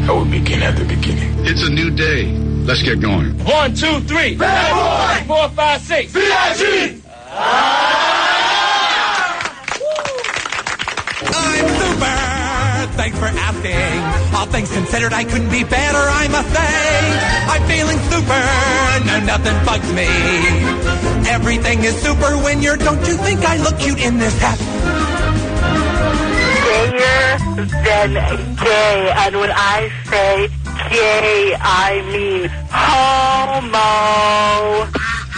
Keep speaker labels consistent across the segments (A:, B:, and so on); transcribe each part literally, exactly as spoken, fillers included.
A: I will begin at the beginning.
B: It's a new day. Let's get going.
C: One, two, three. Bad boy. Four, five, six. B I G.
D: I'm super. Thanks for asking. All things considered, I couldn't be better, I must say. I'm feeling super. No, nothing bugs me. Everything is super when you're. Don't you think I look cute in this hat?
E: Gayer than gay, and when I say gay, I mean homo.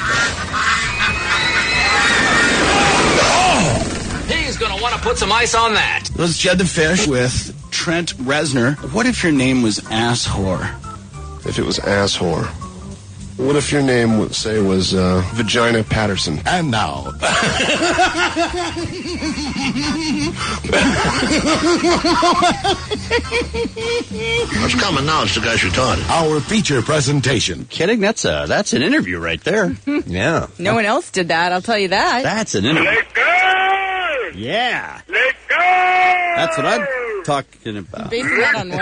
F: He's going to want to put some ice on that.
G: Let's Jed the Fish with Trent Reznor. What if your name was Asshore?
H: If it was Asshore. What if your name, say, was uh, Vagina Patterson?
G: And now.
I: What's coming now? It's the guys you're talking.
G: Our feature presentation.
J: Kidding? That's a that's an interview right there. Yeah.
K: No one else did that, I'll tell you that.
J: That's an interview.
E: Let go!
J: Yeah.
E: Let go!
J: That's what I'm talking about.
K: Basing that on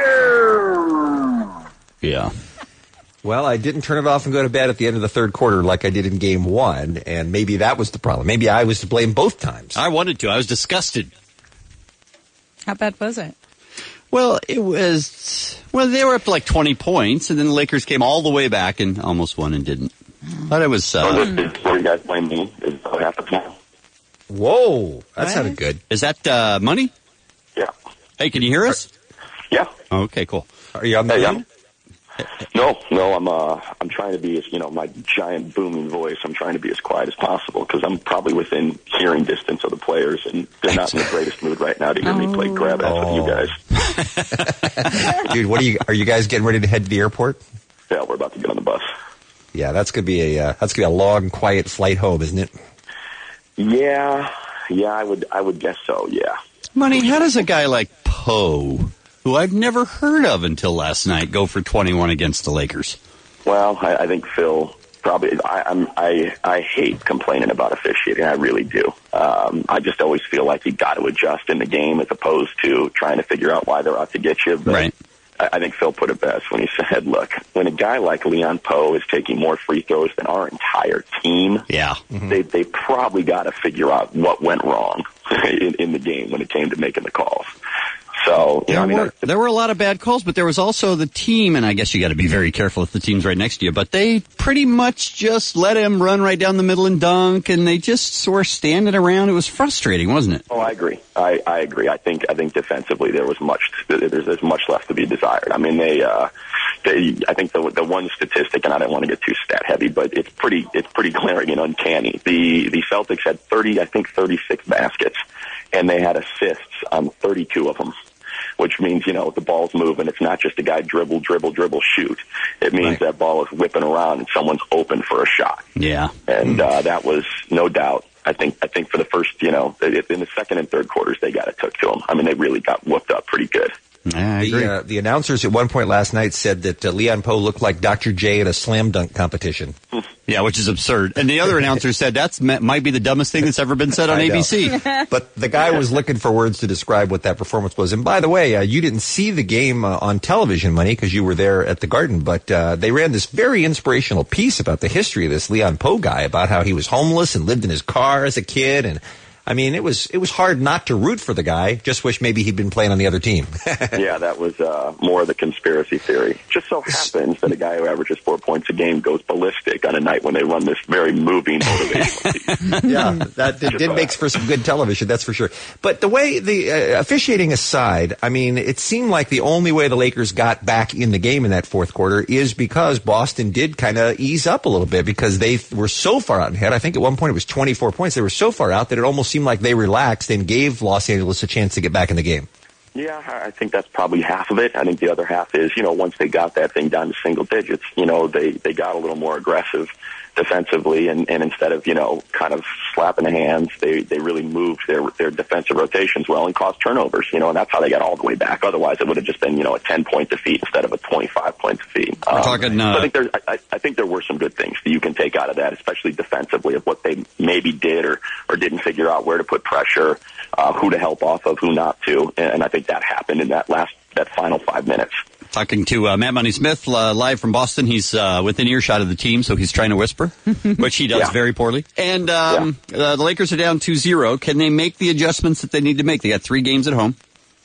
K: what?
J: Yeah.
L: Well, I didn't turn it off and go to bed at the end of the third quarter like I did in game one, and maybe that was the problem. Maybe I was to blame both times.
J: I wanted to. I was disgusted.
K: How bad was it?
J: Well, it was... Well, they were up to like twenty points, and then the Lakers came all the way back and almost won and didn't. But it was... Uh,
M: so this is where you guys blame me. Is what happened now.
L: Whoa. That
K: What?
L: sounded good.
J: Is that uh, money?
M: Yeah.
J: Hey, can you hear us?
M: Yeah.
J: Oh, okay, cool.
L: Are you on the
M: Hey,
L: phone?
M: I'm, no, no, I'm uh, I'm trying to be as, you know, my giant booming voice, I'm trying to be as quiet as possible because I'm probably within hearing distance of the players, and they're not in the greatest mood right now to hear oh. me play grab ass
L: Oh.
M: with you guys.
L: Dude, what are you, are you guys getting ready to head to the airport?
M: Yeah, we're about to get on the bus.
L: Yeah, that's going to be a, uh, that's going to be a long, quiet flight home, isn't it?
M: Yeah, yeah, I would, I would guess so, yeah.
J: Money, how does a guy like Poe, who I've never heard of until last night, go for twenty-one against the Lakers?
M: Well, I, I think Phil probably. I, I'm. I. I hate complaining about officiating. I really do. Um, I just always feel like you got to adjust in the game as opposed to trying to figure out why they're out to get you. But
J: right.
M: I, I think Phil put it best when he said, "Look, when a guy like Leon Poe is taking more free throws than our entire team,
J: yeah,
M: mm-hmm. they they probably got to figure out what went wrong in, in the game when it came to making the calls." So, you
J: there,
M: know, I mean,
J: were, there were a lot of bad calls, but there was also the team, and I guess you got to be very careful if the team's right next to you, but they pretty much just let him run right down the middle and dunk, and they just were standing around. It was frustrating, wasn't it?
M: Oh, I agree. I, I agree. I think I think defensively there was much there's, there's much left to be desired. I mean, they uh, they I think the the one statistic, and I don't want to get too stat heavy, but it's pretty it's pretty glaring and uncanny. The the Celtics had thirty, I think thirty-six baskets, and they had assists on thirty-two of them. Which means, you know, the ball's moving. It's not just a guy dribble, dribble, dribble, shoot. It means right. that ball is whipping around and someone's open for a shot.
J: Yeah.
M: And uh, that was no doubt. I think I think for the first, you know, in the second and third quarters, they got it took to them. I mean, they really got whooped up pretty good.
J: I agree.
L: The, uh, the announcers at one point last night said that uh, Leon Poe looked like Doctor J at a slam dunk competition.
J: Yeah, which is absurd. And the other announcer said that might be the dumbest thing that's ever been said on A B C.
L: But the guy was looking for words to describe what that performance was. And by the way, uh, you didn't see the game uh, on television, Money, because you were there at the Garden. But uh, they ran this very inspirational piece about the history of this Leon Poe guy, about how he was homeless and lived in his car as a kid. And I mean, it was it was hard not to root for the guy. Just wish maybe he'd been playing on the other team.
M: Yeah, that was uh, more of the conspiracy theory. Just so happens that a guy who averages four points a game goes ballistic on a night when they run this very moving motivational piece.
L: Yeah, that did, did makes for some good television, that's for sure. But the way the uh, officiating aside, I mean, it seemed like the only way the Lakers got back in the game in that fourth quarter is because Boston did kind of ease up a little bit because they were so far out ahead. I think at one point it was twenty-four points. They were so far out that it almost seemed like they relaxed and gave Los Angeles a chance to get back in the game.
M: Yeah, I think that's probably half of it. I think the other half is, you know, once they got that thing down to single digits, you know, they, they got a little more aggressive defensively, and, and instead of, you know, kind of slapping the hands, they, they really moved their their defensive rotations well and caused turnovers, you know, and that's how they got all the way back. Otherwise, it would have just been, you know, a ten-point defeat instead of a twenty-five-point defeat.
J: We're
M: um,
J: talking... Uh...
M: So I think, there's, I, I think there were some good things that you can take out of that, especially defensively, of what they maybe did or, or didn't figure out where to put pressure, uh, who to help off of, who not to, and, and I think that happened in that last that final five minutes.
J: Talking to uh, Matt Money Smith uh, live from Boston. He's uh, within earshot of the team, so he's trying to whisper, which he does
M: Yeah.
J: very poorly. And um, yeah. uh, the Lakers are down two zero. Can they make the adjustments that they need to make? They got three games at home.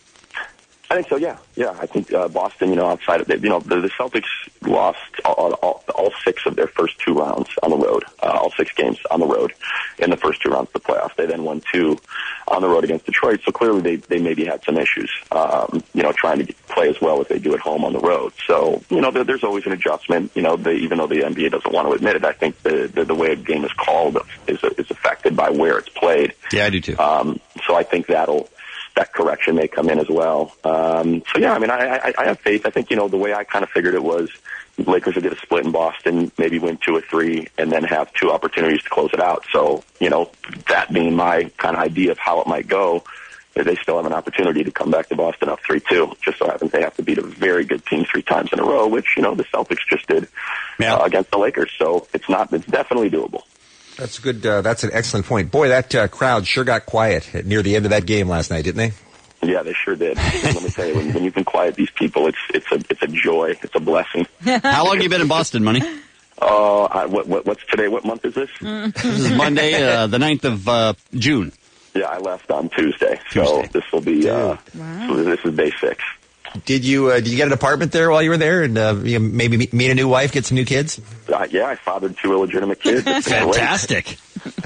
M: I think so, yeah. Yeah, I think uh, Boston, you know, outside of it, you know, the, the Celtics lost all, all, all six of their first two rounds on the road, uh, all six games on the road in the first two rounds of the playoffs. They then won two on the road against Detroit, so clearly they, they maybe had some issues, um, you know, trying to get, play as well as they do at home on the road. So, you know, there, there's always an adjustment, you know, they, even though the N B A doesn't want to admit it, I think the, the, the way a game is called is, is affected by where it's played.
J: Yeah, I do too.
M: Um, so I think that'll, that correction may come in as well. Um, so yeah, I mean, I, I, I have faith. I think, you know, the way I kind of figured it was the Lakers would get a split in Boston, maybe win two or three, and then have two opportunities to close it out. So, you know, that being my kind of idea of how it might go, they still have an opportunity to come back to Boston up three two. Just so happens they have to beat a very good team three times in a row, which, you know, the Celtics just did
J: yeah.
M: uh, against the Lakers. So it's not, it's definitely doable.
L: That's good. Uh, that's an excellent point. Boy, that uh, crowd sure got quiet near the end of that game last night, didn't they?
M: Yeah, they sure did. Let me tell you, when, when you can quiet these people, it's it's a it's a joy. It's a blessing.
J: How long have you been in Boston, Money?
M: Oh, uh, what, what what's today? What month is this?
J: This is Monday, uh, the ninth of uh, June.
M: Yeah, I left on Tuesday,
J: Tuesday.
M: so this will be. Uh,
K: wow.
M: so this is day six.
L: Did you uh, did you get an apartment there while you were there, and uh, you know, maybe meet, meet a new wife, get some new kids?
M: Uh, yeah, I fathered two illegitimate kids.
J: Fantastic.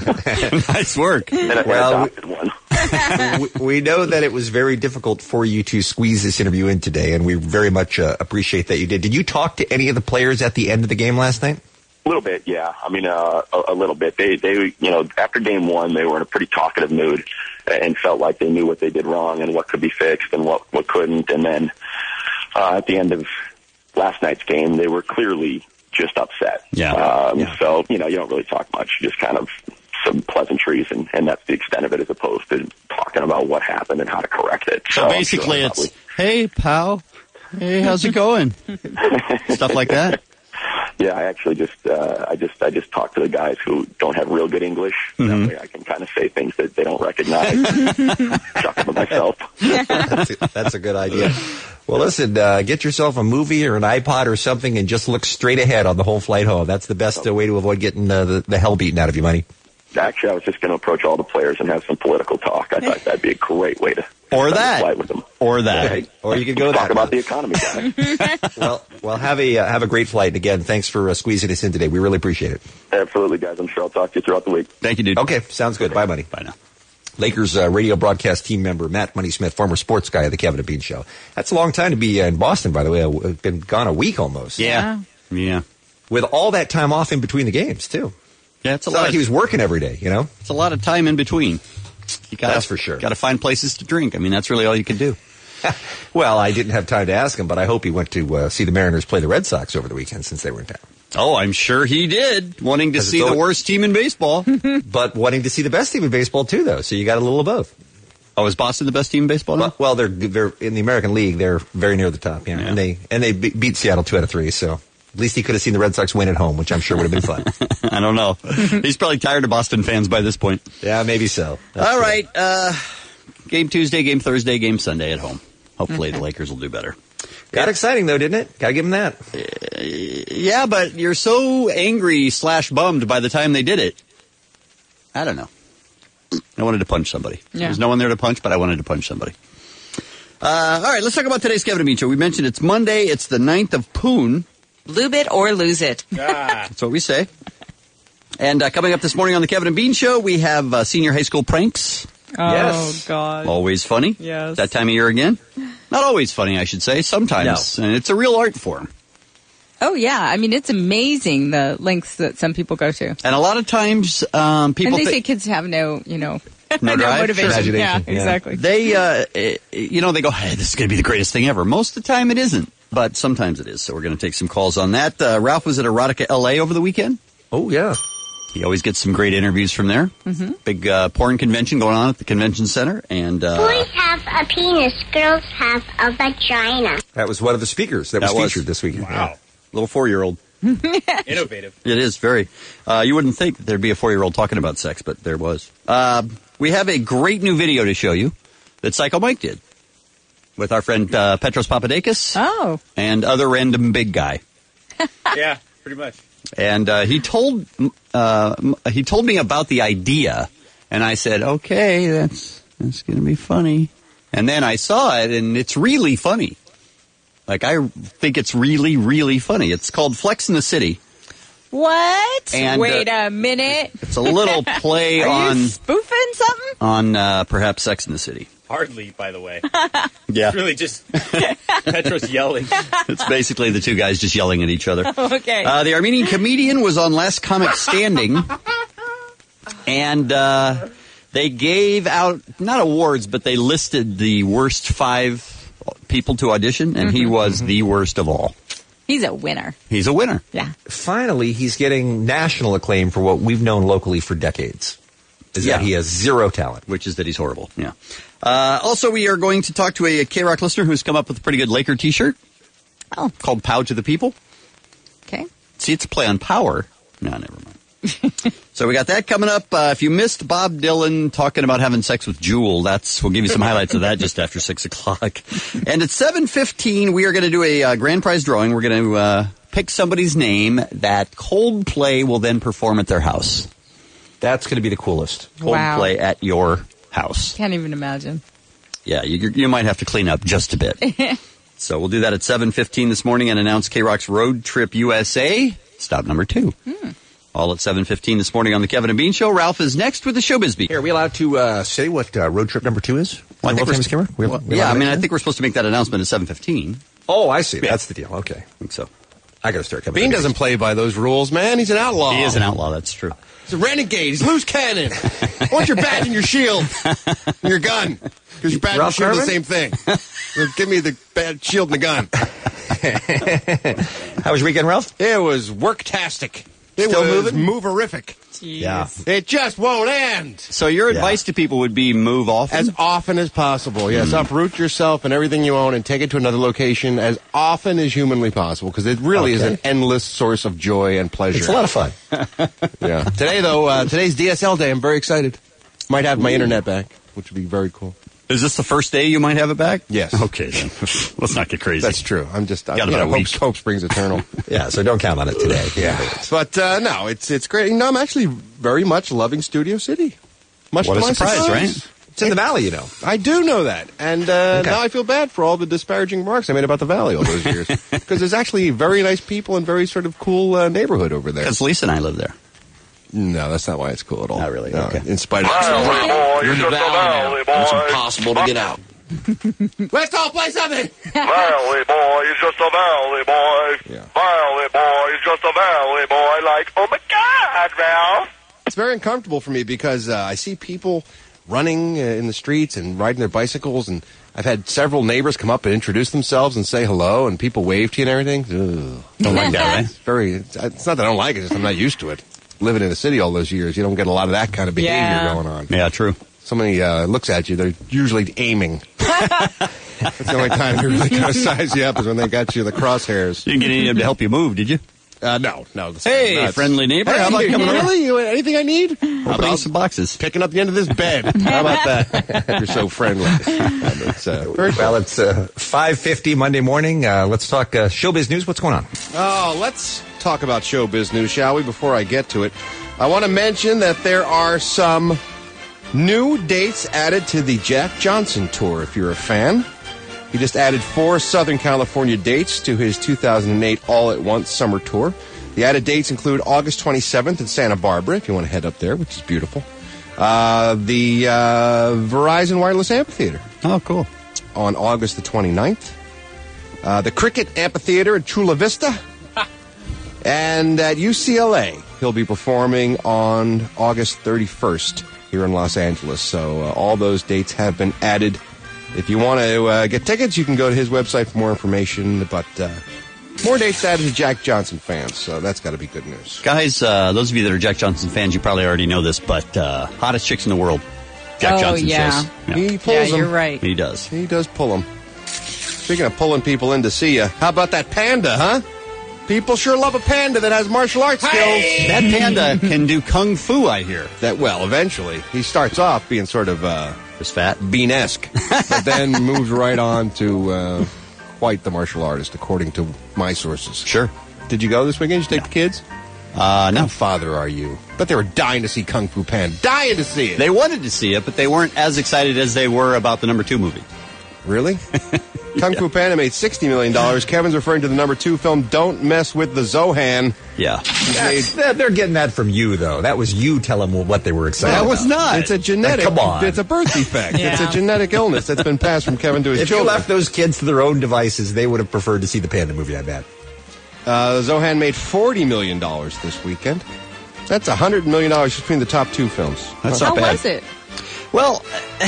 J: Nice work.
M: And I
L: Well,
M: adopted one.
L: we, we know that it was very difficult for you to squeeze this interview in today, and we very much uh, appreciate that you did. Did you talk to any of the players at the end of the game last night?
M: A little bit, yeah. I mean, uh, a, a little bit. They, they, you know, after game one, they were in a pretty talkative mood and felt like they knew what they did wrong and what could be fixed and what, what couldn't. And then uh, at the end of last night's game, they were clearly just upset.
J: Yeah.
M: Um,
J: yeah.
M: So, you know, you don't really talk much. Just kind of some pleasantries, and, and that's the extent of it, as opposed to talking about what happened and how to correct it.
J: So,
M: so
J: basically,
M: sure
J: it's, hey, pal, hey, how's it going? Stuff like that.
M: Yeah, I actually just, uh, I just, I just talk to the guys who don't have real good English.
J: Mm-hmm.
M: That way I can kind of say things that they don't recognize. Chuck them at myself.
L: that's, a, that's a good idea. Well, listen, uh, get yourself a movie or an iPod or something and just look straight ahead on the whole flight home. That's the best uh, way to avoid getting uh, the, the hell beaten out of you, Money.
M: Actually, I was just going to approach all the players and have some political talk. I thought that'd be a great way to
J: or that
M: flight with them.
J: Or that.
M: Okay.
L: Or you could go
M: talk
L: that
M: about
L: route.
M: the economy, guys.
L: well, well, have a uh, have a great flight. And again, thanks for uh, squeezing us in today. We really appreciate it.
M: Absolutely, guys. I'm sure I'll talk to you throughout the week.
J: Thank you, dude.
L: Okay, sounds good. Bye, Money.
J: Bye now.
L: Lakers uh, radio broadcast team member Matt Money Smith, former sports guy of the Kevin and Bean Show. That's a long time to be uh, in Boston, by the way. I've been gone a week almost.
J: Yeah. Yeah.
L: With all that time off in between the games, too.
J: Yeah, it's a
L: It's
J: lot.
L: not like
J: Of,
L: he was working every day, you know?
J: it's a lot of time in between. You gotta,
L: That's for sure.
J: Got to find places to drink. I mean, that's really all you can do.
L: Well, I didn't have time to ask him, but I hope he went to uh, see the Mariners play the Red Sox over the weekend since they were in town.
J: Oh, I'm sure he did. Wanting to
L: 'Cause
J: see
L: it's
J: the
L: all-
J: worst team in baseball.
L: But wanting to see the best team in baseball, too, though. So you got a little of both.
J: Oh, is Boston the best team in baseball now?
L: Well, well they're they're in the American League. They're very near the top, yeah.
J: Yeah.
L: And they and they be- beat Seattle two out of three. So at least he could have seen the Red Sox win at home, which I'm sure would have been fun.
J: I don't know. He's probably tired of Boston fans by this point.
L: Yeah, maybe so. That's
J: All
L: true.
J: right. Uh, game Tuesday, game Thursday, game Sunday at home. Hopefully the Lakers will do better.
L: Got exciting though, didn't it? Got to give him that.
J: Yeah, but you're so angry slash bummed by the time they did it. I don't know. I wanted to punch somebody.
K: Yeah.
J: There's no one there to punch, but I wanted to punch somebody. Uh, all right, let's talk about today's Kevin and Bean Show. We mentioned it's Monday. It's the ninth of Poon.
K: Lube it or lose it.
J: That's what we say. And uh, coming up this morning on the Kevin and Bean Show, we have uh, senior high school pranks.
K: Oh,
L: Yes.
K: God.
J: Always funny.
K: Yes.
J: That time of year again. Not always funny, I should say. Sometimes. And it's a real art form.
K: Oh, yeah. I mean, it's amazing the lengths that some people go to.
J: And a lot of times, um, people
K: and they
J: thi-
K: say kids have no, you know,
J: No drive?
K: motivation.
L: Sure.
K: Yeah,
L: Imagination. Yeah.
K: exactly.
J: They, uh, eh, you know, they go, hey, this is going to be the greatest thing ever. Most of the time it isn't, but sometimes it is. So we're going to take some calls on that. Uh, Ralph was at Erotica L A over the weekend.
L: Oh yeah.
J: He always gets some great interviews from there. Mm-hmm. Big uh, porn convention going on at the convention center. And uh,
A: Boys have a penis, girls have a vagina.
L: That was one of the speakers that,
J: That
L: was
J: was.
L: featured this weekend.
J: Wow. Little four-year-old.
C: Innovative.
J: It is very. Uh, you wouldn't think that there'd be a four-year-old talking about sex, but there was. Uh, we have a great new video to show you that Psycho Mike did. with our friend uh, Petros Papadakis.
K: Oh.
J: And other random big guy.
G: Yeah, pretty much.
J: And uh, he told uh, he told me about the idea, and I said, okay, that's that's going to be funny. And then I saw it, and it's really funny. Like, I think it's really, really funny. It's called Flex in the City.
K: What?
J: And,
K: Wait
J: uh,
K: a minute.
J: It's a little play
K: Are
J: on...
K: you spoofing something?
J: On uh, perhaps Sex in the City.
G: Hardly, by the way.
J: Yeah.
G: It's really just Petros yelling.
J: It's basically the two guys just yelling at each other.
K: Okay.
J: Uh, the Armenian comedian was on Last Comic Standing, and uh, they gave out, not awards, but they listed the worst five people to audition, and mm-hmm. he was mm-hmm. the worst of all.
K: He's a winner.
J: He's a winner.
K: Yeah.
L: Finally, he's getting national acclaim for what we've known locally for decades. Is yeah. that he has zero talent.
J: Which is that he's horrible, yeah. Uh, also, we are going to talk to a K-Rock listener who's come up with a pretty good Laker t-shirt.
K: Oh.
J: Called Pow to the People.
K: Okay.
J: See, it's a play on power. No, never mind. So we got that coming up. Uh, if you missed Bob Dylan talking about having sex with Jewel, that's we'll give you some highlights of that just after six o'clock. And at seven fifteen, we are going to do a uh, grand prize drawing. We're going to uh, pick somebody's name that Coldplay will then perform at their house.
L: That's going to be the coolest.
J: Coldplay wow. at your house.
K: Can't even imagine.
J: Yeah, you, you might have to clean up just a bit. So we'll do that at seven fifteen this morning and announce K-Rock's Road Trip U S A, stop number two. Hmm. All at seven fifteen this morning on the Kevin and Bean Show. Ralph is next with the Showbiz Beat.
L: Here, are we allowed to uh, say what uh, Road Trip number two is?
J: Well, I think we're,
L: camera? We,
J: well, yeah, I mean, I think we're supposed to make that announcement at seven fifteen.
L: Oh, I see. Yeah. That's the deal. Okay.
J: I think so.
L: I got to start coming.
H: Bean doesn't play by those rules, man. He's an outlaw.
J: He is an outlaw, that's true.
H: He's a renegade. He's loose cannon. I want your badge and your shield and your gun. Because your badge
L: Ralph
H: and your shield
L: Garman?
H: are the same thing. So give me the badge, shield, and the gun.
L: How was your weekend, Ralph?
H: It was work-tastic. It
L: Still
H: was
L: moving?
H: moverific.
K: Jeez.
L: Yeah.
H: It just won't end.
J: So your
L: Yeah.
J: advice to people would be move often?
H: As often as possible. Yes,
J: Mm.
H: uproot yourself and everything you own and take it to another location as often as humanly possible because it really is
L: Okay.
H: an endless source of joy and pleasure.
L: It's a lot of fun.
H: Yeah. Today, though, uh, today's D S L day. I'm very excited. Might have my internet back, which would be very cool.
J: Is this the first day you might have it back?
H: Yes.
J: Okay, then. Let's not get crazy.
H: That's true. I'm just, I,
J: Got
H: you
J: about
H: know,
J: a
H: hope,
J: week.
H: hope springs eternal.
L: Yeah, so don't count on it today.
H: Yeah. But, uh, no, it's it's great. You know, I'm actually very much loving Studio City. Much
J: What
H: to
J: a
H: my
J: surprise, right?
L: It's in the valley, you know.
H: I do know that. And uh,
L: Okay.
H: now I feel bad for all the disparaging remarks I made about the valley all those years. Because there's actually very nice people and very sort of cool uh, neighborhood over there.
J: Because Lisa and I live there.
H: No, that's not why it's cool at all.
J: Not really,
H: No,
J: okay.
H: In spite of
C: Valley boy, you're just a valley boy.
H: It's impossible to get out. Let's all play something!
C: Valley boy, he's just a valley boy.
H: Yeah.
C: Valley boy, he's just a valley boy. Like, oh my God, Ralph.
H: It's very uncomfortable for me because uh, I see people running uh, in the streets and riding their bicycles, and I've had several neighbors come up and introduce themselves and say hello, and people wave to you and everything. Ugh.
J: Don't like that, right?
H: It's very. It's, it's not that I don't like it; it's just I'm not used to it. Living in the city all those years, you don't get a lot of that kind of behavior
K: Yeah.
H: going on.
J: Yeah, true.
H: Somebody uh, looks at you, they're usually aiming. That's the only time they really kind of size you up is when they got you the crosshairs.
J: You didn't get any of them to help you move, did you?
H: Uh, no, no. this is
J: Hey,
H: nuts.
J: friendly neighbor.
H: Hey,
J: How about coming over?
H: really? You, anything I need?
J: How about some boxes?
H: Picking up the end of this bed. How about that? You're so friendly. It's, uh, very
L: Well, it's uh, five fifty Monday morning. Uh, let's talk uh, showbiz news. What's going on?
H: Oh, let's talk about showbiz news, shall we? Before I get to it, I want to mention that there are some new dates added to the Jack Johnson tour. If you're a fan, he just added four Southern California dates to his two thousand eight All at Once summer tour. The added dates include August twenty-seventh in Santa Barbara, if you want to head up there, which is beautiful. Uh, the uh, Verizon Wireless Amphitheater.
J: Oh, cool.
H: On August the twenty-ninth. Uh, the Cricket Amphitheater at Chula Vista. And at U C L A, he'll be performing on August thirty-first here in Los Angeles. So uh, all those dates have been added. If you want to uh, get tickets, you can go to his website for more information. But uh, more dates added to Jack Johnson fans, so that's got to be good news.
J: Guys, uh, those of you that are Jack Johnson fans, you probably already know this, but uh, hottest chicks in the world, Jack
K: Oh,
J: Johnson
K: yeah.
J: says. Yeah.
H: He pulls
K: Yeah,
H: them.
K: you're right.
J: He does.
H: He does pull them. Speaking of pulling people in to see you, how about that panda, huh? People sure love a panda that has martial arts skills.
J: That panda can do kung fu, I hear.
H: That, well, eventually. He starts off being sort of uh,
J: Was fat?
H: Bean-esque. But then moved right on to uh, quite the martial artist, according to my sources.
J: Sure.
H: Did you go this weekend? Did you take
J: No.
H: the kids?
J: Uh, no.
H: What father are you? But they were dying to see Kung Fu Panda. Dying to see it.
J: They wanted to see it, but they weren't as excited as they were about the number two movie.
H: Really? Kung Fu Panda made sixty million dollars. Kevin's referring to the number two film, Don't Mess with the Zohan.
J: Yeah.
L: That's- they're, they're getting that from you, though. That was you telling them what they were excited
J: That
L: about.
J: was not.
H: It's a genetic.
L: Come on.
H: It's a birth defect.
K: Yeah.
H: It's a genetic illness that's been passed from Kevin to his
L: If you
H: children.
L: left those kids to their own devices, they would have preferred to see the Panda movie, I bet.
H: Uh, Zohan made forty million dollars this weekend. That's one hundred million dollars between the top two films.
J: That's
K: How
J: not bad.
K: was it?
J: Well,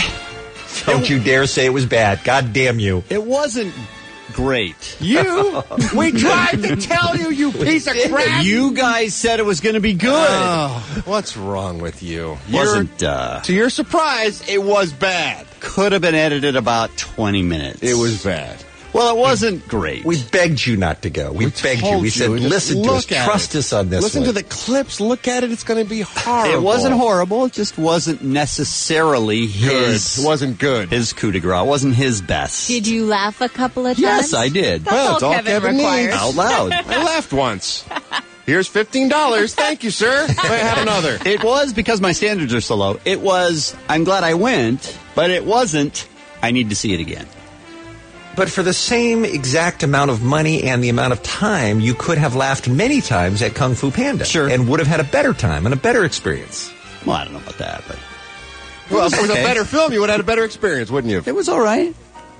L: Don't you dare say it was bad. God damn you.
J: it wasn't great.
H: You? We tried to tell you, you piece of crap!
J: You guys said it was going to be good.
H: Oh, what's wrong with you?
J: Wasn't, uh,
H: To your surprise, it was bad.
J: Could have been edited about twenty minutes.
H: It was bad.
J: Well, it wasn't great.
L: We begged you not to go. We,
H: We
L: begged you.
H: told
L: We said,
H: you.
L: listen to us.
H: Look at
L: Trust
H: it.
L: us on this
H: Listen
L: one.
H: to the clips. Look at it. It's going to be horrible.
J: It wasn't horrible. It just wasn't necessarily
H: Good.
J: his.
H: It wasn't good.
J: His coup de grace. It wasn't his best.
K: Did you laugh a couple of times?
J: Yes, I did.
K: That's
H: Well,
K: all
H: it's all
K: Kevin,
H: Kevin
K: requires.
H: needs.
J: Out loud.
H: I laughed once. Here's fifteen dollars. Thank you, sir. May I have another?
J: It was because my standards are so low. It was, I'm glad I went, but it wasn't, I need to see it again.
L: But for the same exact amount of money and the amount of time, you could have laughed many times at Kung Fu Panda.
J: Sure.
L: And would have had a better time and a better experience.
J: Well, I don't know about that, but
H: Well, if it was
J: okay.
H: a better film, you would have had a better experience, wouldn't you?
J: it was all right.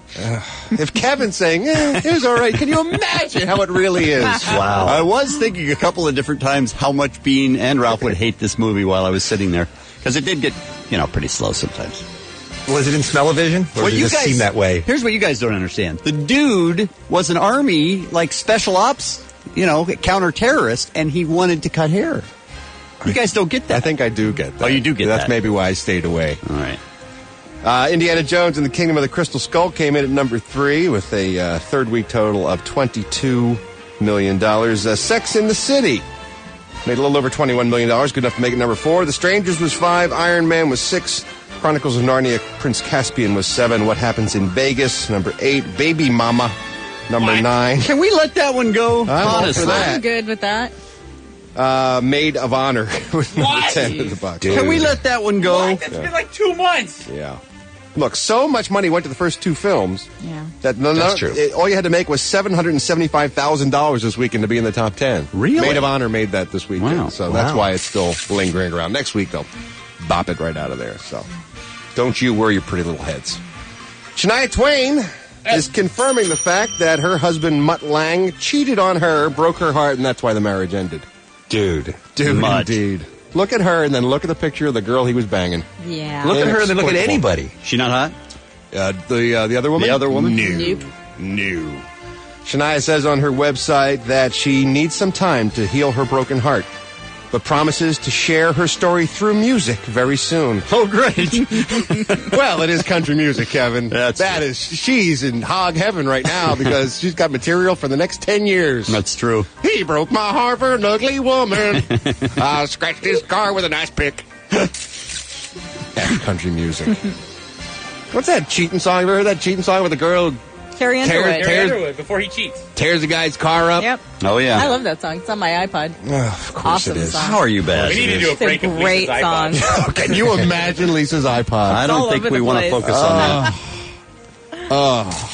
H: If Kevin's saying, eh, it was all right, can you imagine how it really is?
L: Wow.
J: I was thinking a couple of different times how much Bean and Ralph would hate this movie while I was sitting there. Because it did get, you know, pretty slow sometimes.
L: Was it in smell-o-vision? Or
J: Well,
L: did it
J: you
L: just
J: guys
L: seem that way?
J: Here's what you guys don't understand. The dude was an army, like, special ops, you know, counter-terrorist, and he wanted to cut hair. You guys don't get that.
H: I think I do get that.
J: Oh, you do get
H: That's
J: that.
H: maybe why I stayed away.
J: All right.
H: Uh, Indiana Jones and the Kingdom of the Crystal Skull came in at number three with a uh, third week total of twenty-two million dollars. Uh, Sex in the City made a little over twenty-one million dollars, good enough to make it number four. The Strangers was five, Iron Man was six, Chronicles of Narnia, Prince Caspian was seven, What Happens in Vegas, number eight, Baby Mama, number nine.
J: Can we let that one go?
H: I'm all for
J: Honestly.
H: that.
K: I'm good with that.
H: Uh, Maid of Honor was number
F: What?
H: ten at the box.
J: Can we let that one go?
F: It's been like two months.
H: Yeah. Look, so much money went to the first two films
K: Yeah.
H: that no, no,
L: That's true.
H: it- all you had to make was seven hundred seventy-five thousand dollars this weekend to be in the top ten.
J: Really?
H: Maid of Honor made that this weekend,
J: Wow.
H: so that's
L: Wow.
H: why it's still lingering around. Next week they'll bop it right out of there. So don't you worry your pretty little heads. Shania Twain is confirming the fact that her husband Mutt Lang cheated on her, broke her heart, and that's why the marriage ended.
L: Dude.
H: Dude,
J: Mutt.
H: indeed. Look at her and then look at the picture of the girl he was banging.
K: Yeah.
L: Look at her and then look at
H: Inexplicable.
L: anybody.
J: She not hot?
H: Uh, the uh, the other woman?
J: The other woman?
H: No.
K: Nope.
H: No. Shania says on her website that she needs some time to heal her broken heart, but promises to share her story through music very soon.
J: Oh, great.
H: Well, it is country music, Kevin.
J: That's
H: that is, she's in hog heaven right now because she's got material for the next ten years.
J: That's true.
H: He broke my heart for an ugly woman. I scratched his car with an ice pick. That's country music. What's that cheating song? Ever heard that cheating song with a girl
K: Carrie
H: Tear-
K: Underwood.
H: tear-
F: Underwood before he cheats.
H: tears the guy's car up?
K: Yep.
J: Oh, yeah.
K: I love that song. It's on my iPod.
H: Oh, of course
K: Awesome
H: it is.
K: song.
J: How are you bad?
F: We need to do a
K: It's a
F: break of
K: great
F: Lisa's
K: song.
F: iPod.
H: Can you imagine Lisa's iPod?
J: I
K: all
J: don't think
K: over
J: we
K: the
J: want to
K: place.
J: focus on that.
H: Oh.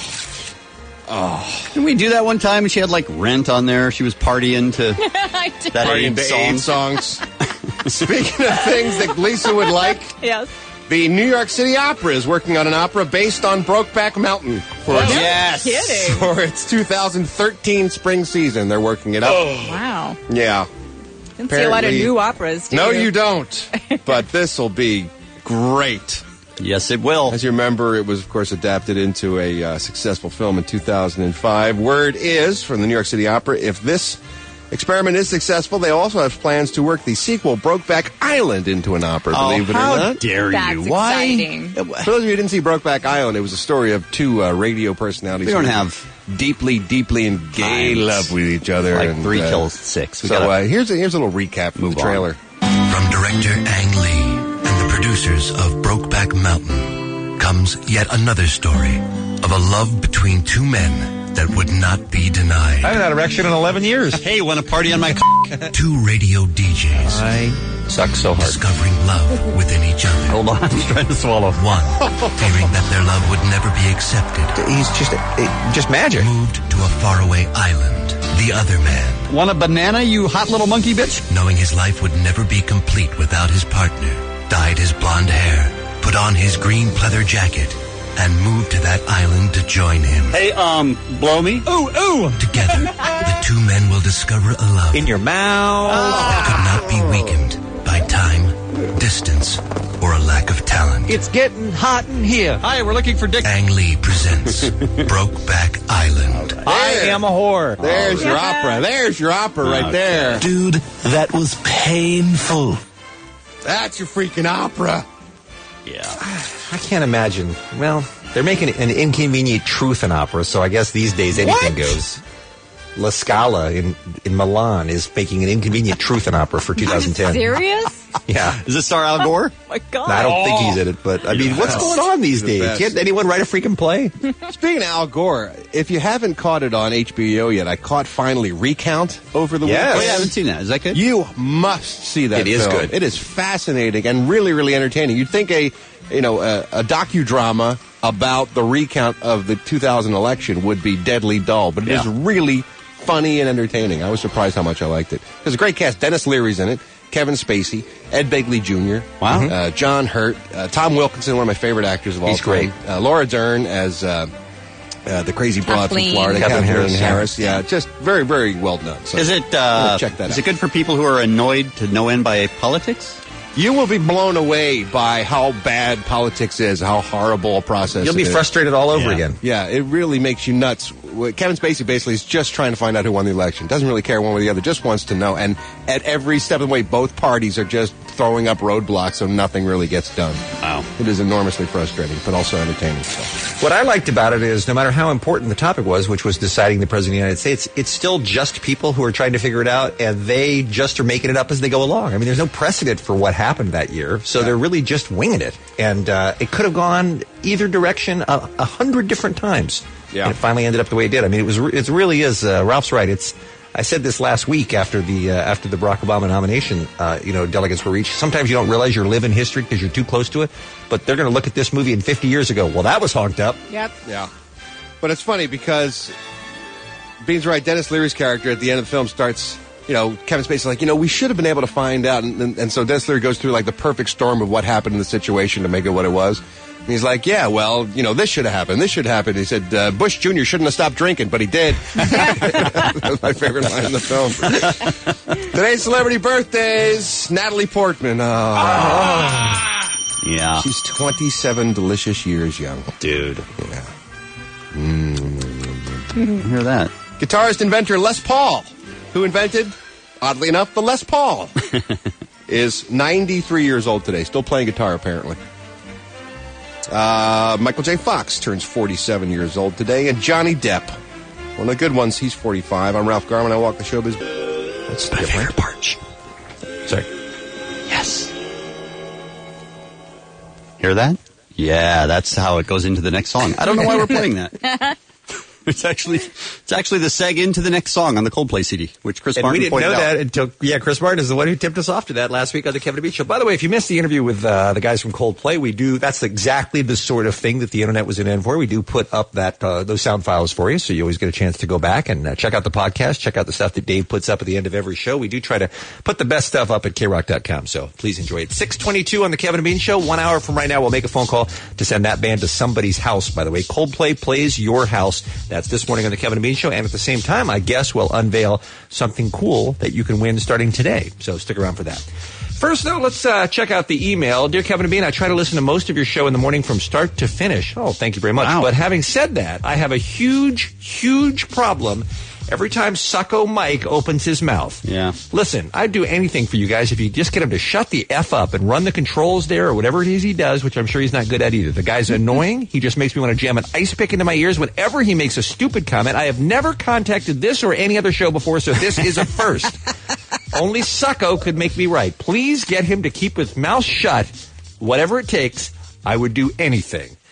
J: Didn't we do that one time and she had like Rent on there? She was partying to
K: I did.
J: that
H: Partying
J: eight
H: to
J: song.
H: eight songs. Speaking of things that Lisa would like,
K: Yes.
H: the New York City Opera is working on an opera based on Brokeback Mountain for its,
J: Yes.
K: Kidding.
H: for its two thousand thirteen spring season. They're working it up.
K: Wow.
H: Yeah.
K: Didn't see a lot of
H: Apparently-
K: new operas. Do
H: No,
K: you?
H: you don't. But this will be great.
J: Yes, it will.
H: As you remember, it was, of course, adapted into a uh, successful film in two thousand five. Word is, from the New York City Opera, if this experiment is successful, they also have plans to work the sequel, Brokeback Island, into an opera,
J: Oh,
H: believe it or
J: how
H: not.
J: dare
K: That's
J: you? Why?
K: exciting.
H: For those of you who didn't see Brokeback Island, it was a story of two uh, radio personalities
J: We don't
H: who
J: have
H: deeply, deeply in gay
J: times.
H: love with each other.
J: Like
H: and,
J: three
H: uh,
J: till six. We
H: So
J: gotta-
H: uh, here's, a, here's a little recap from
J: Move
H: the
J: on.
H: trailer.
N: From director Ang Lee and the producers of Brokeback Mountain, comes yet another story of a love between two men that would not be denied.
L: I haven't had erection in eleven years.
J: Hey, want to party on my
N: Two radio D Js.
L: I suck so hard.
N: Discovering love within each other.
J: Hold on, I'm trying to swallow.
N: One, fearing that their love would never be accepted.
L: He's just it, just magic.
N: Moved to a faraway island. The other man.
J: Want a banana, you hot little monkey bitch?
N: Knowing his life would never be complete without his partner, dyed his blonde hair, put on his green pleather jacket, and moved to that island to join him.
J: Hey, um, blow me?
L: Ooh, ooh.
N: Together, the two men will discover a love
L: in your mouth
N: that could not be weakened by time, distance, or a lack of talent.
L: It's getting hot in here.
J: Hi, we're looking for Dick.
N: Ang Lee presents Brokeback Island.
L: I am a whore.
H: There's your opera. There's your opera right there.
N: Dude, that was painful.
H: That's your freaking opera.
J: Yeah.
L: I can't imagine. Well, they're making an inconvenient truth in opera, so I guess these days anything
H: What?
L: goes. La Scala in in Milan is making an inconvenient truth in opera for two thousand ten.
K: Serious?
L: Yeah.
J: Is this star Al Gore?
K: Oh my God.
L: I don't think he's in it, but I mean, what's going on these
H: You're the
L: days?
H: best.
L: Can't anyone write a freaking play?
H: Speaking of Al Gore, if you haven't caught it on H B O yet, I caught finally Recount over the
L: Yes.
J: Oh,
H: weekend.
J: yeah, I haven't seen that. Is that good?
H: You must see that
L: It is
H: film.
L: good.
H: It is fascinating and really, really entertaining. You'd think a, you know, a, a docudrama about the recount of the two thousand election would be deadly dull, but it
J: Yeah.
H: is really funny and entertaining. I was surprised how much I liked it. There's a great cast. Dennis Leary's in it. Kevin Spacey, Ed Begley Junior
J: Wow.
H: uh, John Hurt, uh, Tom Wilkinson, one of my favorite actors of all
L: He's
H: time.
L: great.
H: Uh, Laura Dern as uh, uh, the crazy broad
K: Kathleen.
H: from Florida,
L: Kathleen
H: Kathleen
L: Harris.
H: Harris. Yeah, just very, very well done. So
J: Is it,
H: yeah,
J: uh,
H: check that
J: is
H: out.
J: it good for people who are annoyed to no end by politics?
H: You will be blown away by how bad politics is, how horrible a process
L: You'll
H: it
L: be
H: is.
L: frustrated all over
J: Yeah.
L: again.
H: Yeah, it really makes you nuts. Kevin Spacey basically is just trying to find out who won the election. Doesn't really care one way or the other, just wants to know. And at every step of the way, both parties are just throwing up roadblocks so nothing really gets done.
J: Wow.
H: It is enormously frustrating, but also entertaining. So.
L: What I liked about it is no matter how important the topic was, which was deciding the President of the United States, it's still just people who are trying to figure it out, and they just are making it up as they go along. I mean, there's no precedent for what happened that year, so
H: Yeah.
L: they're really just winging it. And uh, it could have gone either direction a, a hundred different times.
H: Yeah.
L: And it finally ended up the way it did. I mean, it was re- it really is. Uh, Ralph's right. It's. I said this last week after the uh, after the Barack Obama nomination. Uh, you know, delegates were reached. Sometimes you don't realize you're living history because you're too close to it. But they're going to look at this movie in fifty years ago. Well, that was honked up.
K: Yep.
H: Yeah. But it's funny because Bean's right. Dennis Leary's character at the end of the film starts, you know, Kevin Spacey's like, you know, we should have been able to find out. And, and, and so Dennis Leary goes through like the perfect storm of what happened in the situation to make it what it was. And he's like, yeah, well, you know, this should have happened. This should happen. He said, uh, Bush Junior shouldn't have stopped drinking, but he did. That's my favorite line in the film. Today's celebrity birthdays. Natalie Portman. Oh.
J: Yeah.
H: She's twenty-seven delicious years young.
L: Dude.
H: Yeah. Mm.
J: Hear that.
H: Guitarist inventor Les Paul, who invented, oddly enough, the Les Paul, is ninety-three years old today. Still playing guitar, apparently. Uh, Michael J. Fox turns forty-seven years old today. And Johnny Depp, one of the good ones, he's forty-five. I'm Ralph Garman. I walk the showbiz.
L: What's my favorite part? Sorry.
J: Yes. Hear that? Yeah, that's how it goes into the next song. I don't know why we're playing that. It's actually it's actually the seg into the next song on the Coldplay C D, which Chris
L: And
J: Martin
L: we didn't
J: pointed
L: know
J: out.
L: that until, yeah, Chris Martin is the one who tipped us off to that last week on the Kevin and Bean Show. By the way, if you missed the interview with uh, the guys from Coldplay, we do, that's exactly the sort of thing that the internet was in for. We do put up that uh, those sound files for you, so you always get a chance to go back and uh, check out the podcast, check out the stuff that Dave puts up at the end of every show. We do try to put the best stuff up at K rock dot com, so please enjoy it. six twenty-two on the Kevin and Bean Show. One hour from right now, we'll make a phone call to send that band to somebody's house, by the way. Coldplay plays your house. That's this morning on the Kevin and Bean Show, and at the same time, I guess we'll unveil something cool that you can win starting today. So stick around for that. First, though, let's uh, check out the email. Dear Kevin and Bean, I try to listen to most of your show in the morning from start to finish. Oh, thank you very much.
J: Wow.
L: But having said that, I have a huge, huge problem every time Sucko Mike opens his mouth.
J: Yeah.
L: Listen, I'd do anything for you guys if you just get him to shut the F up and run the controls there or whatever it is he does, which I'm sure he's not good at either. The guy's annoying. He just makes me want to jam an ice pick into my ears whenever he makes a stupid comment. I have never contacted this or any other show before, so this is a first. Only Sucko could make me right. Please get him to keep his mouth shut. Whatever it takes, I would do anything.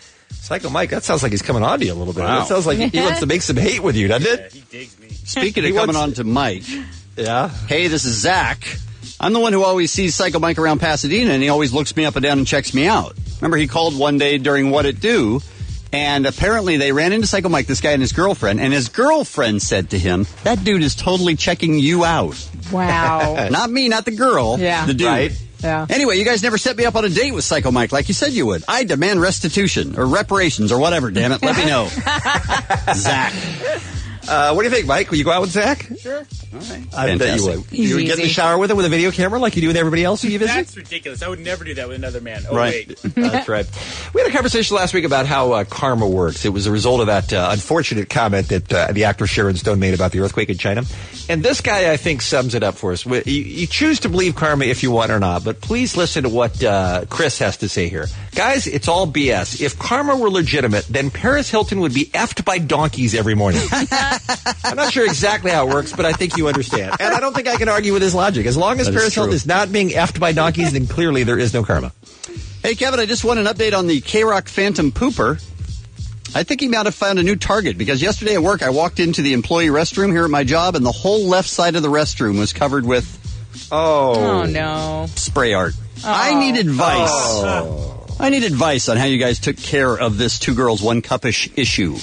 L: Psycho Mike, that sounds like he's coming on to you a little bit.
J: Wow.
L: That sounds like he wants to make some hate with you, doesn't it?
F: Yeah, he digs me.
J: Speaking of
L: He
J: coming
L: wants-
J: on to Mike,
L: Yeah.
J: hey, this is Zach. I'm the one who always sees Psycho Mike around Pasadena, and he always looks me up and down and checks me out. Remember, he called one day during What It Do, and apparently they ran into Psycho Mike, this guy and his girlfriend, and his girlfriend said to him, that dude is totally checking you out.
K: Wow.
J: Not me, not the girl.
K: Yeah.
J: The dude.
L: Right.
K: Yeah.
J: Anyway, you guys never set me up on a date with Psycho Mike like you said you would. I demand restitution or reparations or whatever, damn it. Let me know. Zach.
L: Uh, what do you think, Mike? Will you go out with Zach?
F: Sure.
J: All right.
L: I bet you would.
K: Easy,
L: You would get in the
K: easy.
L: shower with him with a video camera like you do with everybody else who you visit?
F: That's ridiculous. I would never do that with another man. Oh,
J: Right.
F: wait.
L: That's right. We had a conversation last week about how uh, karma works. It was a result of that uh, unfortunate comment that uh, the actor Sharon Stone made about the earthquake in China. And this guy, I think, sums it up for us. You, you choose to believe karma if you want or not, but please listen to what uh, Chris has to say here. Guys, it's all B S. If karma were legitimate, then Paris Hilton would be effed by donkeys every morning. I'm not sure exactly how it works, but I think you understand. And I don't think I can argue with his logic. As long as
J: That is
L: Paris Hilton
J: true.
L: is not being effed by donkeys, then clearly there is no karma.
J: Hey, Kevin, I just want an update on the K-Rock Phantom Pooper. I think he might have found a new target because yesterday at work I walked into the employee restroom here at my job and the whole left side of the restroom was covered with
L: Oh.
K: Oh, no.
J: spray art. I need advice.
L: Oh.
J: I need advice on how you guys took care of this two girls, one cupish issue.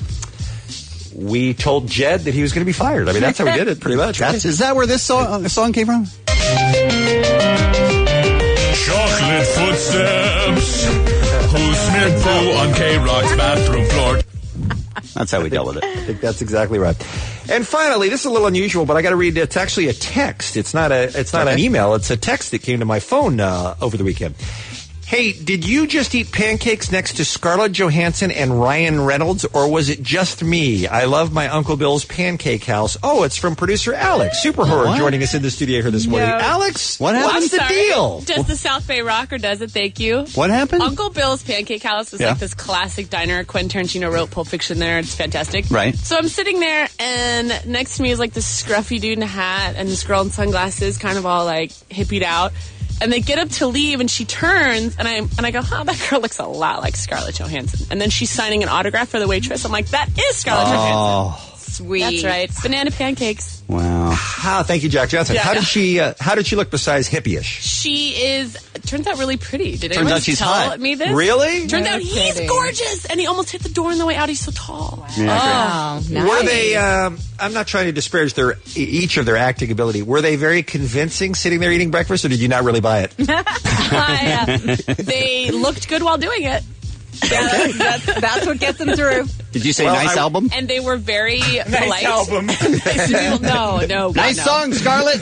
L: We told Jed that he was going to be fired. I mean, that's how we did it, pretty much.
J: That's, is that where this song, uh, song came from?
O: Chocolate footsteps. Who's Smith Boo on K-Rock's bathroom floor?
J: That's how we dealt with
L: I
J: it.
L: think that's exactly right. And finally, this is a little unusual, but I got to read. It's actually a text. It's not a. It's not an
J: Okay.
L: email. It's a text that came to my phone uh, over the weekend. Hey, did you just eat pancakes next to Scarlett Johansson and Ryan Reynolds, or was it just me? I love my Uncle Bill's Pancake House. Oh, it's from producer Alex, Super Horror,
J: What?
L: joining us in the studio here this morning.
P: No.
L: Alex,
J: What happened?
L: what's the
P: Sorry.
L: deal?
P: Does the South Bay Rocker does it? Thank you.
J: What happened?
P: Uncle Bill's Pancake House was
J: Yeah.
P: like this classic diner. Quentin Tarantino wrote Pulp Fiction there. It's fantastic.
J: Right.
P: So I'm sitting there, and next to me is like this scruffy dude in a hat and this girl in sunglasses, kind of all like hippied out. And they get up to leave, and she turns, and I and I go, "Huh, that girl looks a lot like Scarlett Johansson." And then she's signing an autograph for the waitress. I'm like, "That is Scarlett Johansson."
J: Oh,
K: Sweet.
P: That's right. Banana pancakes.
J: wow.
L: How, thank you, Jack Johnson.
P: Yeah.
L: How did she? Uh, how did she look besides hippie-ish?
P: She is. Turns out really pretty. Did
J: Turns
P: anyone
J: out she's
P: tell
J: hot.
P: me this?
L: Really?
P: Turns
K: Very
P: out he's
K: pretty.
P: gorgeous, and he almost hit the door on the way out. He's so tall.
J: Yeah,
K: Oh, nice.
L: Were they? Um, I'm not trying to disparage their e- each of their acting ability. Were they very convincing sitting there eating breakfast, or did you not really buy it?
P: I, uh, they looked good while doing it.
K: Yeah, that's, that's what gets them through.
J: Did you say
L: Well,
J: nice
L: I-
J: album?
P: And they were very polite.
F: album.
P: no, no.
J: Nice
P: no.
J: song, Scarlett.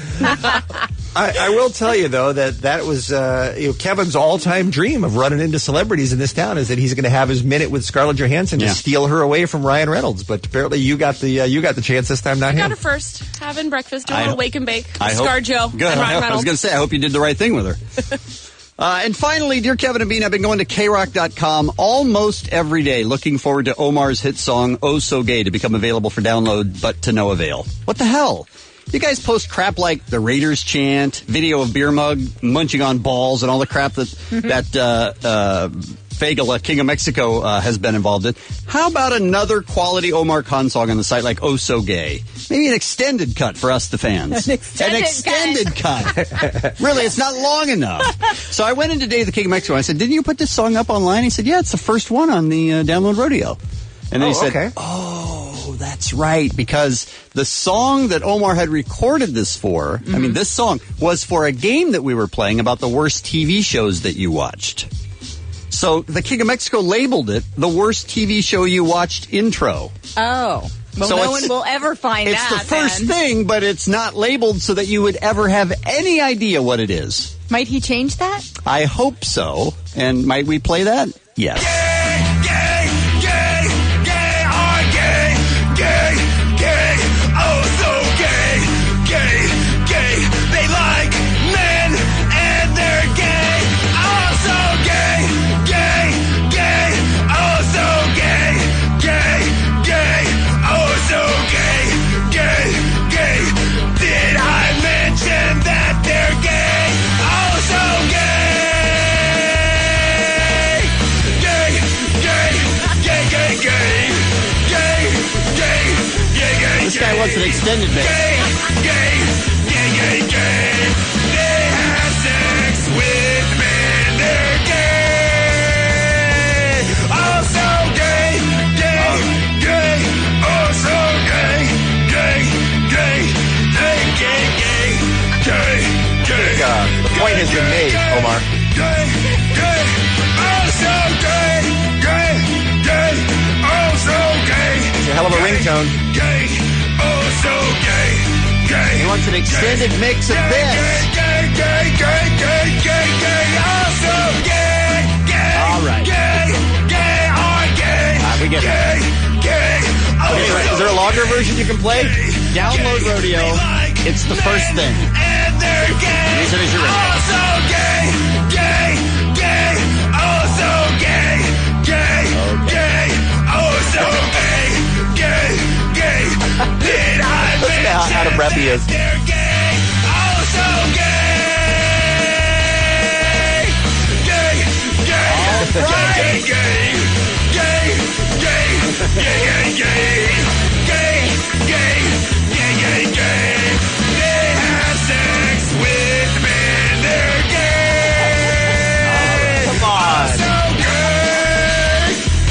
L: I, I will tell you though that that was uh, you know, Kevin's all-time dream of running into celebrities in this town is that he's going to have his minute with Scarlett Johansson
J: Yeah.
L: to steal her away from Ryan Reynolds. But apparently you got the uh, you got the chance this time, not
P: I got
L: him.
P: her first, having breakfast, doing
J: I
P: a little
J: hope-
P: wake and bake.
J: I hope-
P: ScarJo
J: Good.
P: and Ryan
J: I, I was
P: Reynolds.
J: going to say, I hope you did the right thing with her. Uh, and finally, dear Kevin and Bean, I've been going to K rock dot com almost every day, looking forward to Omar's hit song, Oh So Gay, to become available for download, but to no avail. What the hell? You guys post crap like the Raiders chant, video of Beer Mug munching on balls, and all the crap that, that uh, uh, Fagel, King of Mexico, uh, has been involved in. How about another quality Omar Khan song on the site like Oh So Gay? Maybe an extended cut for us, the fans.
K: An extended
J: An extended cut. Really, it's not long enough. So I went into Dave the King of Mexico and I said, didn't you put this song up online? He said, yeah, it's the first one on the uh, Download Rodeo. And then
L: Oh,
J: he said,
L: okay.
J: oh, that's right, because the song that Omar had recorded this for, I mean, this song was for a game that we were playing about the worst T V shows that you watched. So the King of Mexico labeled it the worst T V show you watched intro.
K: Oh. Well,
J: So
K: no
J: it's-
K: one will ever find
J: It's
K: that.
J: the first
K: then.
J: thing, but it's not labeled so that you would ever have any idea what it is.
K: Might he change that?
J: I hope so. And might we play that? Yes.
O: Gay,
J: this guy wants an extended mix.
D: Gay, gay, gay, gay, gay. They have sex with men. They're gay. Also gay, gay, gay. Also gay, gay, gay, gay, gay, gay, gay, gay.
L: Uh, the point has been made, Omar.
D: Gay, gay. Also gay, gay, gay. Also gay.
L: It's a hell of a ringtone.
D: Gay, oh so gay, gay.
J: He wants an extended
D: gay,
J: mix of
D: gay,
J: this.
D: Gay, gay, gay, gay, gay, gay, oh so gay, gay.
J: All right.
D: Gay, gay, oh gay.
J: Uh, we get
D: gay, gay, oh
L: Okay,
D: so
L: is there a longer version you can play?
J: Download
D: gay,
J: Rodeo.
D: like
J: It's the first thing.
D: And they're gay.
J: Use it as your ringtone.
D: Oh so gay, gay, gay, oh so gay, gay, gay, oh so gay, gay, gay. Did I
L: Listen to how out of breath he is.
D: They're gay, oh so gay, gay, gay, gay, gay, gay, gay, gay, gay, gay, gay, gay, gay, gay. They have sex with men. They're gay.
L: Come on.
D: So gay.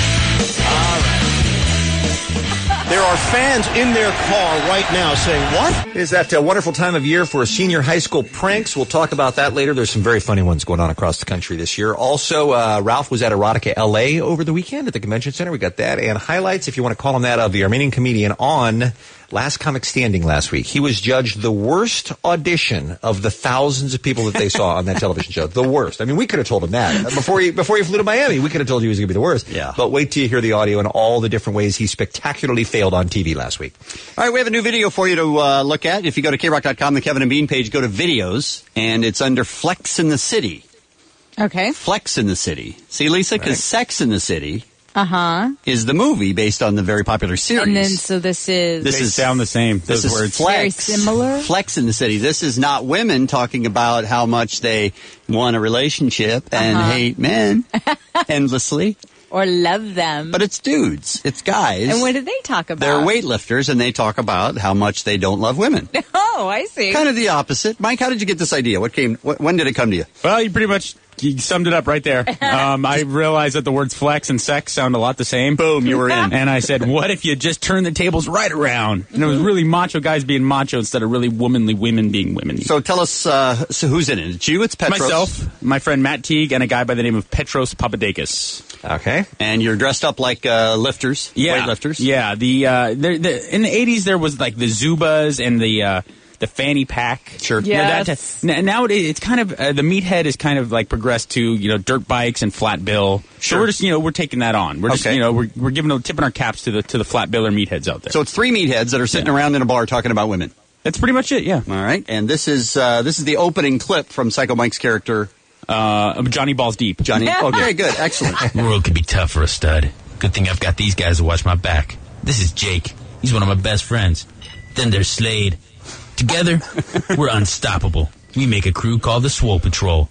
H: There are fans in their car right now saying, what?
L: It is that uh, wonderful time of year for senior high school pranks. We'll talk about that later. There's some very funny ones going on across the country this year. Also, uh, Ralph was at Erotica L A over the weekend at the convention center. We got that. And highlights, if you want to call him that, of the Armenian comedian on Last Comic Standing last week. He was judged the worst audition of the thousands of people that they saw on that television show. The worst. I mean, we could have told him that. Before he, before he flew to Miami, we could have told you he was going to be the worst.
J: Yeah.
L: But wait till you hear the audio and all the different ways he spectacularly failed on T V last week.
J: All right, we have a new video for you to uh, look at. If you go to K rock dot com, the Kevin and Bean page, go to videos, and it's under Flex in the City.
K: Okay.
J: Flex in the City. See, Lisa, because
L: Right.
J: Sex in the City
K: Uh-huh.
J: is the movie based on the very popular series.
K: And then, so this is...
J: This
F: They
J: is
F: sound the same,
J: This
F: those
J: is
F: words.
J: Flex.
K: Very similar?
J: Flex in the City. This is not women talking about how much they want a relationship and
K: Uh-huh.
J: hate men endlessly.
K: Or love them.
J: But it's dudes. It's guys.
K: And what do they talk about?
J: They're weightlifters, and they talk about how much they don't love women.
K: Oh, I see.
J: Kind of the opposite. Mike, how did you get this idea? What came? What, when did it come to you?
F: Well, you pretty much you summed it up right there. Um, I realized that the words flex and sex sound a lot the same.
J: Boom, you were in.
F: And I said, what if you just turn the tables right around? And it was really macho guys being macho instead of really womanly women being women.
J: So tell us, uh, so who's in it? It's you, it's Petros.
F: Myself, my friend Matt Teague, and a guy by the name of Petros Papadakis.
L: Okay.
J: And you're dressed up like uh, lifters,
F: Yeah,
J: weightlifters.
F: Yeah, the, uh, the, the in the eighties there was like the Zubas and the uh, the fanny pack.
J: Sure.
F: You know, that-
K: Yes.
F: n- now it, it's kind of uh, the meathead is kind of like progressed to you know dirt bikes and flat bill.
J: Sure.
F: So we're just you know we're taking that on. We're just
J: Okay.
F: you know we're we're giving tipping our caps to the to the flat biller meatheads out there.
J: So it's three meatheads that are sitting around in a bar talking about women.
F: that's pretty much it. Yeah.
J: All right. And this is uh, this is the opening clip from Psycho Mike's character,
F: Uh, Johnny Balls Deep.
J: Johnny. Okay, good, excellent.
Q: The world could be tough for a stud. Good thing I've got these guys to watch my back. This is Jake. He's one of my best friends. Then there's Slade. Together, we're unstoppable. We make a crew called the Swole Patrol.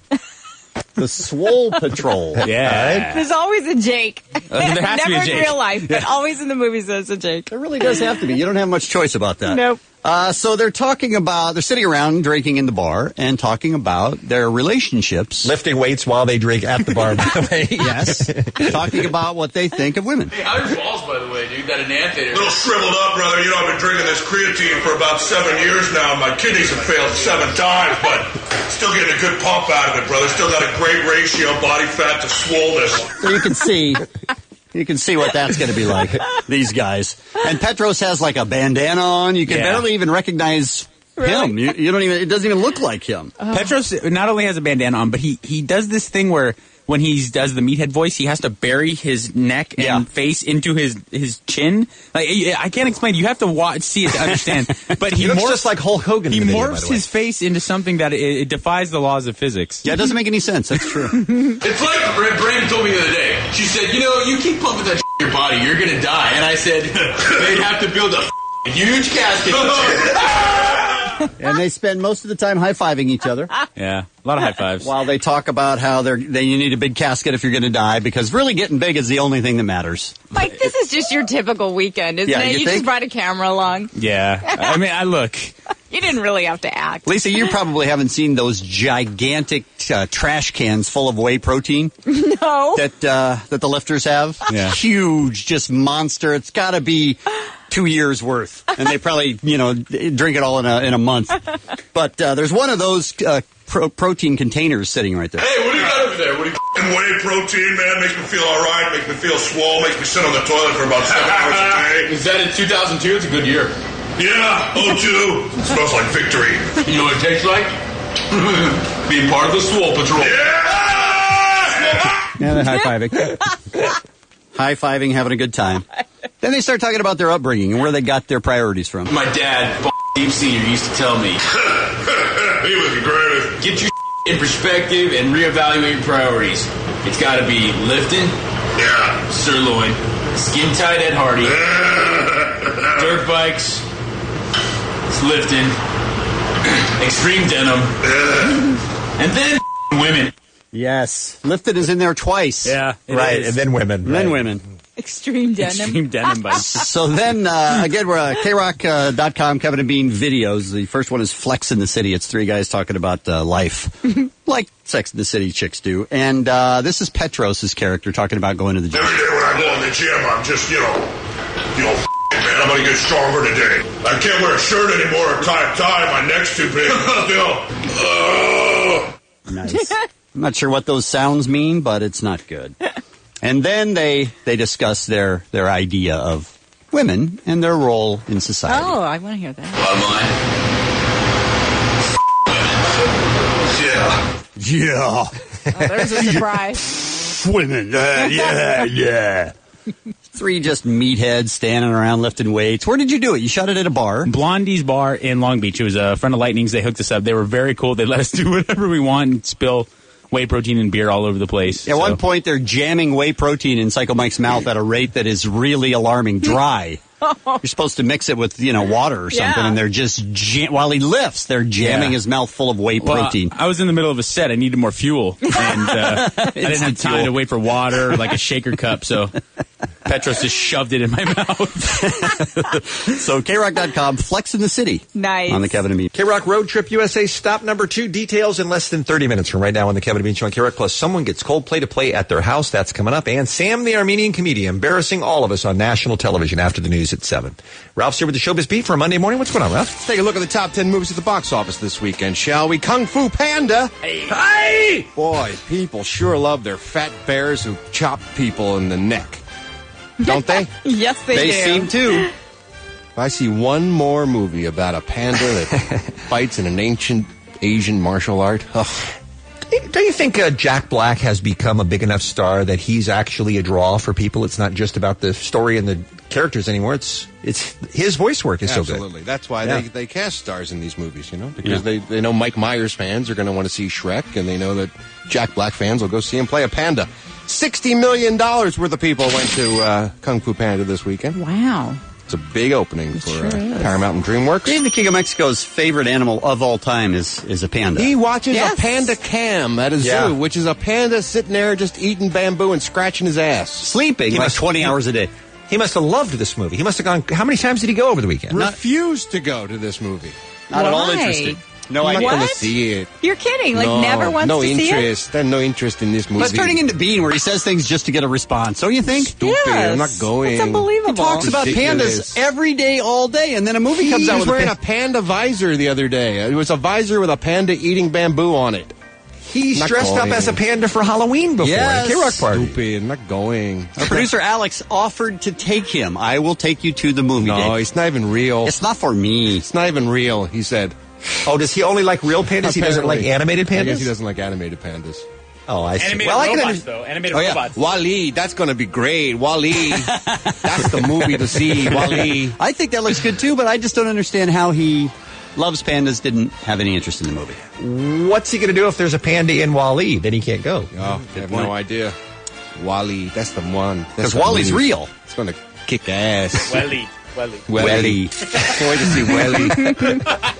J: The Swole Patrol.
F: Yeah.
K: There's always a Jake.
F: there has
K: Never
F: to be a
K: in
F: Jake.
K: real life, but always in the movies there's a Jake.
J: There really does have to be. You don't have much choice about that.
K: Nope.
J: Uh, so they're talking about, they're sitting around drinking in the bar and talking about their relationships.
L: Lifting weights while they drink at the bar, by the way.
J: Yes. Talking about what they think of women.
Q: Hey, how's your balls, by the way, dude? That
C: A
Q: enanthator.
C: little shriveled up, brother. You know, I've been drinking this creatine for about seven years now. My kidneys have failed seven times, but still getting a good pump out of it, brother. Still got a great ratio, body fat to swollenness.
J: So you can see, you can see what that's going to be like, these guys. And Petros has like a bandana on. You can
F: Yeah.
J: barely even recognize him. You, you don't even, it doesn't even look like him.
F: Petros not only has a bandana on, but he, he does this thing where when he does the meathead voice, he has to bury his neck and
J: Yeah.
F: face into his, his chin. Like I I can't explain. You have to watch, see it to understand. But he,
L: He looks
F: morphs,
L: just like Hulk Hogan
F: he
L: in the video, by
F: morphs
L: the way.
F: his face into something that it, it defies the laws of physics.
J: Yeah, it doesn't make any sense. That's true.
Q: It's like Brandon told me the other day. She said, you know, you keep pumping that in your body, you're going to die. And I said, they'd have to build a huge casket.
J: And they spend most of the time high-fiving each other.
F: Yeah, a lot of high fives.
J: While they talk about how they're, they, you need a big casket if you're going to die, because really getting big is the only thing that matters.
K: Mike, this is just your typical weekend, isn't
J: Yeah,
K: it?
J: you
K: You,
J: think?
K: just brought a camera along.
F: Yeah, I mean, I look.
K: You didn't really have to act.
J: Lisa, you probably haven't seen those gigantic uh, trash cans full of whey protein
K: No.
J: that uh, that the lifters have.
F: Yeah.
J: Huge, just monster. It's got to be two years worth, and they probably you know drink it all in a in a month. But uh, there's one of those uh, pro- protein containers sitting right there.
C: Hey, what do you got over there? What do you f***ing whey protein, man? Makes me feel all right. Makes me feel swole. Makes me sit on the toilet for about seven hours a day.
B: Is that in two thousand two? It's a good year.
C: Yeah, oh two. It smells like victory.
B: You know what it tastes like? Being part of the Swole Patrol.
J: Yeah, they're high-fiving. High-fiving, having a good time. Then they start talking about their upbringing and where they got their priorities from.
B: My dad, B- Steve Senior, used to tell me,
C: He was the greatest.
B: get your in perspective and reevaluate your priorities. It's got to be lifting,
C: Yeah.
B: sirloin, skin tight Ed Hardy, dirt bikes, lifting, extreme denim, and then women.
J: Yes. Lifted is in there twice.
F: Yeah, it
L: Right,
F: is.
L: and then women.
J: And then
L: right.
J: women.
K: Extreme denim.
F: Extreme denim bikes.
J: So then, uh, again, we're uh, K Rock dot com, Kevin and Bean videos. The first one is Flex in the City. It's three guys talking about uh, life, like Sex in the City chicks do. And uh, this is Petros' character talking about going to the gym.
C: Every day when I go in the gym, I'm just, you know, you know, f- man, I'm gonna get stronger today. I can't wear a shirt anymore or tie a tie. My neck's too big. Still. Uh,
J: Nice. I'm not sure what those sounds mean, but it's not good. And then they, they discuss their, their idea of women and their role in society.
K: Oh, I want to hear that.
B: Bottom line.
C: yeah.
J: Yeah.
K: Oh, there's a surprise.
J: Women. Uh, yeah, yeah. Three just meatheads standing around lifting weights. Where did you do it? You shot it at a bar?
F: Blondie's Bar in Long Beach. It was a friend of Lightning's. They hooked us up. They were very cool. They let us do whatever we want and spill whey protein and beer all over the place.
J: At
F: so.
J: one point, they're jamming whey protein in Psycho Mike's mouth at a rate that is really alarming. Dry. You're supposed to mix it with, you know, water or something,
K: Yeah.
J: and they're just jam- while he lifts, they're jamming
F: Yeah.
J: his mouth full of whey
F: Well,
J: protein.
F: I was in the middle of a set. I needed more fuel, and uh, I didn't have
J: Instant
F: time
J: fuel.
F: to wait for water or like a shaker cup. So Petros just shoved it in my mouth.
J: So K Rock dot com, Flex in the City.
K: Nice.
J: On the Kevin and Bean.
L: K-Rock Road Trip U S A stop number two. Details in less than thirty minutes from right now on the Kevin and Bean Show on K-Rock. Plus, someone gets Coldplay to play at their house. That's coming up. And Sam the Armenian comedian embarrassing all of us on national television after the news at seven. Ralph's here with the Showbiz Beat for a Monday morning. What's going on, Ralph?
H: Let's take a look at the top ten movies at the box office this weekend, shall we? Kung Fu Panda. Hey. Hey! Boy, people sure love their fat bears who chop people in the neck. Don't they?
K: Yes, they,
J: They
K: do.
J: seem to.
H: If I see one more movie about a panda that fights in an ancient Asian martial art, ugh.
L: Don't you think uh, Jack Black has become a big enough star that he's actually a draw for people? It's not just about the story and the characters anymore. It's it's his voice work is so good.
H: Absolutely. That's why
L: Yeah.
H: they, they cast stars in these movies, you know, because
J: Yeah.
H: they, they know Mike Myers fans are going to want to see Shrek, and they know that Jack Black fans will go see him play a panda. sixty million dollars worth of people went to uh, Kung Fu Panda this weekend.
K: Wow.
H: It's a big opening for
K: sure
H: uh,
K: is.
H: Paramount and DreamWorks.
J: Dave the King of Mexico's favorite animal of all time is, is a panda.
H: He watches
K: Yes.
H: a panda cam at a
L: Yeah.
H: zoo, which is a panda sitting there just eating bamboo and scratching his ass.
J: Sleeping
L: He
J: like
L: must-
J: twenty hours a day.
L: He must have loved this movie. He must have gone. How many times did he go over the weekend?
H: Refused to go to this movie.
J: Not at all
K: Why?
J: interested. No
H: I'm
J: idea.
H: not going
K: What?
H: to see it.
K: You're kidding. Like,
H: no,
K: never wants
H: no
K: to see it?
H: interest. There's no interest in this movie.
J: But it's turning into Bean, where he says things just to get a response. Don't you think?
H: Stupid.
K: Yes.
H: I'm not going.
K: It's unbelievable.
J: He talks about
H: Ridiculous.
J: pandas every day, all day, and then a movie
H: He
J: comes out
H: was
J: with
H: wearing
J: a
H: a
J: panda.
H: panda visor the other day. It was a visor with a panda eating bamboo on it.
L: He's
H: Not
L: dressed
H: going.
L: up as a panda for Halloween before
J: Yes.
L: at K-Rock party.
H: Stupid. I'm not going.
J: Our producer Alex offered to take him. I will take you to the movie.
H: No,
J: Dave.
H: it's not even real.
J: It's not for me.
H: It's not even real, he said.
L: Oh, does he only like real pandas? He doesn't like
H: Apparently.
L: animated
H: I
L: pandas?
H: guess he doesn't like animated pandas.
L: Oh, I see.
F: Animated
L: well, I can
F: robots,
L: understand.
F: though. Animated
H: Oh, yeah.
F: robots.
H: Wall-E. That's going to be great. Wall-E. That's the movie to see. Wall-E.
J: I think that looks good too, but I just don't understand how he loves pandas, didn't have any interest in the movie.
L: What's he going to do if there's a panda in Wall-E? Then he can't go.
H: Oh, I have
J: point.
H: no idea. Wall-E. That's the one. That's
J: Because
H: the
J: Wally's
H: movie.
J: real.
H: It's going to kick ass.
F: Welly. Welly.
H: Welly.
J: Welly.
H: Can't wait to see Welly.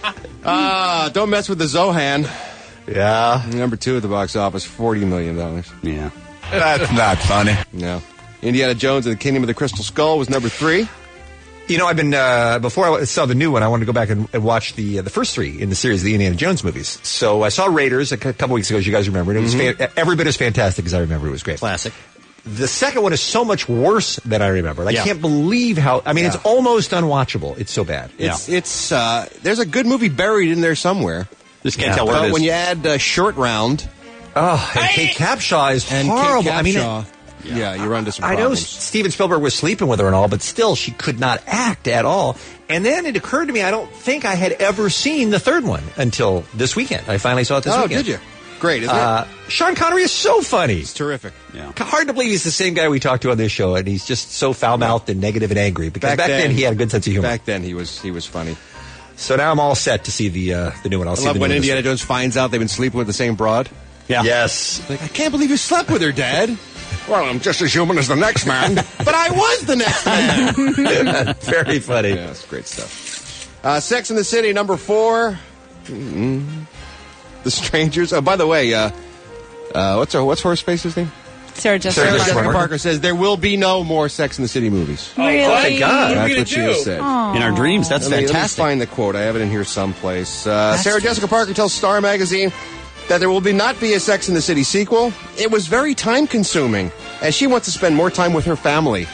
H: Ah, don't mess with the Zohan.
L: Yeah.
H: Number two at the box office, forty million dollars.
J: Yeah.
O: That's not funny.
H: No. Indiana Jones and the Kingdom of the Crystal Skull was number three.
L: You know, I've been, uh, before I saw the new one, I wanted to go back and, and watch the uh, the first three in the series, the Indiana Jones movies. So I saw Raiders a c- couple weeks ago, as you guys remember. And it was
J: Mm-hmm.
L: fan- every bit as fantastic as I remember. It was great.
J: Classic.
L: The second one is so much worse than I remember. I
H: Yeah.
L: can't believe how, I mean,
H: Yeah.
L: it's almost unwatchable. It's so bad.
H: It's, it's, uh, there's a good movie buried in there somewhere.
J: Just can't
L: Yeah,
J: tell where
H: But
J: it is.
H: when you add uh, Short Round
L: Oh, and Kate Capshaw is
H: and
L: horrible.
H: Kate
L: I mean,
H: Capshaw, yeah, you run into some
L: I know
H: problems.
L: Steven Spielberg was sleeping with her and all, but still, she could not act at all. And then it occurred to me, I don't think I had ever seen the third one until this weekend. I finally saw it this
H: Oh,
L: weekend.
H: did you? Great, isn't
L: Uh, Sean Connery is so funny.
H: It's terrific.
J: Yeah.
L: Hard to believe he's the same guy we talked to on this show, and he's just so foul-mouthed and negative and angry. Because back, then, he had a good sense of humor.
H: Back then he was he was funny.
L: So now I'm all set to see the uh, the new one. I'll
H: I
L: see
H: love
L: the
H: when
L: new one this
H: Indiana Jones finds out they've been sleeping with the same broad.
J: Yeah.
L: Yes.
H: Like, I can't believe you slept with her, Dad. Well, I'm just as human as the next man. But I was the next man.
L: Very funny.
H: Yeah, it's great stuff. Uh, Sex in the City, number four. Mm-hmm. The Strangers. Oh, by the way, uh, uh, what's her, what's Horseface's name?
K: Sarah Jessica,
H: Sarah Jessica
K: Parker.
H: Parker says there will be no more Sex in the City movies.
K: Really?
L: Thank God.
H: That's
B: you
H: what she
B: gonna
H: has
B: do?
H: said.
K: Aw.
J: In our dreams, that's
H: Let me, let me
J: fantastic.
H: find the quote. I have it in here someplace. Uh, Sarah Jessica Parker tells Star Magazine that there will be not be a Sex in the City sequel. It was very time consuming, as she wants to spend more time with her family.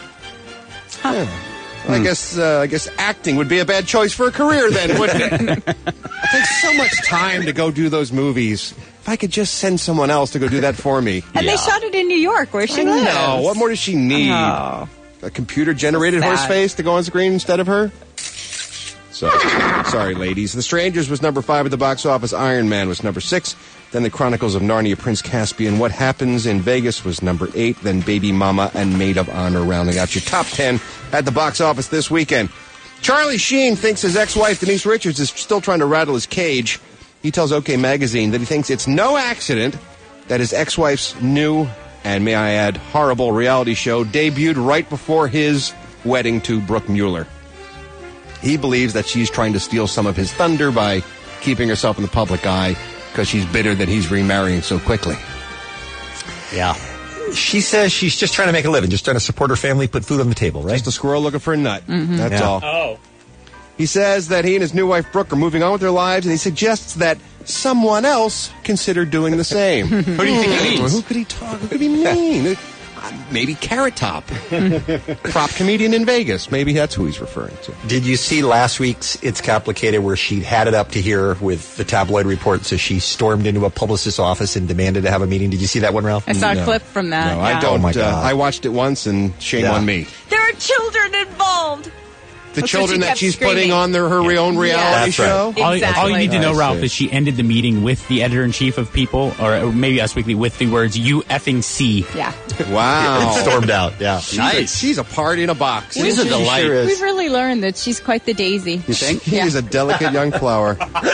H: Yeah. Well, I guess uh, I guess acting would be a bad choice for a career then, wouldn't it? It takes so much time to go do those movies. If I could just send someone else to go do that for me.
K: And they shot it in New York, where she
H: I
K: lives.
H: know. What more does she need?
K: Oh.
H: A computer-generated
K: So sad.
H: horse face to go on screen instead of her? So, sorry, ladies. The Strangers was number five at the box office. Iron Man was number six. Then The Chronicles of Narnia, Prince Caspian. What Happens in Vegas was number eight. Then Baby Mama and Maid of Honor rounding out your top ten at the box office this weekend. Charlie Sheen thinks his ex-wife, Denise Richards, is still trying to rattle his cage. He tells OK Magazine that he thinks it's no accident that his ex-wife's new, and may I add, horrible reality show debuted right before his wedding to Brooke Mueller. He believes that she's trying to steal some of his thunder by keeping herself in the public eye because she's bitter that he's remarrying so quickly.
J: Yeah.
L: She says she's just trying to make a living, just trying to support her family, put food on the table, right?
H: Just a squirrel looking for a nut. That's
L: Yeah.
H: all.
B: Oh.
H: He says that he and his new wife Brooke are moving on with their lives, and he suggests that someone else consider doing the same. Who
J: do you think he means?
H: Who could he talk? Who could he mean? Uh, Maybe Carrot Top, prop comedian in Vegas. Maybe that's who he's referring to.
L: Did you see last week's It's Complicated where she had it up to here with the tabloid report, so she stormed into a publicist's office and demanded to have a meeting? Did you see that one, Ralph?
K: I saw
H: No.
K: a clip from that.
H: No,
K: yeah.
H: I don't.
L: Oh, my
H: uh,
L: God.
H: I watched it once, and shame
L: Yeah.
H: on me.
K: There are children involved.
H: The
K: That's what
H: children
K: she
H: that
K: kept
H: she's
K: screaming.
H: putting on their her own reality
L: That's right.
H: show.
F: All, all
K: Exactly.
F: you need to know,
H: I
F: Ralph,
H: see.
F: is she ended the meeting with the editor-in-chief of People, or maybe Us Weekly, with the words, "You effing see."
K: Yeah.
H: Wow.
L: It stormed out, yeah.
H: She's a,
J: Nice.
H: she's a party in a box.
J: She's a
H: isn't she?
J: delight.
L: Sure is.
K: We've really learned that she's quite the daisy.
J: You think?
H: She is a delicate young flower.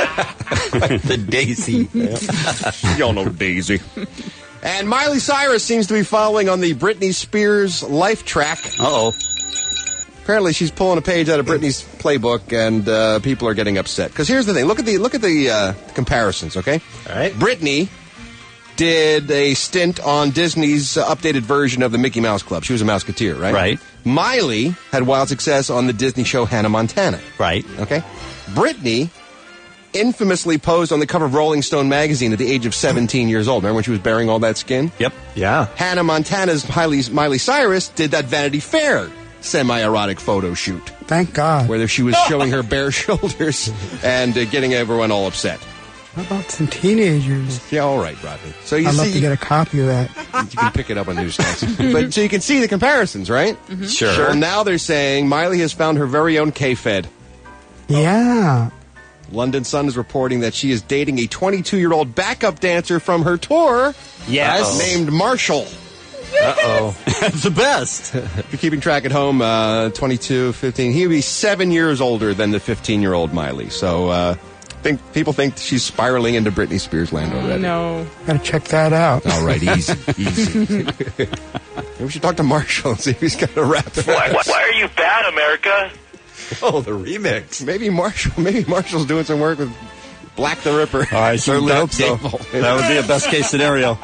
L: The Daisy.
H: Y'all know Daisy. And Miley Cyrus seems to be following on the Britney Spears life track.
J: Uh-oh.
H: Apparently, she's pulling a page out of Britney's playbook, and uh, people are getting upset. Because here's the thing: look at the look at the uh, comparisons. Okay,
L: All right.
H: Britney did a stint on Disney's uh, updated version of the Mickey Mouse Club. She was a Mouseketeer, right?
J: Right.
H: Miley had wild success on the Disney show Hannah Montana.
J: Right.
H: Okay. Britney infamously posed on the cover of Rolling Stone magazine at the age of seventeen years old. Remember when she was bearing all that skin?
J: Yep.
L: Yeah.
H: Hannah Montana's Miley, Miley Cyrus did that Vanity Fair semi-erotic photo shoot.
R: Thank God.
H: Where she was showing her bare shoulders and uh, getting everyone all upset.
R: How about some teenagers?
H: Yeah, all right, Rodney. So you
R: I'd love
H: see,
R: to get a copy of that.
H: you can pick it up on newsstands. But so you can see the comparisons, right?
L: Sure.
H: So now they're saying Miley has found her very own K-Fed.
R: Yeah.
H: London Sun is reporting that she is dating a twenty-two-year-old backup dancer from her tour.
J: Yes.
H: Named Marshall.
L: Uh-oh.
J: That's the best.
H: If you're keeping track at home, uh, twenty-two, fifteen, he would be seven years older than the fifteen-year-old Miley. So uh, think people think she's spiraling into Britney Spears land already.
K: No.
R: Gotta check that out.
H: All right, easy, easy. Maybe we should talk to Marshall and see if he's got a rap.
C: Why, why, why are you bad, America?
L: Oh, the remix.
H: Maybe Marshall. Maybe Marshall's doing some work with Black the Ripper.
J: I certainly hope so. That would be a best case scenario.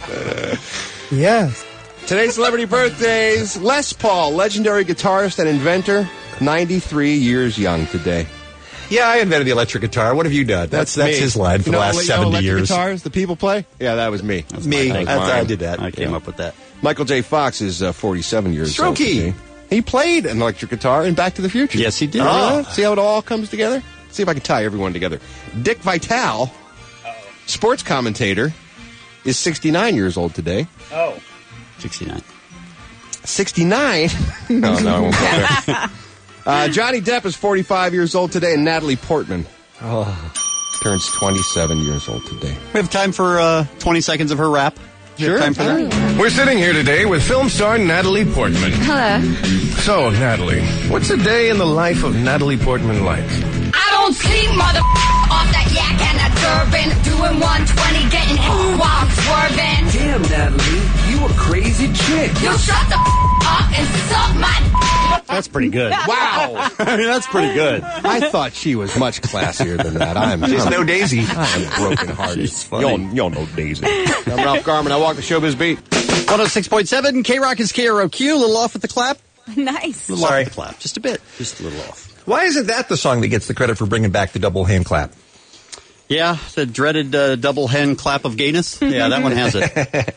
R: Yes.
H: Today's celebrity birthdays. Les Paul, legendary guitarist and inventor, ninety-three years young today.
L: Yeah, I invented the electric guitar. What have you done? That's that's,
H: me.
L: his line for
H: You
L: the
H: know,
L: last
H: you know
L: seventy
H: electric
L: years.
H: guitars the people play? Yeah, that was me. That was
L: Me.
H: my- that was
L: That's-
H: mine.
L: I did that.
J: I came
H: Yeah.
J: up with that.
H: Michael J. Fox is uh, forty-seven years old.
L: Strokey.
H: today. He played an electric guitar in Back to the Future.
J: Yes, he did.
H: Oh. See how it all comes together? See if I can tie everyone together. Dick Vitale, sports commentator, is sixty-nine years old today.
F: Oh.
J: sixty-nine.
H: sixty-nine? no, no, I won't go there. Uh, Johnny Depp is forty-five years old today, and Natalie Portman turns twenty-seven years old today.
J: We have time for uh, twenty seconds of her rap. Do you have time for that?
S: We're sitting here today with film star Natalie Portman.
T: Hello.
S: So, Natalie, what's a day in the life of Natalie Portman like?
T: I don't sleep, mother off that yak and that Durban, doing one twenty, getting hit while I'm swerving.
U: Damn, Natalie, you a crazy chick.
T: You shut the up and suck my.
J: That's pretty good.
H: Wow.
J: I mean, that's pretty good.
H: I thought she was much classier than that. I'm
L: She's
H: I'm-
L: no Daisy.
H: I'm broken-hearted.
J: She's funny.
H: Y'all, y'all know Daisy. I'm Ralph Garman. I walk the showbiz beat.
J: one oh six point seven, K-Rock is K R O Q. A little off with the clap.
K: Nice.
J: A little
L: Sorry.
J: off with the clap. Just a bit. Just a little off.
L: Why isn't that the song that gets the credit for bringing back the double hand clap?
J: Yeah, the dreaded uh, double hen clap of gayness. Yeah, that one has it.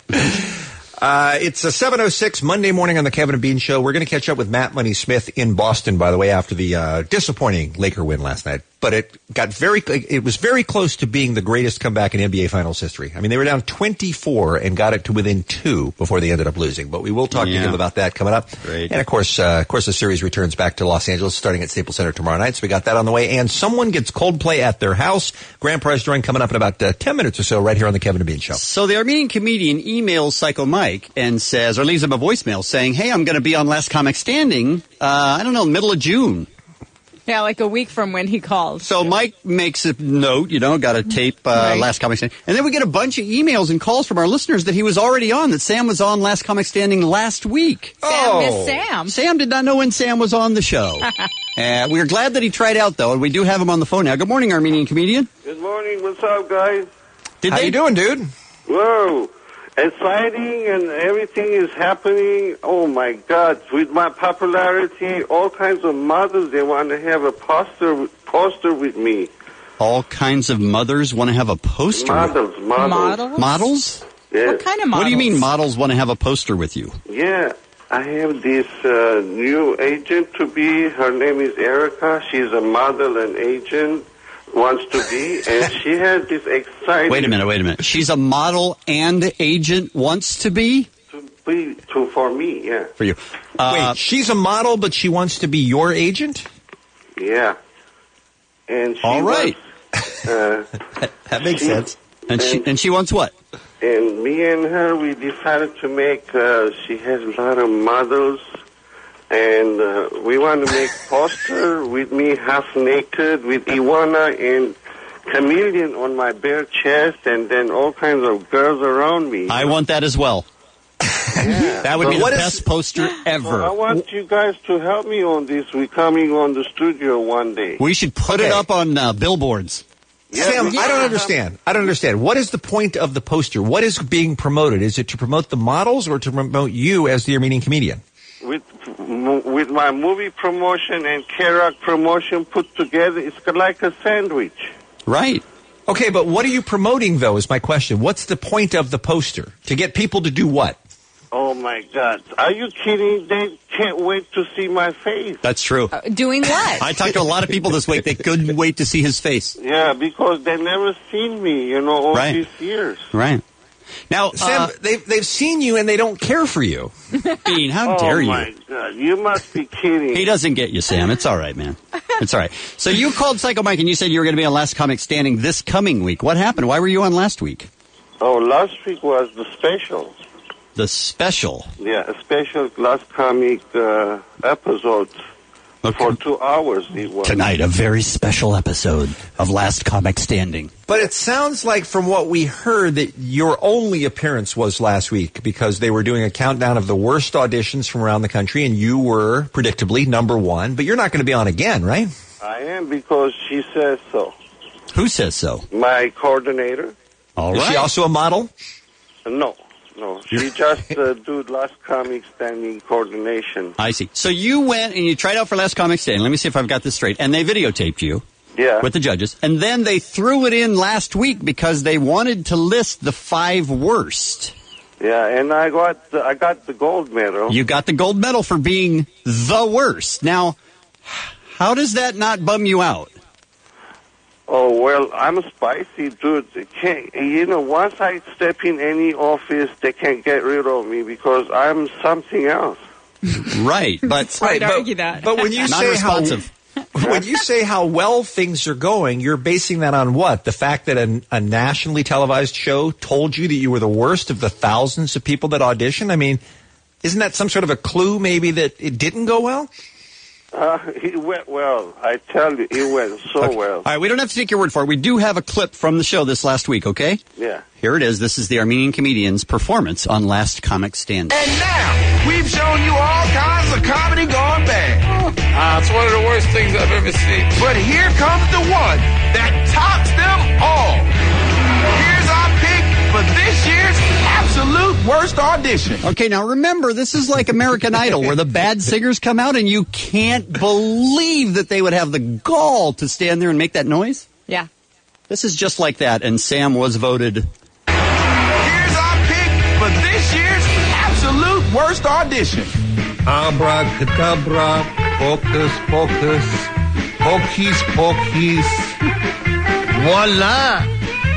L: Uh, it's a seven oh six Monday morning on the Kevin and Bean Show. We're going to catch up with Matt Money Smith in Boston, by the way, after the uh, disappointing Laker win last night. But it got very, it was very close to being the greatest comeback in N B A Finals history. I mean, they were down twenty-four and got it to within two before they ended up losing. But we will talk
J: Yeah.
L: to him about that coming up.
J: Great.
L: And of course, uh, of course, the series returns back to Los Angeles, starting at Staples Center tomorrow night. So we got that on the way. And someone gets Coldplay at their house. Grand prize drawing coming up in about uh, ten minutes or so, right here on the Kevin and Bean Show.
J: So the Armenian comedian emails Psycho Mike and says, or leaves him a voicemail saying, hey, I'm going to be on Last Comic Standing, uh, I don't know, middle of June.
K: Yeah, like a week from when he called.
J: So Mike makes a note, you know, got to tape uh,
K: Right.
J: Last Comic Standing. And then we get a bunch of emails and calls from our listeners that he was already on, that Sam was on Last Comic Standing last week.
K: Sam is Sam.
J: Sam did not know when Sam was on the show. uh, we are glad that he tried out, though, and we do have him on the phone now. Good morning, Armenian comedian.
V: Good morning. What's up, guys?
J: Did
L: How
J: they-
L: you doing, dude?
V: Whoa. Exciting and everything is happening. Oh, my God. With my popularity, all kinds of mothers, they want to have a poster poster with me.
J: All kinds of mothers want to have a poster.
V: Models, models.
K: Models?
J: Models?
V: Yes.
K: What kind of models?
J: What do you mean models want to have a poster with you?
V: Yeah. I have this uh, new agent to be. Her name is Erica. She's a model and agent. Wants to be, and she has this exciting.
J: Wait a minute, wait a minute. She's a model and agent, wants to be?
V: To be to for me, yeah,
J: For you. Uh,
L: Wait, she's a model, but she wants to be your agent?
V: yeah. And she
J: All right.
V: wants, uh,
J: that makes
V: she-
J: sense. And she and she wants what?
V: and me and her, we decided to make. Uh, she has a lot of models, and uh, we want to make poster with me half naked with Iwana and chameleon on my bare chest, and then all kinds of girls around me.
J: I want that as well. That would
V: So
J: be the
V: what is-
J: best poster ever.
V: I want you guys to help me on this. We're coming on the studio one day.
J: We should put
L: Okay.
J: it up on uh, billboards.
L: Sam,
V: we-
L: I don't understand. I don't understand. What is the point of the poster? What is being promoted? Is it to promote the models or to promote you as the Armenian comedian?
V: With with my movie promotion and K-Rock promotion put together, it's like a sandwich.
J: Right.
L: Okay, but what are you promoting, though, is my question. What's the point of the poster? To get people to do what?
V: Oh, my God. Are you kidding? They can't wait to see my face.
J: That's true.
K: Uh, doing what?
J: I talked to a lot of people this week. They couldn't wait to see his face.
V: Yeah, because they never seen me, you know, all
J: Right.
V: these years.
J: Right. Now,
L: Sam,
J: uh,
L: they've, they've seen you and they don't care for you.
J: Bean, how
V: oh,
J: dare you?
V: my God. You must be kidding.
J: He doesn't get you, Sam. It's all right, man. It's all right. So you called Psycho Mike and you said you were going to be on Last Comic Standing this coming week. What happened? Why were you on last week?
V: Oh, last week was the special.
J: The special.
V: Yeah, a special last comic uh, episode.
J: Okay.
V: For two hours it was.
J: Tonight, a very special episode of Last Comic Standing.
L: But it sounds like from what we heard that your only appearance was last week because they were doing a countdown of the worst auditions from around the country and you were, predictably, number one. But you're not going to be on again, right?
V: I am because she says so.
J: Who says so?
V: My coordinator.
J: All
L: Is
J: right.
L: she also a model?
V: No, no. She just uh, do Last Comic Standing coordination.
J: I see. So you went and you tried out for Last Comic Standing. Let me see if I've got this straight. And they videotaped you.
V: Yeah.
J: With the judges. And then they threw it in last week because they wanted to list the five worst.
V: Yeah, and I got the, I got the gold medal.
J: You got the gold medal for being the worst. Now, how does that not bum you out?
V: Oh, well, I'm a spicy dude. They can't, you know, once I step in any office, they can't get rid of me because I'm something else.
J: Right, but
K: It's hard to argue that.
L: But when you say how when you say how well things are going, you're basing that on what? The fact that a, a nationally televised show told you that you were the worst of the thousands of people that auditioned? I mean, isn't that some sort of a clue maybe that it didn't go well?
V: Uh, it went well. I tell you, it went so
J: Okay.
V: well.
J: All right, we don't have to take your word for it. We do have a clip from the show this last week, okay?
V: Yeah.
J: Here it is. This is the Armenian comedian's performance on Last Comic Standing.
U: And now, we've shown you all kinds of comedy gone bad.
E: Ah, it's one of the worst things I've ever seen.
U: But here comes the one that tops them all. Here's our pick for this year's absolute worst audition.
J: Okay, now remember, this is like American Idol, where the bad singers come out and you can't believe that they would have the gall to stand there and make that noise.
K: Yeah.
J: This is just like that, and Sam was voted.
U: Here's our pick for this year's absolute worst audition.
S: Abracadabra, focus, focus, hocus pocus, voila!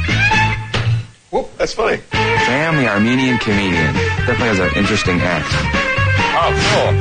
E: Whoop, that's funny.
I: Sam, the Armenian comedian. Definitely has an interesting act.
E: Oh, cool.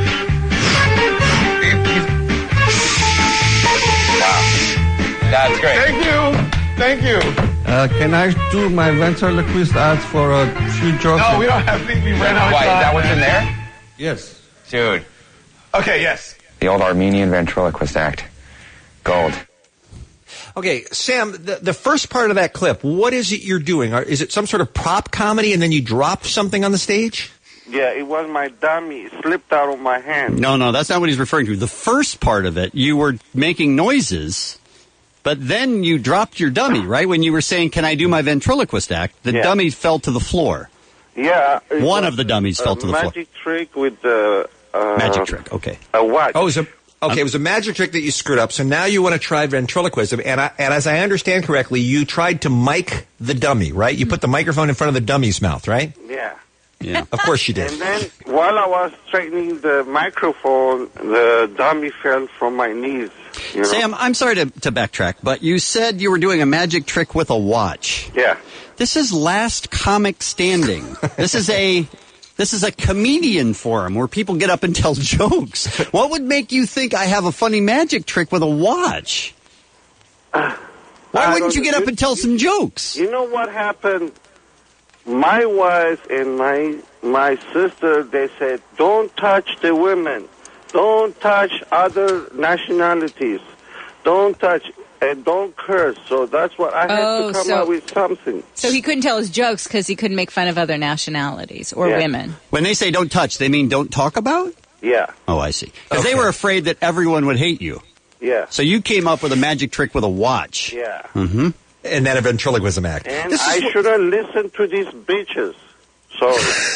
E: Wow. That's great. Thank you. Thank you.
S: Uh, can I do my ventriloquist act for a few jokes?
E: No, we don't have to. We ran out of
I: Why,
E: time.
I: is that what's in there?
S: Yes.
I: Dude.
E: Okay, yes.
I: The old Armenian ventriloquist act. Gold.
L: Okay, Sam, the, the first part of that clip, what is it you're doing? Are, is it some sort of prop comedy and then you drop something on the stage?
V: Yeah, it was my dummy. It slipped out of my hand.
J: No, no, that's not what he's referring to. The first part of it, you were making noises, but then you dropped your dummy, right? When you were saying, can I do my ventriloquist act? The
V: Yeah.
J: dummy fell to the floor.
V: Yeah. it
J: One
V: was
J: of the dummies
V: a
J: fell to the floor.
V: magic trick with the... Uh,
J: Magic trick, okay.
V: A watch.
L: Oh, it was a, okay, it was a magic trick that you screwed up, so now you want to try ventriloquism, and, I, and as I understand correctly, you tried to mic the dummy, right? You put the microphone in front of the dummy's mouth, right?
V: Yeah.
J: Yeah.
L: Of course you did.
V: And then while I was straightening the microphone, the dummy fell from my knees. You know?
J: Sam, I'm sorry to, to backtrack, but you said you were doing a magic trick with a watch.
V: Yeah.
J: This is Last Comic Standing. This is a this is a comedian forum where people get up and tell jokes. What would make you think I have a funny magic trick with a watch? Why
V: I
J: wouldn't
V: don't-
J: you get up and tell some jokes?
V: You know what happened? My wife and my my sister, they said, don't touch the women. Don't touch other nationalities. Don't touch and don't curse. So that's what I had
K: Oh,
V: to come
K: so-
V: up with something.
K: So he couldn't tell his jokes because he couldn't make fun of other nationalities or
V: Yeah.
K: women.
J: When they say don't touch, they mean don't talk about?
V: Yeah,
J: Oh, I see. Because they were afraid that everyone would hate you.
V: yeah,
J: So you came up with a magic trick with a watch.
V: yeah.
J: Mm-hmm.
L: And then a ventriloquism act.
V: And
L: This is
V: I
L: what-
V: should have listened to these bitches. Sorry.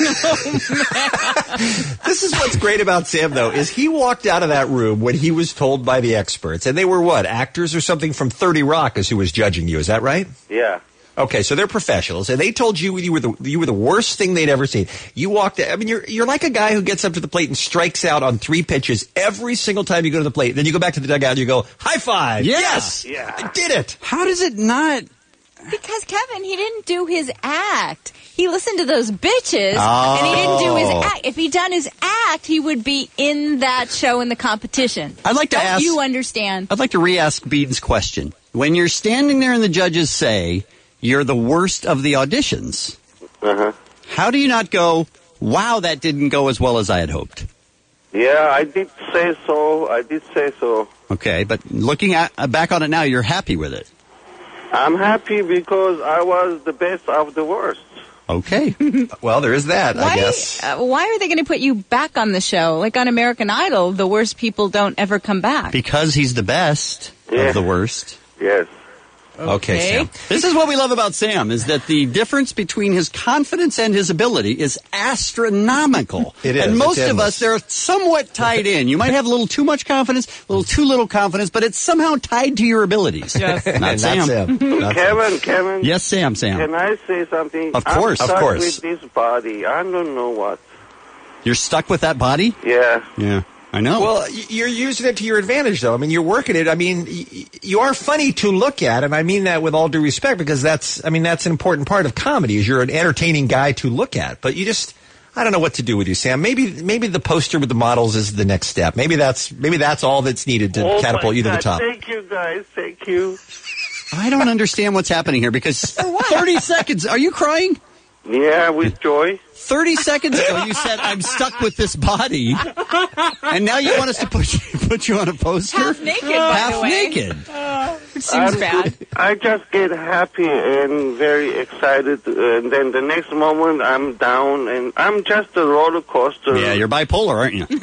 L: This is what's great about Sam, though, is he walked out of that room when he was told by the experts, and they were what, actors or something from thirty Rock is who was judging you, is that right?
V: Yeah.
L: Okay, so they're professionals, and they told you you were the you were the worst thing they'd ever seen. You walked, I mean, you're you're like a guy who gets up to the plate and strikes out on three pitches every single time you go to the plate. Then you go back to the dugout and you go, high five!
J: Yeah.
L: Yes,
V: Yeah.
L: I did it.
J: How does it not?
K: Because Kevin, he didn't do his act. He listened to those bitches,
J: Oh.
K: and he didn't do his act. If he'd done his act, he would be in that show in the competition.
J: I'd like to
K: Don't
J: ask-
K: you understand?
J: I'd like to re-ask Bean's question. When you're standing there and the judges say you're the worst of the auditions,
V: Uh-huh.
J: how do you not go, wow, that didn't go as well as I had hoped?
V: Yeah, I did say so. I did say so.
J: Okay, but looking at uh, back on it now, you're happy with it.
V: I'm happy because I was the best of the worst.
J: Okay.
L: Well, there is that,
K: Why,
L: I guess.
K: uh, why are they going to put you back on the show? Like on American Idol, the worst people don't ever come back.
J: Because he's the best
V: Yeah.
J: of the worst.
V: Yes.
J: Okay, Sam. This is what we love about Sam, is that the difference between his confidence and his ability is astronomical.
L: It is.
J: And most
L: It's
J: of us, they're somewhat tied in. You might have a little too much confidence, a little too little confidence, but it's somehow tied to your abilities.
V: Yes.
J: Not
L: Not
J: Sam.
L: Sam. Not
V: Kevin, Kevin.
J: Yes, Sam, Sam.
V: Can I say something?
J: Of course.
V: I'm
J: Of
V: stuck
J: course.
V: with this body. I don't know what.
J: You're stuck with that body?
V: Yeah.
J: Yeah, I know.
L: Well, y- you're using it to your advantage, though. I mean, you're working it. I mean, y- you are funny to look at, and I mean that with all due respect, because that's, I mean, that's an important part of comedy, is you're an entertaining guy to look at. But you just, I don't know what to do with you, Sam. Maybe, maybe the poster with the models is the next step. Maybe that's, maybe that's all that's needed to
V: Oh
L: catapult
V: my
L: you to the
V: God.
L: top.
V: Thank you, guys. Thank you.
J: I don't understand what's happening here, because thirty seconds, are you crying?
V: Yeah, with joy.
J: thirty seconds ago, you said, I'm stuck with this body. And now you want us to put you, put you on a poster?
K: Half naked, by
J: Half
K: the way.
J: naked.
K: Which seems
V: I'm-
K: bad.
V: I just get happy and very excited, and then the next moment I'm down, and I'm just a roller coaster.
J: Yeah, you're bipolar, aren't you?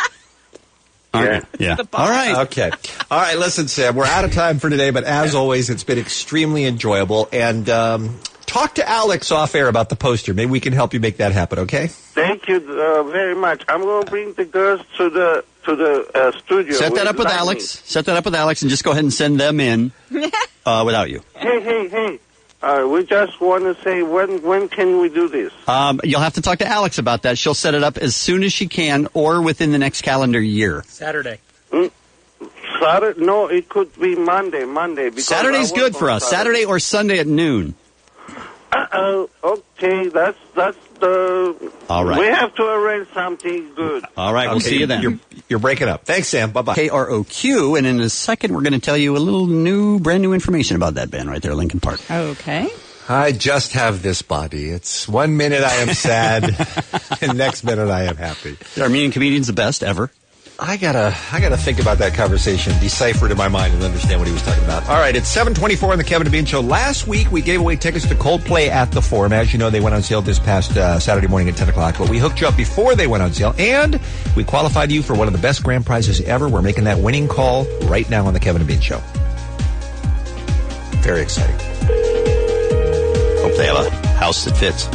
J: Aren't you? Yeah. All right.
L: Okay. All right. Listen, Sam, we're out of time for today, but as always, it's been extremely enjoyable. And um, talk to Alex off air about the poster. Maybe we can help you make that happen. Okay.
V: Thank you uh, very much. I'm going to bring the girls to the to the uh, studio.
J: Set that up with
V: Lightning.
J: Alex. Set that up with Alex and just go ahead and send them in uh, without you.
V: Hey, hey, hey! Uh, we just want to say when when can we do this?
J: Um, you'll have to talk to Alex about that. She'll set it up as soon as she can or within the next calendar year.
F: Saturday.
V: Mm, Saturday? No, it could be Monday. Monday. Because
J: Saturday's
V: I work
J: good for
V: on
J: us. Saturday or Sunday at noon.
V: Uh, okay, that's that's the.
J: All right.
V: We have to arrange something good.
J: All right, we'll
L: Okay,
J: see you then.
L: You're, you're breaking up. Thanks, Sam. Bye-bye.
J: K R O Q, and in a second, we're going to tell you a little new, brand new information about that band right there, Lincoln Park.
K: Okay.
L: I just have this body. It's one minute I am sad, and next minute I am happy.
J: Armenian comedian's the best ever.
L: I gotta, I gotta think about that conversation, decipher it in my mind, and understand what he was talking about. All right, it's seven twenty-four on the Kevin and Bean Show. Last week we gave away tickets to Coldplay at the Forum. As you know, they went on sale this past uh, Saturday morning at ten o'clock. But we hooked you up before they went on sale, and we qualified you for one of the best grand prizes ever. We're making that winning call right now on the Kevin and Bean Show. Very exciting.
J: Hope they have a house that fits.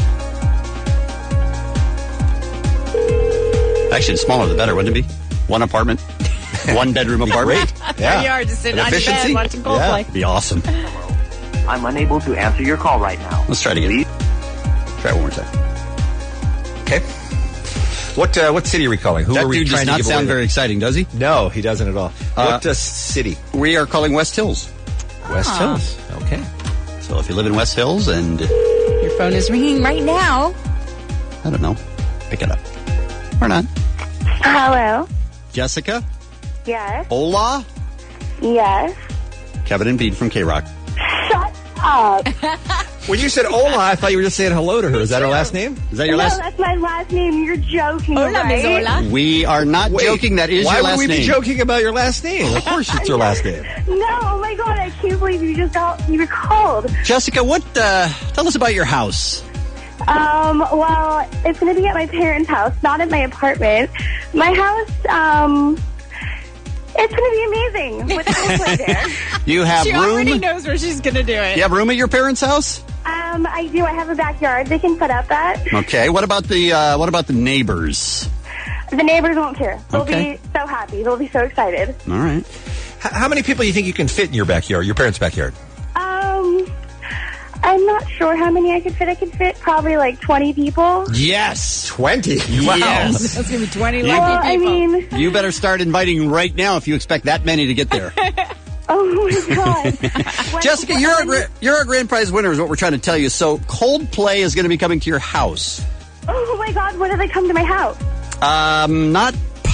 J: Actually, the smaller the better, wouldn't it be? One apartment, one bedroom apartment.
L: Great.
K: There you are, just sitting on your bed watching Coldplay.
J: Yeah, be awesome.
A: I'm unable to answer your call right now.
J: Let's try it again. Try it one more time.
L: Okay. What uh, what city are we calling? Who
J: That
L: are we
J: dude
L: trying
J: does not
L: to give
J: sound
L: away?
J: very exciting, does he?
L: No, he doesn't at all.
J: Uh,
L: what uh, city?
J: We are calling West Hills.
L: West
K: Ah.
L: Hills. Okay.
J: So if you live in West Hills and,
K: Your phone is ringing right now.
J: I don't know, pick it up. Or not.
M: Hello.
J: Jessica?
M: Yes.
J: Hola?
M: Yes.
J: Kevin and Bean from K-Rock.
M: Shut up.
L: When you said Ola, I thought you were just saying hello to her. Is that her last name?
J: Is that your
M: no,
J: last?
M: that's my last name. You're joking,
K: Hola,
M: right?
K: Miss Ola.
J: We are not
L: Wait,
J: joking. That is
L: why
J: your
L: would
J: last
L: we
J: name.
L: be joking about your last name? Of course it's your last name.
M: No, oh my god, I can't believe you just got you were called.
J: Jessica, what? Uh, tell us about your house.
M: Um, well, it's gonna be at my parents' house, not at my apartment. My house, um, it's gonna be amazing with the Coldplay there.
J: You have
K: She
J: room.
K: already knows where she's going to do it.
J: You have room at your parents' house?
M: Um, I do. I have a backyard they can put up at.
J: Okay. What about the uh, What about the neighbors?
M: The neighbors won't care. They'll
J: Okay.
M: be so happy. They'll be so excited.
J: All right.
L: H- how many people do you think you can fit in your backyard, your parents' backyard?
M: Um, I'm not sure how many I could fit. I could fit probably like twenty people.
J: Yes.
L: twenty. Wow.
J: Yes.
K: That's going to be twenty
M: Well,
K: lucky
M: I
K: people.
M: mean,
J: You better start inviting right now if you expect that many to get there.
M: oh my god. When-
J: Jessica,
M: when-
J: you're a gra- you're a grand prize winner is what we're trying to tell you. So Coldplay is going to be coming to your house.
M: Oh my god, when did they come to my house?
J: Um, not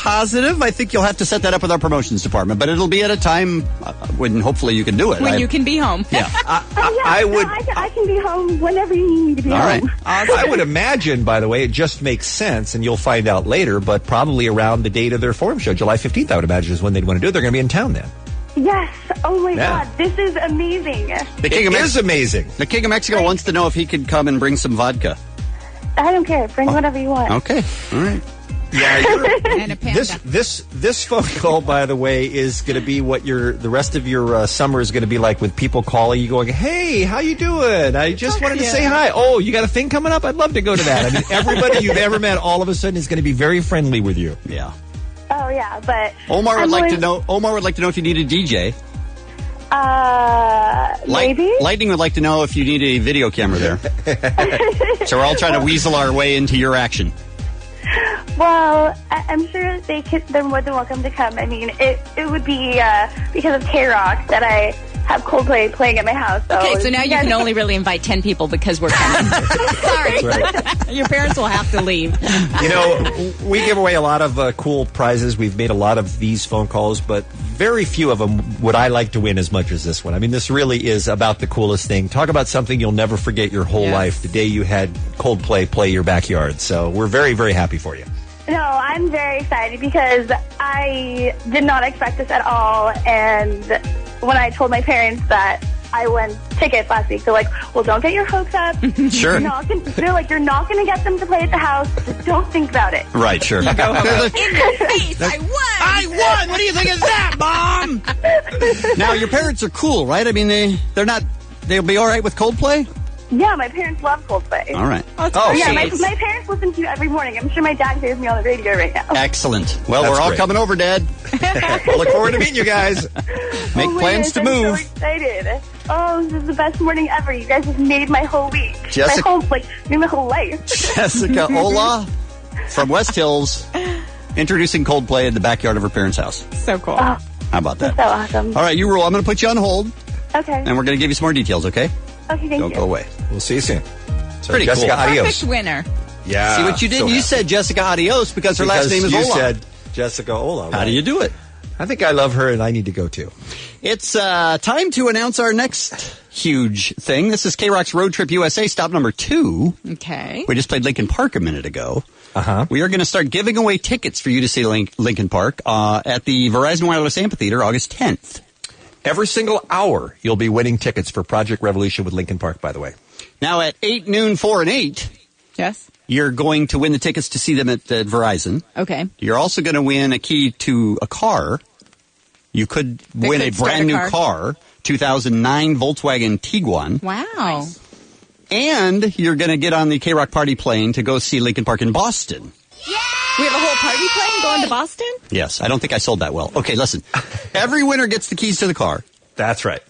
J: positive. I think you'll have to set that up with our promotions department, but it'll be at a time uh, when hopefully you can do it.
K: When
J: I,
K: you can be home.
J: Yeah.
L: I,
M: Oh, yeah,
L: I would.
M: No, I, can, I can be home whenever you need me to be
J: All
M: home.
J: right.
L: I would imagine, by the way, it just makes sense, and you'll find out later, but probably around the date of their forum show, July fifteenth, I would imagine, is when they'd want to do it. They're going to be in town then.
M: Yes. Oh my
L: Yeah.
M: God, this is amazing.
J: The King
L: It
J: of Mex-
L: is amazing.
J: The King of Mexico wants to know if he could come and bring some vodka.
M: I don't care. Bring whatever you want.
J: Okay. All right.
L: Yeah, you're,
K: And a panda.
L: this this this phone call, by the way, is going to be what your the rest of your uh, summer is going to be like, with people calling you, going, "Hey, how you doing? I just wanted to
K: yeah.
L: say hi. Oh, you got a thing coming up? I'd love to go to that." I mean, everybody you've ever met, all of a sudden, is going to be very friendly with you.
J: Yeah.
M: Oh yeah, but
J: Omar would
M: I'm
J: like to
M: always-
J: know. Omar would like to know if you need a D J.
M: Uh,
J: Light-
M: maybe.
J: Lightning would like to know if you need a video camera there. So we're all trying to weasel our way into your action.
M: Well, I- I'm sure they could, they're more than welcome to come. I mean, it it would be uh, because of K-Rock that I have Coldplay playing at my house. So
K: Okay, so now you
M: guys-
K: can only really invite ten people because we're coming. Sorry. Your parents will have to leave.
L: You know, we give away a lot of uh, cool prizes. We've made a lot of these phone calls, but very few of them would I like to win as much as this one. I mean, this really is about the coolest thing. Talk about something you'll never forget your whole
K: Yes.
L: life, the day you had Coldplay play your backyard. So we're very, very happy for you.
M: No, I'm very excited because I did not expect this at all. And when I told my parents that I won tickets last week, they're like, "Well, don't get your hopes up.
J: Sure.
M: You're not gonna, they're like, you're not going to get them to play at the house. Just don't think about it."
J: Right, sure.
K: In your face, I won.
J: I won! What do you think of that, Mom? Now, your parents are cool, right? I mean, they, they're not... They'll be all right with Coldplay?
M: Yeah, my parents love Coldplay.
J: All right.
M: Oh, yeah, my, my parents listen to you every morning. I'm sure my dad hears me on the radio right now.
J: Excellent. Well,
L: That's
J: we're all
L: great.
J: coming over, Dad.
L: We'll look forward to meeting you guys.
J: Make
M: Oh my
J: plans
M: goodness,
J: to
M: I'm
J: move.
M: so excited. Oh, this is the best morning ever. You guys have made my whole week.
J: Jessica-
M: My whole, like, made my whole life.
J: Jessica Ola from West Hills introducing Coldplay in the backyard of her parents' house.
K: So cool.
M: Oh,
J: How about that?
M: so awesome.
J: All right, you rule. I'm going to put you on hold,
M: Okay.
J: and we're going to give you some more details, okay?
M: Okay, thank
J: Don't
M: you.
J: go away.
L: We'll see you soon. So,
J: Pretty
L: Jessica,
J: cool.
L: adios.
K: Perfect winner.
L: Yeah.
J: See what you did?
L: so
J: you
L: happy.
J: said Jessica Adios because her last
L: Because
J: name is
L: you
J: Ola.
L: said Jessica Ola.
J: How
L: right?
J: do you do it?
L: I think I love her, and I need to go too.
J: It's uh, time to announce our next huge thing. This is K-Rock's Road Trip U S A, stop number two.
K: Okay.
J: We just played Lincoln Park a minute ago.
L: Uh-huh.
J: We are going to start giving away tickets for you to see Link- Lincoln Park uh, at the Verizon Wireless Amphitheater August tenth.
L: Every single hour, you'll be winning tickets for Project Revolution with Lincoln Park, by the way.
J: Now at eight, noon, four, and eight,
K: Yes.
J: you're going to win the tickets to see them at uh, Verizon.
K: Okay.
J: You're also going to win a key to a car. You could
K: They
J: win
K: could
J: a
K: start
J: brand
K: a
J: new
K: car.
J: car, two thousand nine Volkswagen Tiguan.
K: Wow.
J: And you're going to get on the K-Rock party plane to go see Lincoln Park in Boston.
K: We have a whole party plane going to Boston?
J: Yes, I don't think I sold that well. Okay, listen. Every winner gets the keys to the car.
L: That's right.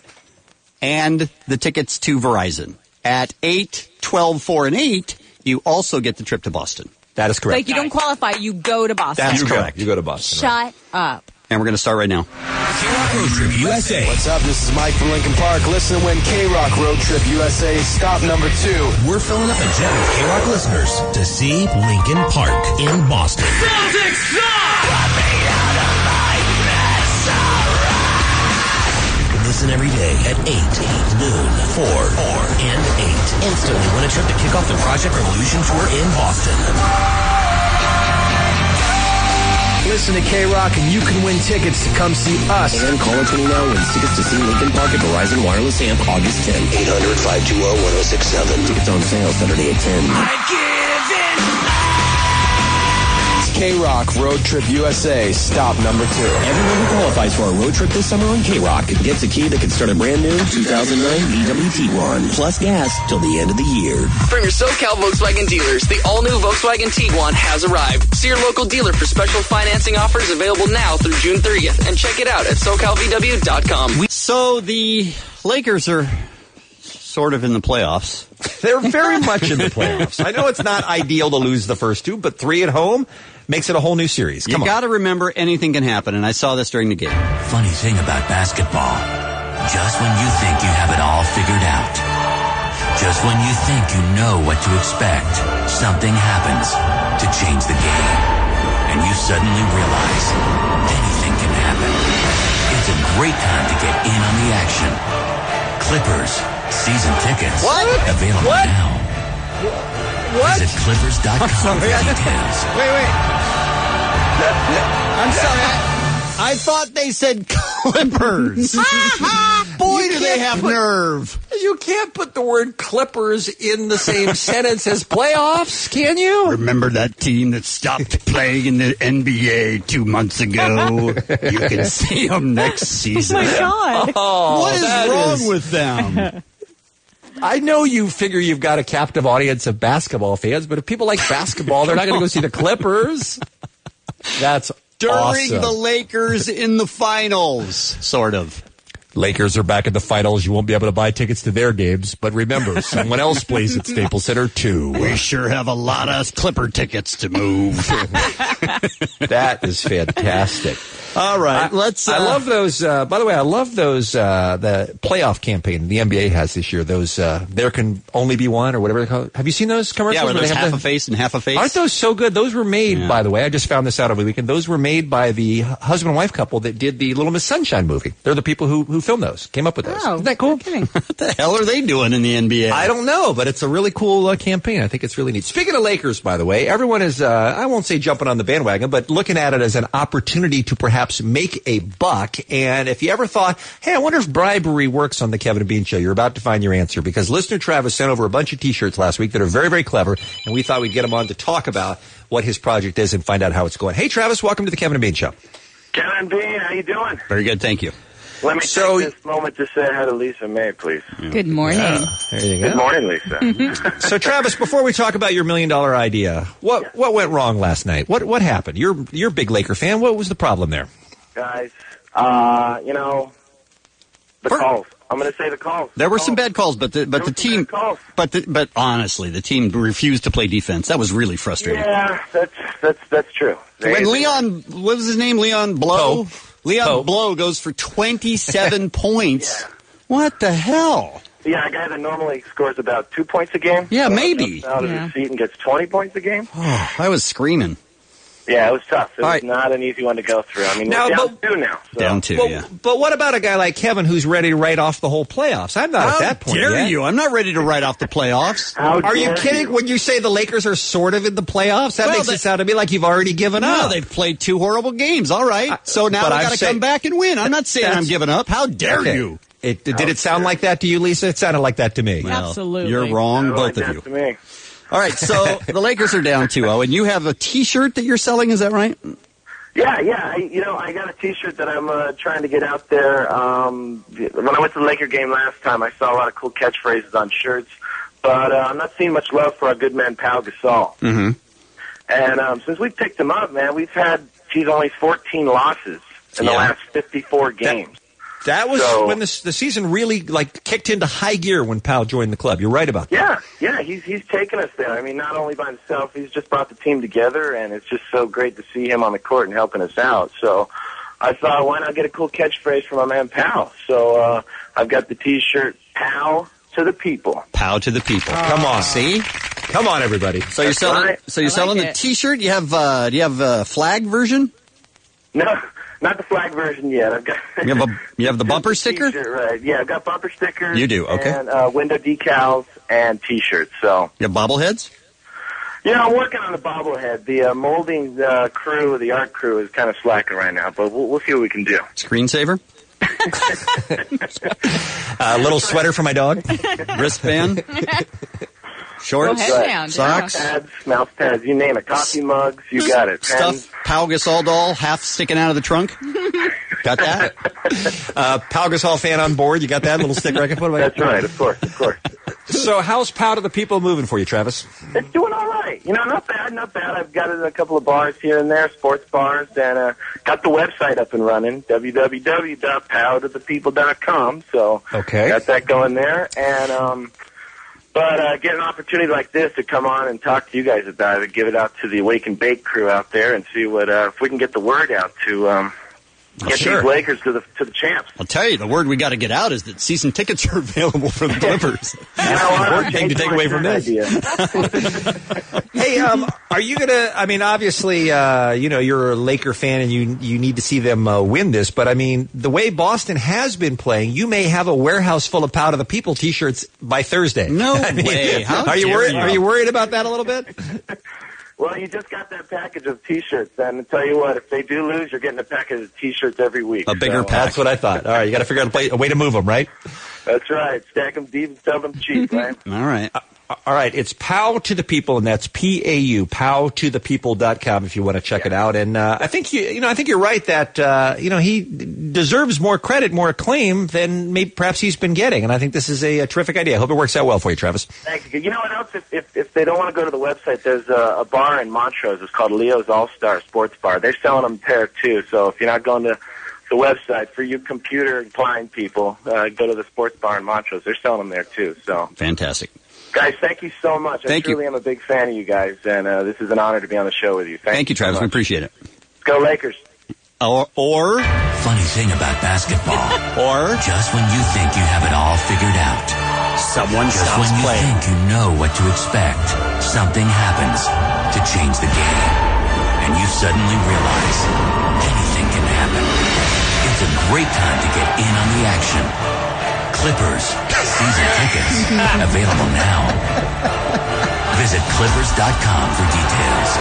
J: And the tickets to Verizon. At eight, twelve, four, and eight, you also get the trip to Boston.
L: That is correct.
K: Like you don't qualify, you go to Boston.
J: That's
L: you
J: correct.
L: Go, you go to Boston.
K: Shut up.
J: And we're going to start right now.
G: K-Rock Road Trip U S A.
N: What's up? This is Mike from Lincoln Park. Listen when K-Rock Road Trip U S A, stop number two.
G: We're filling up a jet of K-Rock listeners to see Lincoln Park in Boston.
U: Celtics suck!
G: Listen every day at eight, noon, four, four, and eight. Instantly win a trip to kick off the Project Revolution Tour in Boston.
N: Listen to K-Rock and you can win tickets to come see us.
W: And call in twenty now win tickets to see Lincoln Park at Verizon Wireless Amp August tenth. eight hundred, five two zero, one zero six seven. Tickets on sale Saturday at ten.
N: K-Rock Road Trip U S A, stop number two.
W: Everyone who qualifies for a road trip this summer on K-Rock gets a key that can start a brand new two thousand nine V W Tiguan, plus gas till the end of the year.
X: From your SoCal Volkswagen dealers, the all-new Volkswagen Tiguan has arrived. See your local dealer for special financing offers available now through June thirtieth. And check it out at socal v w dot com.
J: So the Lakers are sort of in the playoffs.
L: They're very much in the playoffs. I know it's not ideal to lose the first two, but three at home makes it a whole new series. Come
J: you
L: on.
J: got to remember anything can happen, and I saw this during the game.
G: Funny thing about basketball, just when you think you have it all figured out, just when you think you know what to expect, something happens to change the game. and you suddenly realize anything can happen. It's a great time to get in on the action. Clippers season tickets
L: What?
G: available
L: What?
G: now.
L: What?
G: Visit clippers dot com for details.
L: Wait, wait.
J: I'm sorry. I, I thought they said Clippers. Boy,
L: You
J: do they
L: can't
J: have
L: put-
J: nerve.
L: You can't put the word Clippers in the same sentence as playoffs, can you?
J: Remember that team that stopped playing in the N B A two months ago? You can see them next season.
K: Oh, my God.
L: Oh,
J: What is
L: that
J: wrong
L: is-
J: with them?
L: I know you figure you've got a captive audience of basketball fans, but if people like basketball, they're not going to go see the Clippers. That's
J: During
L: awesome.
J: the Lakers in the finals, sort of.
L: Lakers are back in the finals. You won't be able to buy tickets to their games, but remember, someone else plays at Staples Center too.
J: We sure have a lot of Clipper tickets to move.
L: That is fantastic.
J: All right,
L: I,
J: let's. Uh,
L: I love those. Uh, by the way, I love those. Uh, the playoff campaign the N B A has this year. Those uh, there can only be one or whatever they call it. Have you seen those commercials?
J: Yeah, where there's
L: they have
J: half
L: the-
J: a face and half a face.
L: Aren't those so good? Those were made,
J: Yeah.
L: by the way. I just found this out over the weekend. Those were made by the husband and wife couple that did the Little Miss Sunshine movie. They're the people who who filmed those, came up with those.
K: Oh,
L: Isn't that cool?
J: What the hell are they doing in the N B A?
L: I don't know, but it's a really cool uh, campaign. I think it's really neat. Speaking of Lakers, by the way, everyone is, uh, I won't say jumping on the bandwagon, but looking at it as an opportunity to perhaps make a buck. And if you ever thought, hey, I wonder if bribery works on the Kevin and Bean Show, you're about to find your answer, because listener Travis sent over a bunch of T-shirts last week that are very, very clever, and we thought we'd get him on to talk about what his project is and find out how it's going. Hey, Travis, welcome to the Kevin and Bean Show.
D: Kevin Bean, how you doing?
J: Very good, thank you.
D: Let me
L: So-
D: take this moment to say hi to Lisa May, please.
K: Good morning.
L: There you
D: Good
L: go.
D: morning, Lisa.
L: So, Travis, before we talk about your million dollar idea, what what went wrong last night? What what happened? You're you're a big Laker fan. What was the problem there?
D: Guys, uh, you know, the calls. I'm going to say the calls.
J: There were some bad calls, but the but
D: There
J: the
D: were some
J: team,
D: bad calls.
J: but the, but honestly, the team refused to play defense. That was really frustrating.
D: Yeah, that's that's that's true. They-
J: When Leon, what was his name? Leon Blow.
L: Poe.
J: Leon
L: Poe.
J: Blow goes for twenty-seven points. What the hell?
D: Yeah, a guy that normally scores about two points a game.
J: Yeah,
D: uh,
J: maybe.
D: jumps out of
K: Yeah.
D: his seat and gets twenty points a game.
J: Oh, I was screaming.
D: Yeah, it was tough. It
L: All
D: was
L: right.
D: not an easy one to go through. I mean,
L: Now,
D: we're down
L: but-
D: two now. So.
J: Down two,
L: But,
J: yeah.
L: but what about a guy like Kevin who's ready to write off the whole playoffs? I'm not
J: How
L: at that point
J: dare
L: yet.
J: you? I'm not ready to write off the playoffs.
D: How
L: Are you
D: dare
L: kidding when you say the Lakers are sort of in the playoffs? That
J: Well,
L: makes
J: they-
L: it sound to me like you've already given
J: No,
L: up.
J: they've played two horrible games. All right, so now
L: but
J: they
L: I'm
J: got to
L: saying-
J: come back and win. I'm not saying I'm
L: That's-
J: giving up. How dare
L: Okay.
J: you?
L: It, did it sound like that to you, Lisa? It sounded like that to me.
J: Well,
K: Absolutely.
J: You're wrong,
D: Sounded like
J: both of
D: that
J: you.
D: to me.
J: All right, so the Lakers are down two oh, and you have a T-shirt that you're selling. Is that right?
D: Yeah, yeah. I, you know, I got a T-shirt that I'm uh, trying to get out there. Um, when I went to the Laker game last time, I saw a lot of cool catchphrases on shirts, but uh, I'm not seeing much love for our good man Pau Gasol.
J: Mm-hmm.
D: And um, since we picked him up, man, we've had geez only fourteen losses in the
J: Yeah.
D: last fifty-four games.
L: That was
D: So-
L: when the, the season really like kicked into high gear when Powell joined the club. You're right about that.
D: Yeah, yeah, he's he's taken us there. I mean, not only by himself, he's just brought the team together, and it's just so great to see him on the court and helping us out. So I thought, why not get a cool catchphrase from my man Powell? So uh, I've got the T-shirt, Powell to the people.
J: Pow to the people.
L: Come on.
J: See?
L: Come on, everybody.
J: So you're
D: That's
J: selling.
D: right.
J: So you're
K: I like
J: selling the
K: it.
J: T-shirt. You have. Uh, do you have a flag version?
D: No, not the flag version yet. I've got
J: You have a. You have the bumper sticker.
D: T-shirt, right? Yeah, I've got bumper stickers.
J: You do, okay.
D: And uh, window decals and T-shirts. So
J: You have bobbleheads.
D: yeah, I'm working on the bobblehead. The uh, molding uh, crew, the art crew, is kind of slacking right now, but we'll, we'll see what we can do.
J: Screensaver.
L: A little sweater for my dog.
J: Wristband. Shorts.
K: Go ahead down,
J: Socks.
D: Pads, mouse pads, you name it. Coffee mugs, you got it. Pens.
J: Stuff. Pau Gasol doll half sticking out of the trunk. Got that?
L: Uh, Pau Gasol fan on board. You got that little sticker I can put away?
D: That's right, of course, of course.
L: So how's Pow to the people moving for you, Travis?
D: It's doing all right. You know, not bad, not bad. I've got it in a couple of bars here and there, sports bars, and uh, got the website up and running, w w w dot pow to the people dot com. So
L: Okay.
D: got that going there. And um, but uh, get an opportunity like this to come on and talk to you guys about it, give it out to the Awake and Bake crew out there, and see what uh, if we can get the word out to um, Get
J: Sure.
D: these Lakers to the to the champs.
J: I'll tell you, the word we got to get out is that season tickets are available for the Clippers.
D: You know what?
L: Important thing to take away from this. Hey, um, are you gonna? I mean, obviously, uh, you know, you're a Laker fan, and you you need to see them uh, win this. But I mean, the way Boston has been playing, you may have a warehouse full of "Pout of the People" T-shirts by Thursday.
J: No
L: I mean,
J: way. How
L: are you
J: dare
L: worried?
J: you?
L: Are you worried about that a little bit?
D: Well, you just got that package of T-shirts, and I tell you what, if they do lose, you're getting a package of T-shirts every week.
L: A bigger
D: so,
L: pack. That's what I thought. All right, you got to figure out a, play, a way to move them, right?
D: That's right. Stack them deep and sell them cheap, right?
J: All right.
L: Uh, all right. It's Pow to the People, and that's P A U, pow to the people dot com if you want to check it out. And uh, I think you, you know, I think you're right that uh, you know he deserves more credit, more acclaim than maybe perhaps he's been getting. And I think this is a, a terrific idea. I hope it works out well for you, Travis.
D: Thank you. You know what else? If, if, if they don't want to go to the website, there's a, a bar in Montrose. It's called Leo's All-Star Sports Bar. They're selling them there, too. So if you're not going to the website, for you computer-blind people, uh, go to the sports bar in Montrose. They're selling them there, too. So
J: Fantastic.
D: Guys, thank you so much.
J: Thank
D: I truly
J: you.
D: am a big fan of you guys, and uh, this is an honor to be on the show with you. Thank,
J: Thank you, Travis.
D: So
J: We
D: much.
J: appreciate it.
D: Let's go Lakers.
J: Or, or
G: Funny thing about basketball,
J: or
G: just when you think you have it all figured out,
J: someone
G: just
J: stops
G: when you
J: playing.
G: think you know what to expect, something happens to change the game. And you suddenly realize anything can happen. It's a great time to get in on the action. Clippers season tickets available now. Visit clippers dot com for details.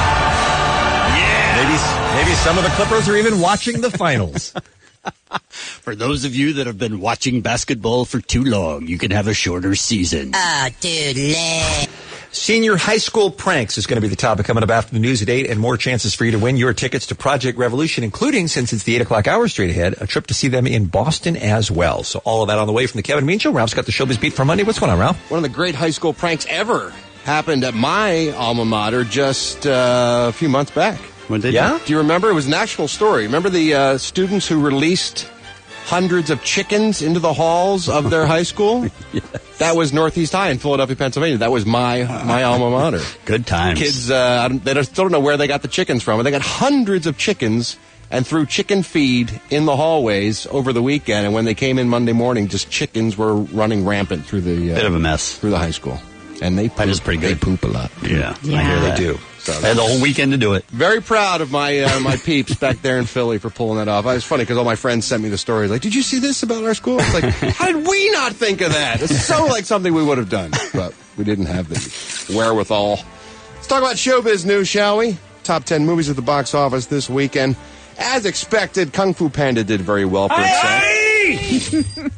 L: Maybe maybe some of the Clippers are even watching the finals.
J: For those of you that have been watching basketball for too long, you can have a shorter season.
B: Oh, dude, lame.
L: Senior high school pranks is going to be the topic coming up after the news at eight, and more chances for you to win your tickets to Project Revolution, including, since it's the eight o'clock hour straight ahead, a trip to see them in Boston as well. So all of that on the way from the Kevin Mean Show. Ralph's got the Showbiz Beat for Monday. What's going on, Ralph?
H: One of the great high school pranks ever happened at my alma mater just uh, a few months back.
J: When did
H: Yeah? Do you remember? It was an actual story. Remember the uh, students who released hundreds of chickens into the halls of their high school?
J: Yes.
H: That was Northeast High in Philadelphia, Pennsylvania. That was my my alma mater.
J: Good times.
H: Kids, uh, I don't- they don't, still don't know where they got the chickens from. But they got hundreds of chickens and threw chicken feed in the hallways over the weekend. And when they came in Monday morning, just chickens were running rampant through the uh,
J: Bit of a mess.
H: through the high school. And they poop,
J: That is pretty good.
H: They poop a lot.
J: Yeah,
K: Yeah.
J: I hear
H: They
J: that.
H: do. So
J: I had the whole weekend to do it.
H: very proud of my uh, my peeps back there in Philly for pulling that off. It was funny because all my friends sent me the stories. Like, did you see this about our school? It's like, how did we not think of that? It's so like something we would have done, but we didn't have the wherewithal. Let's talk about showbiz news, shall we? Top ten movies at the box office this weekend. As expected, Kung Fu Panda did very well for itself.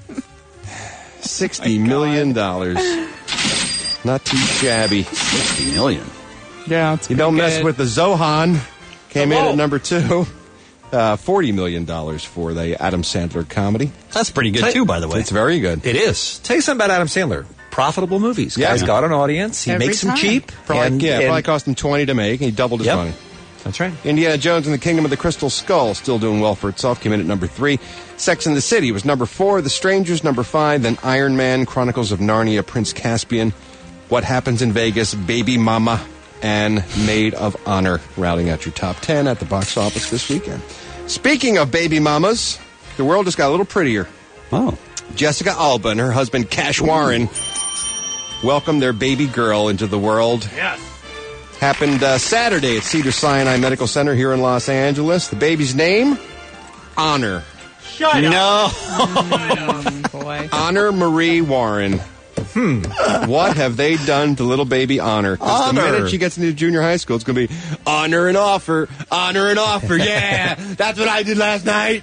H: Sixty million dollars. Not too shabby.
J: Sixty million.
R: Yeah, it's
H: You don't
R: pretty
H: mess
R: good.
H: with the Zohan. Came in
R: Oh.
H: at number two. Uh, forty million dollars for the Adam Sandler comedy.
J: That's pretty good, too, by the way.
H: It's very good.
L: It is. Tell you something about Adam Sandler. Profitable movies.
H: Yeah.
L: Guy's got an audience. He
R: Every
L: makes them
R: time.
L: cheap.
H: Probably,
L: and,
H: yeah,
L: and-
H: probably cost him twenty to make, and he doubled his
L: Yep.
H: money.
L: That's right.
H: Indiana Jones and the Kingdom of the Crystal Skull still doing well for itself. Came in at number three. Sex and the City was number four. The Strangers, number five. Then Iron Man, Chronicles of Narnia, Prince Caspian, What Happens in Vegas, Baby Mama, and Maid of Honor, rounding out your top ten at the box office this weekend. Speaking of baby mamas, the world just got a little prettier.
J: Oh.
H: Jessica Alba and her husband Cash Warren welcomed their baby girl into the world.
E: Yes.
H: Happened uh, Saturday at Cedar Sinai Medical Center here in Los Angeles. The baby's name? Honor.
E: Shut
J: No.
E: up.
R: Boy.
H: Honor Marie Warren. Hmm. What have they done to little baby Honor? 'Cause the
L: Honor.
H: minute she gets into junior high school, it's going to be honor and offer, honor and offer. Yeah, that's what I did last night.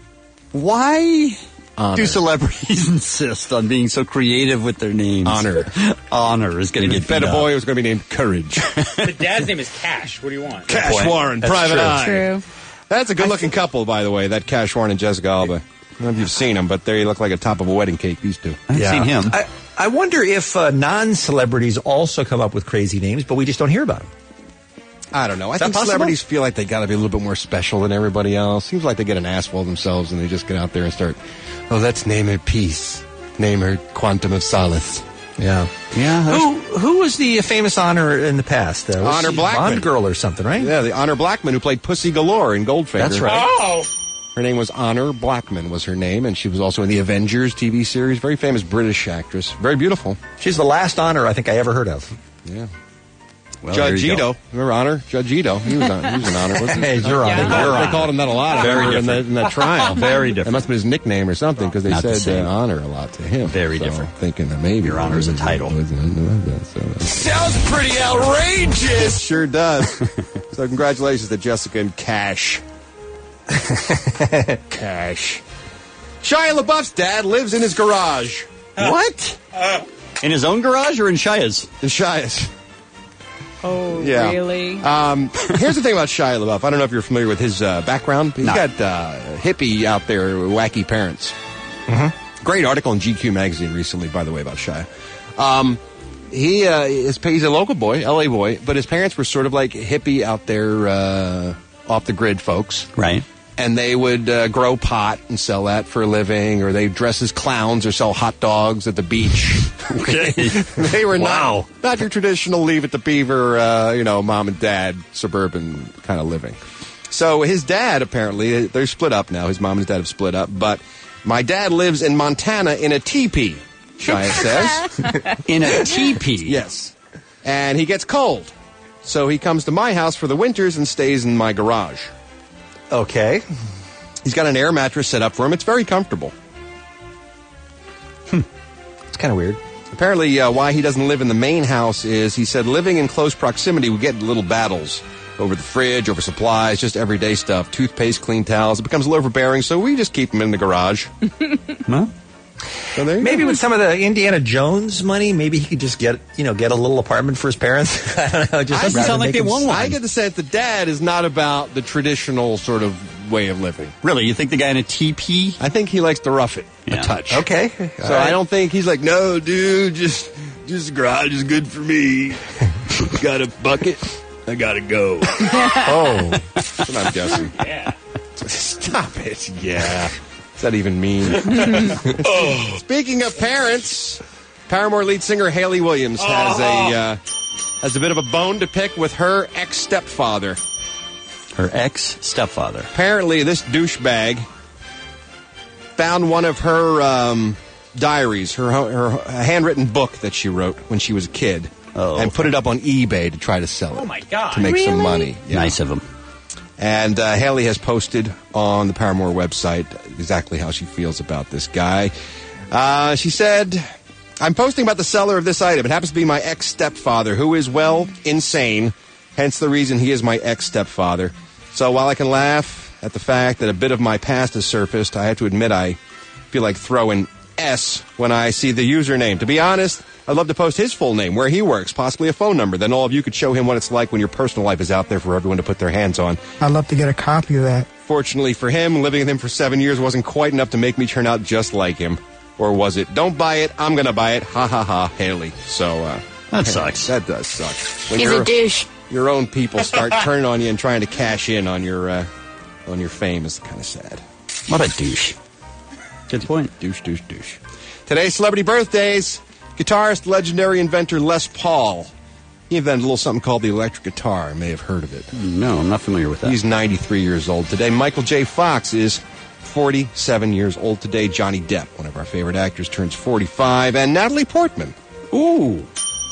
J: Why
H: Honor.
J: do celebrities insist on being so creative with their names?
H: Honor.
J: Honor is going to get
H: Bet
J: beat
H: a
J: up.
H: boy was going to be named Courage.
E: The dad's name is Cash. What do you want?
H: Cash
J: point.
H: Warren,
J: That's
H: Private
J: true.
H: Eye.
K: True.
H: That's a good-looking couple, by the way, that Cash Warren and Jessica Alba. I don't know if you've seen them, but they look like a top of a wedding cake, these two.
J: I've seen him.
L: I, I wonder if uh, non-celebrities also come up with crazy names, but we just don't hear about them.
H: I don't know. I
L: Is that
H: think
L: possible?
H: celebrities feel like they got to be a little bit more special than everybody else. Seems like they get an ass full of themselves and they just get out there and start, oh, let's name her Peace. Name her Quantum of Solace.
L: Yeah.
J: Yeah.
L: Who who was the famous Honor in the past? Uh, was
H: Honor
L: she
H: Blackman.
L: Bond girl or something, right?
H: Yeah, the Honor Blackman who played Pussy Galore in Goldfinger.
L: That's right.
E: Oh.
H: Her name was Honor Blackman was her name, and she was also in the Avengers T V series. Very famous British actress. Very beautiful.
L: She's the last Honor I think I ever heard of.
H: Yeah.
L: Well,
H: Judge
L: there you
H: Ito.
L: go.
H: Remember Honor? Judge Ito. He was, on, he was an Honor, wasn't he?
L: Hey, you're on.
H: They,
L: You're
H: called,
L: on.
H: they called him that a lot. I
L: Very
H: remember in, the,
L: different.
H: in that trial.
L: Very different.
H: That must have been his nickname or something, because they
J: Not the
H: said
J: same.
H: uh, Honor a lot to him.
J: Very
H: So,
J: different.
H: Thinking that maybe
J: Your Honor is a title.
U: Sounds pretty outrageous.
H: Sure does. So congratulations to Jessica and Cash. Cash. Shia LaBeouf's dad lives in his garage.
J: What? In his own garage or in Shia's?
H: In Shia's.
K: Oh,
H: Yeah.
K: really?
H: Um, here's the thing about Shia LaBeouf. I don't know if you're familiar with his uh, background. He's
J: No.
H: got uh, hippie out there, wacky parents. Mm-hmm. Great article in G Q magazine recently, by the way, about Shia. Um, he uh, is he's a local boy, L A boy, but his parents were sort of like hippie out there, uh, off the grid folks.
J: Right.
H: And they would uh, grow pot and sell that for a living, or they dress as clowns or sell hot dogs at the beach.
J: Okay.
H: They were
J: Wow.
H: not, not your traditional leave at the beaver, uh, you know, mom and dad, suburban kind of living. So his dad, apparently, they're split up now. His mom and his dad have split up. But my dad lives in Montana in a teepee, Shia says.
J: In a teepee?
H: Yes. And he gets cold. So he comes to my house for the winters and stays in my garage.
L: Okay.
H: He's got an air mattress set up for him. It's very comfortable.
L: It's kind of weird.
H: Apparently, uh, why he doesn't live in the main house is, he said, living in close proximity, we get little battles over the fridge, over supplies, just everyday stuff. Toothpaste, clean towels. It becomes a little overbearing, so we just keep him in the garage.
J: Well,
H: So there you
L: Maybe
H: go.
L: with some of the Indiana Jones money, maybe he could just get, you know, get a little apartment for his parents. I don't know. Just
H: Doesn't
L: rather
J: sound like
L: make
J: they
L: him-
J: want one.
H: I get the sense that dad is not about the traditional sort of way of living.
J: really? You think the guy in a teepee?
H: I think he likes to rough it
J: Yeah.
H: a touch.
L: Okay.
H: So I don't think he's like, no, dude, just just garage is good for me. Got a bucket? I gotta go.
L: Oh.
H: That's what I'm guessing. Yeah. Stop it. Yeah. What's that even mean? Oh. Speaking of parents, Paramore lead singer Hayley Williams has a uh, has a bit of a bone to pick with her ex-stepfather.
J: Her ex-stepfather.
H: Apparently, this douchebag found one of her um, diaries, her her handwritten book that she wrote when she was a kid,
J: Oh,
H: and put it up on eBay to try to sell it.
F: Oh, my God.
H: To make some
K: Really?
H: money. Yeah.
J: Nice of him.
H: And uh, Haley has posted on the Paramore website exactly how she feels about this guy. Uh, she said, I'm posting about the seller of this item. It happens to be my ex-stepfather, who is, well, insane. Hence the reason he is my ex-stepfather. So while I can laugh at the fact that a bit of my past has surfaced, I have to admit I feel like throwing S when I see the username. To be honest, I'd love to post his full name, where he works, possibly a phone number. Then all of you could show him what it's like when your personal life is out there for everyone to put their hands on.
R: I'd love to get a copy of that.
H: Fortunately for him, living with him for seven years wasn't quite enough to make me turn out just like him. Or was it? Don't buy it. I'm going to buy it. Ha ha ha, Haley. So, uh...
J: That sucks.
H: That does suck. When
K: He's
H: your-
K: a douche.
H: Your own people start turning on you and trying to cash in on your, uh, on your fame is kind of sad.
J: What a douche. Good point.
H: Douche, douche, douche. Today's celebrity birthdays. Guitarist, legendary inventor Les Paul. He invented a little something called the electric guitar. You may have heard of it.
J: No, I'm not familiar with that.
H: He's ninety-three years old today. Michael J. Fox is forty-seven years old today. Johnny Depp, one of our favorite actors, turns forty-five. And Natalie Portman.
J: Ooh.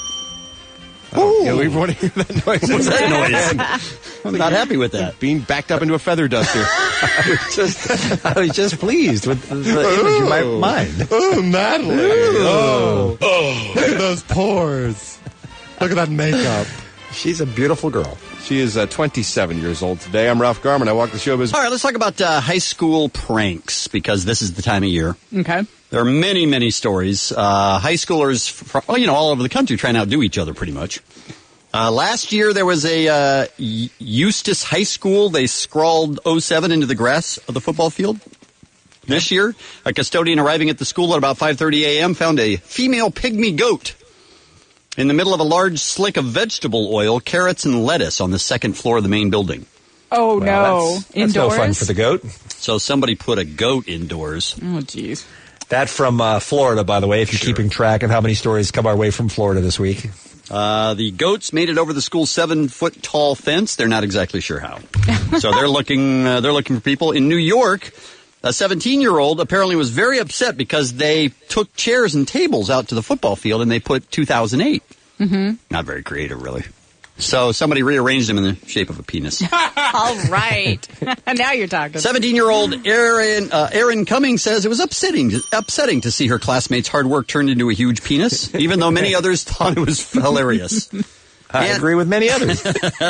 H: Oh, yeah, we want to hear that noise.
J: What's that noise? I'm not happy with that.
H: Being backed up into a feather duster.
L: I was just, I was just pleased with the, the image in my mind.
H: Oh, Natalie. Oh. oh. Look at those pores. Look at that makeup.
L: She's a beautiful girl.
H: She is uh, twenty-seven years old today. I'm Ralph Garman. I walk the showbiz.
J: All right, let's talk about uh, high school pranks, because this is the time of year.
K: Okay.
J: There are many, many stories. Uh, high schoolers, from, well, you know, all over the country trying to outdo each other pretty much. Uh, last year, there was a uh, Eustis High School. They scrawled oh seven into the grass of the football field. This year, a custodian arriving at the school at about five thirty a.m. found a female pygmy goat in the middle of a large slick of vegetable oil, carrots, and lettuce on the second floor of the main building.
K: Oh,
L: Well,
K: no.
L: That's, that's
K: Indoors?
L: no fun for the goat.
J: So somebody put a goat indoors.
K: Oh, jeez.
L: That from uh, Florida, by the way, if you're keeping track of how many stories come our way from Florida this week.
J: Uh, the goats made it over the school's seven-foot-tall fence. They're not exactly sure how. So they're looking uh, they're looking for people. In New York, a seventeen-year-old apparently was very upset because they took chairs and tables out to the football field and they put two thousand eight.
K: Mm-hmm.
J: Not very creative, really. So somebody rearranged them in the shape of a penis.
K: All right. Now you're talking.
J: seventeen-year-old Aaron, uh, Aaron Cummings says it was upsetting, upsetting to see her classmates' hard work turned into a huge penis, even though many others thought it was hilarious.
L: I
J: and,
L: agree with many others.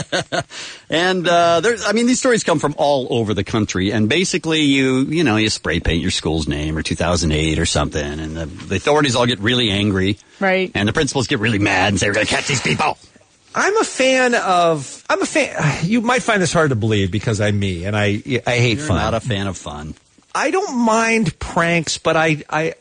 J: and uh, there's, I mean, these stories come from all over the country, and basically, you you know, you spray paint your school's name or two thousand eight or something, and the, the authorities all get really angry,
K: right?
J: And the principals get really mad and say, "We're going to catch these people."
L: I'm a fan of. I'm a fan. You might find this hard to believe because I'm me, and I I hate
J: You're
L: fun.
J: Not a fan of fun.
L: I don't mind pranks, but I I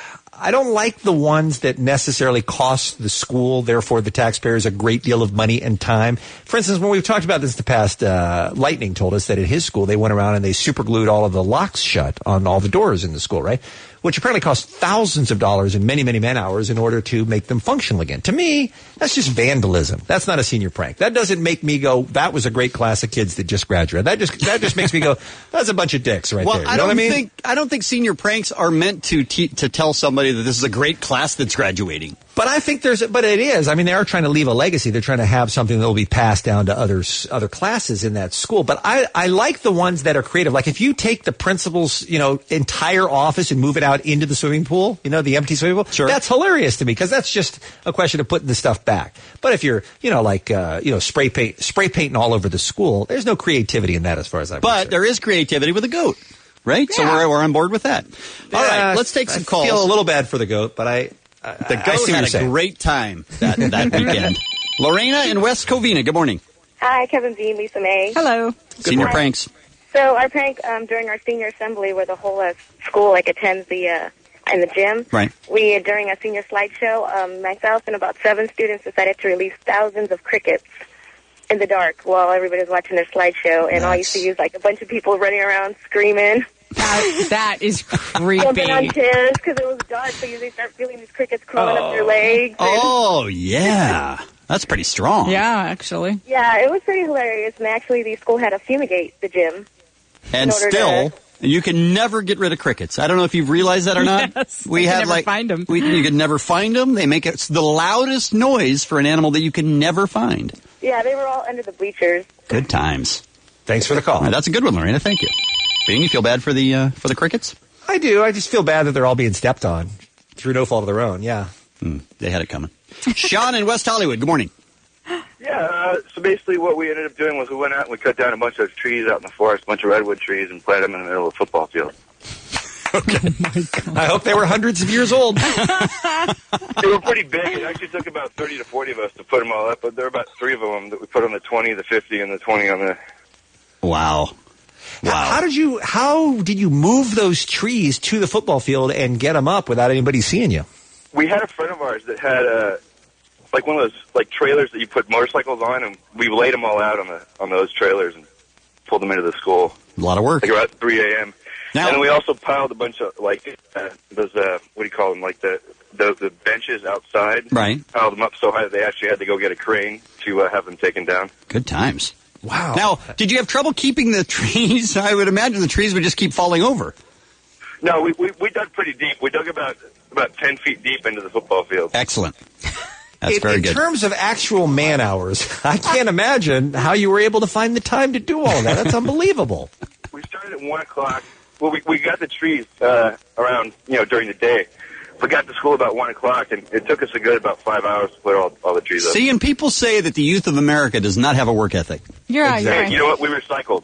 L: I don't like the ones that necessarily cost the school, therefore the taxpayers, a great deal of money and time. For instance, when we've talked about this in the past, uh, Lightning told us that at his school they went around and they superglued all of the locks shut on all the doors in the school, right? Which apparently cost thousands of dollars and many, many man hours in order to make them functional again. To me, that's just vandalism. That's not a senior prank. That doesn't make me go, that was a great class of kids that just graduated. That just that just makes me go, that's a bunch of dicks right
J: well,
L: there. You
J: I
L: know
J: don't
L: what I mean?
J: think I don't think senior pranks are meant to te- to tell somebody that this is a great class that's graduating.
L: But I think there's, but it is. I mean, they are trying to leave a legacy. They're trying to have something that will be passed down to others, other classes in that school. But I, I like the ones that are creative. Like if you take the principal's, you know, entire office and move it out into the swimming pool, you know, the empty swimming pool.
J: Sure.
L: That's hilarious to me because that's just a question of putting the stuff back. But if you're, you know, like, uh, you know, spray paint, spray painting all over the school, there's no creativity in that as far as I'm
J: But
L: concerned.
J: there is creativity with a goat, right?
L: Yeah.
J: So we're, we're on board with that. All
L: Yeah,
J: right, let's take some
L: I
J: calls.
L: feel a little bad for the goat, but I, I
J: The
L: I
J: goat
L: see what
J: had
L: you're
J: a
L: saying.
J: great time that, that weekend. Lorena in West Covina, good morning.
M: Hi, Kevin B. Lisa May.
K: Hello.
J: Senior
M: Hi.
J: pranks.
M: So our prank um, during our senior assembly, where the whole uh, school like attends the uh, in the gym.
J: Right.
M: We during a senior slideshow, um, myself and about seven students decided to release thousands of crickets in the dark while everybody's watching their slideshow, and all you see is like a bunch of people running around screaming.
K: That, that is creepy.
M: Jumping on chairs because it was dark, so you they start feeling these crickets crawling up their legs. and-
J: Oh, yeah. That's pretty strong.
K: Yeah, actually.
M: Yeah, it was pretty hilarious, and actually the school had to fumigate the gym.
J: And
M: in order
J: still,
M: to-
J: you can never get rid of crickets. I don't know if you've realized that or not.
K: Yes,
J: we
K: you can
J: have
K: never
J: like
K: find 'em.
J: We, you can never find them. They make it the loudest noise for an animal that you can never find.
M: Yeah, they were all under the bleachers.
J: Good times.
L: Thanks for the call.
J: All right, that's a good one, Lorena. Thank you. Bean, you feel bad for the uh, for the crickets?
L: I do. I just feel bad that they're all being stepped on through no fault of their own. Yeah.
J: Hmm, they had it coming. Sean in West Hollywood. Good morning.
C: Yeah, uh, so basically what we ended up doing was we went out and we cut down a bunch of trees out in the forest, a bunch of redwood trees, and planted them in the middle of the football field.
L: I hope they were hundreds of years old.
C: They were pretty big. It actually took about thirty to forty of us to put them all up, but there were about three of them that we put on the twenty, the fifty, and the twenty on the...
J: Wow.
L: Wow. How, how did you how did you move those trees to the football field and get them up without anybody seeing you?
C: We had a friend of ours that had uh, like one of those like trailers that you put motorcycles on, and we laid them all out on the on those trailers and pulled them into the school.
J: A lot of work.
C: Like about three a.m.
J: Now,
C: and then we also piled a bunch of like uh, those uh, what do you call them? Like the the, the benches outside.
J: Right.
C: Piled them up so high that they actually had to go get a crane to uh, have them taken down.
J: Good times.
L: Wow.
J: Now, did you have trouble keeping the trees? I would imagine the trees would just keep falling over.
C: No, we we, we dug pretty deep. We dug about about ten feet deep into the football field.
J: Excellent. That's
L: in,
J: very
L: in
J: good.
L: In terms of actual man hours, I can't imagine how you were able to find the time to do all of that. That's unbelievable.
C: We started at one o'clock. Well, we we got the trees uh, around you know during the day. We got to school about one o'clock, and it took us a good about five hours to put all, all the trees up.
J: See, and people say that the youth of America does not have a work ethic.
K: You're right. You're
C: Hey,
K: right.
C: you know what? We recycled.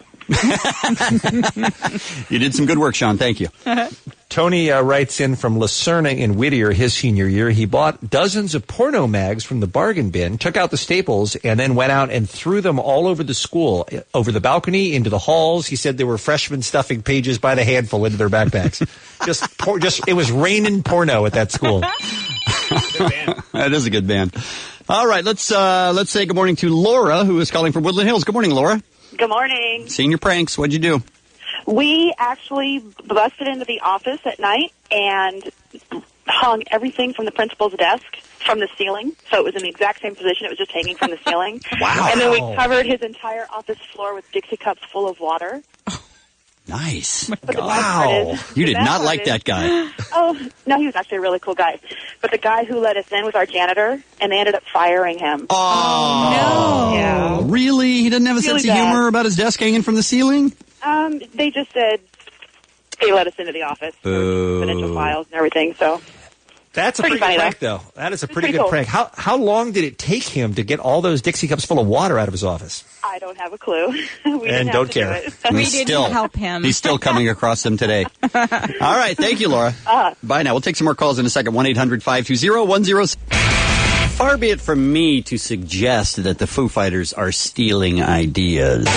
J: You did some good work, Sean. Thank you.
L: Tony uh, writes in from Lucerna in Whittier his senior year. He bought dozens of porno mags from the bargain bin, took out the staples, and then went out and threw them all over the school, over the balcony, into the halls. He said there were freshmen stuffing pages by the handful into their backpacks. just, por- just it was raining porno at that school.
J: That is a good band. All right, let's uh, let's say good morning to Laura, who is calling from Woodland Hills. Good morning, Laura.
O: Good morning.
J: Senior pranks. What'd you do?
O: We actually busted into the office at night and hung everything from the principal's desk from the ceiling. So it was in the exact same position. It was just hanging from the ceiling.
J: Wow.
O: And then we covered his entire office floor with Dixie cups full of water.
J: Nice.
O: But the best part
J: Wow.
O: is-
J: You
O: the
J: did
O: best
J: not
O: part
J: like
O: is-
J: that guy.
O: Oh, no, he was actually a really cool guy. But the guy who let us in was our janitor, and they ended up firing him.
J: Oh,
O: no. Yeah.
J: Really? He doesn't have a
O: Really
J: sense of
O: bad.
J: humor about his desk hanging from the ceiling?
O: Um, they just said they let us into the office,
L: Boo.
O: confidential files and everything, so...
L: That's a
O: Pretty
L: pretty, good
O: funny,
L: prank, though. That is a
O: It's
L: pretty,
O: pretty
L: good
O: cool.
L: prank. How how long did it take him to get all those Dixie cups full of water out of his office?
O: I don't have a clue. we didn't
L: And
O: have
L: don't
O: to do
L: care.
O: it.
K: We
J: He's
K: didn't
J: still,
K: help him.
J: He's still coming across them today. All right. Thank you, Laura.
O: Uh,
J: Bye now. We'll take some more calls in a second. one eight hundred five two zero one zero six. Far be it from me to suggest that the Foo Fighters are stealing ideas.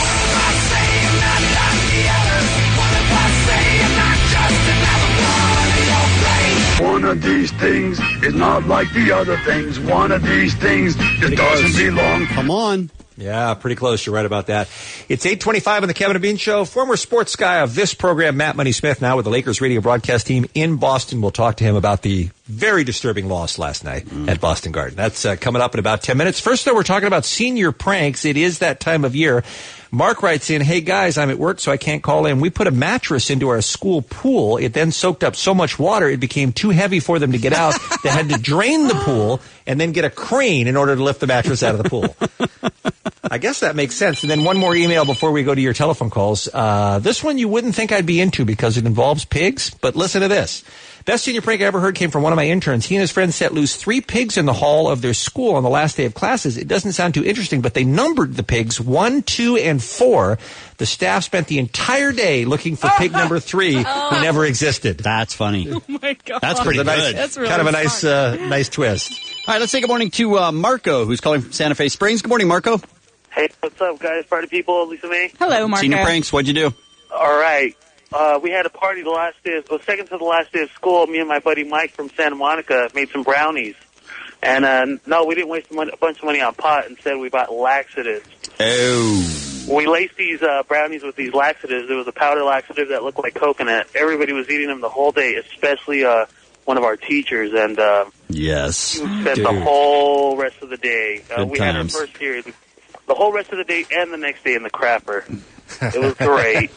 P: One of these things is not like the other things. One of these things just doesn't belong.
J: Come on.
L: Yeah, pretty close. You're right about that. It's eight twenty-five on the Kevin and Bean Show. Former sports guy of this program, Matt Money Smith, now with the Lakers radio broadcast team in Boston. We'll talk to him about the very disturbing loss last night mm. at Boston Garden. That's uh, coming up in about ten minutes. First, though, we're talking about senior pranks. It is that time of year. Mark writes in, hey, guys, I'm at work, so I can't call in. We put a mattress into our school pool. It then soaked up so much water, it became too heavy for them to get out. They had to drain the pool and then get a crane in order to lift the mattress out of the pool. I guess that makes sense. And then one more email before we go to your telephone calls. Uh, this one you wouldn't think I'd be into because it involves pigs, but listen to this. Best senior prank I ever heard came from one of my interns. He and his friends set loose three pigs in the hall of their school on the last day of classes. It doesn't sound too interesting, but they numbered the pigs one, two, and four. The staff spent the entire day looking for pig number three,
K: Oh.
L: who never existed.
J: That's funny.
K: Oh, my God.
J: That's pretty
L: a nice,
J: good.
K: That's really
L: kind of a nice, uh, nice twist.
J: All right, let's say good morning to uh, Marco, who's calling from Santa Fe Springs. Good morning, Marco.
Q: Hey, what's up, guys? Party people, Lisa May.
K: Hello, Marco.
J: Senior pranks, what'd you do?
Q: All right. Uh, we had a party the last day, well, second to the last day of school. Me and my buddy Mike from Santa Monica made some brownies. And, uh, no, we didn't waste money, a bunch of money on pot. Instead, we bought laxatives.
J: Oh.
Q: We laced these uh, brownies with these laxatives. There was a powder laxative that looked like coconut. Everybody was eating them the whole day, especially uh, one of our teachers. And uh,
J: Yes.
Q: we spent
J: Dude.
Q: the whole rest of the day. Uh,
J: Good
Q: we had our
J: times.
Q: first period. The whole rest of the day and the next day in the crapper. It was great.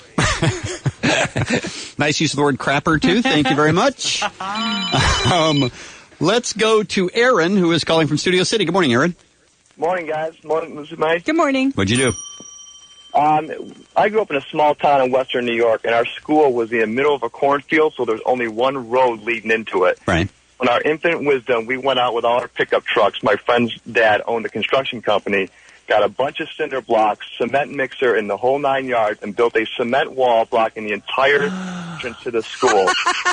J: Nice use of the word crapper, too. Thank you very much. um, let's go to Aaron, who is calling from Studio City. Good morning, Aaron.
D: Morning, guys. Morning, this is Mike.
K: Good morning.
J: What'd you do?
D: Um, I grew up in a small town in western New York, and our school was in the middle of a cornfield, so there's only one road leading into it.
J: Right.
D: When our infant wisdom, we went out with all our pickup trucks. My friend's dad owned a construction company, got a bunch of cinder blocks, cement mixer, and the whole nine yards, and built a cement wall blocking the entire entrance to the school.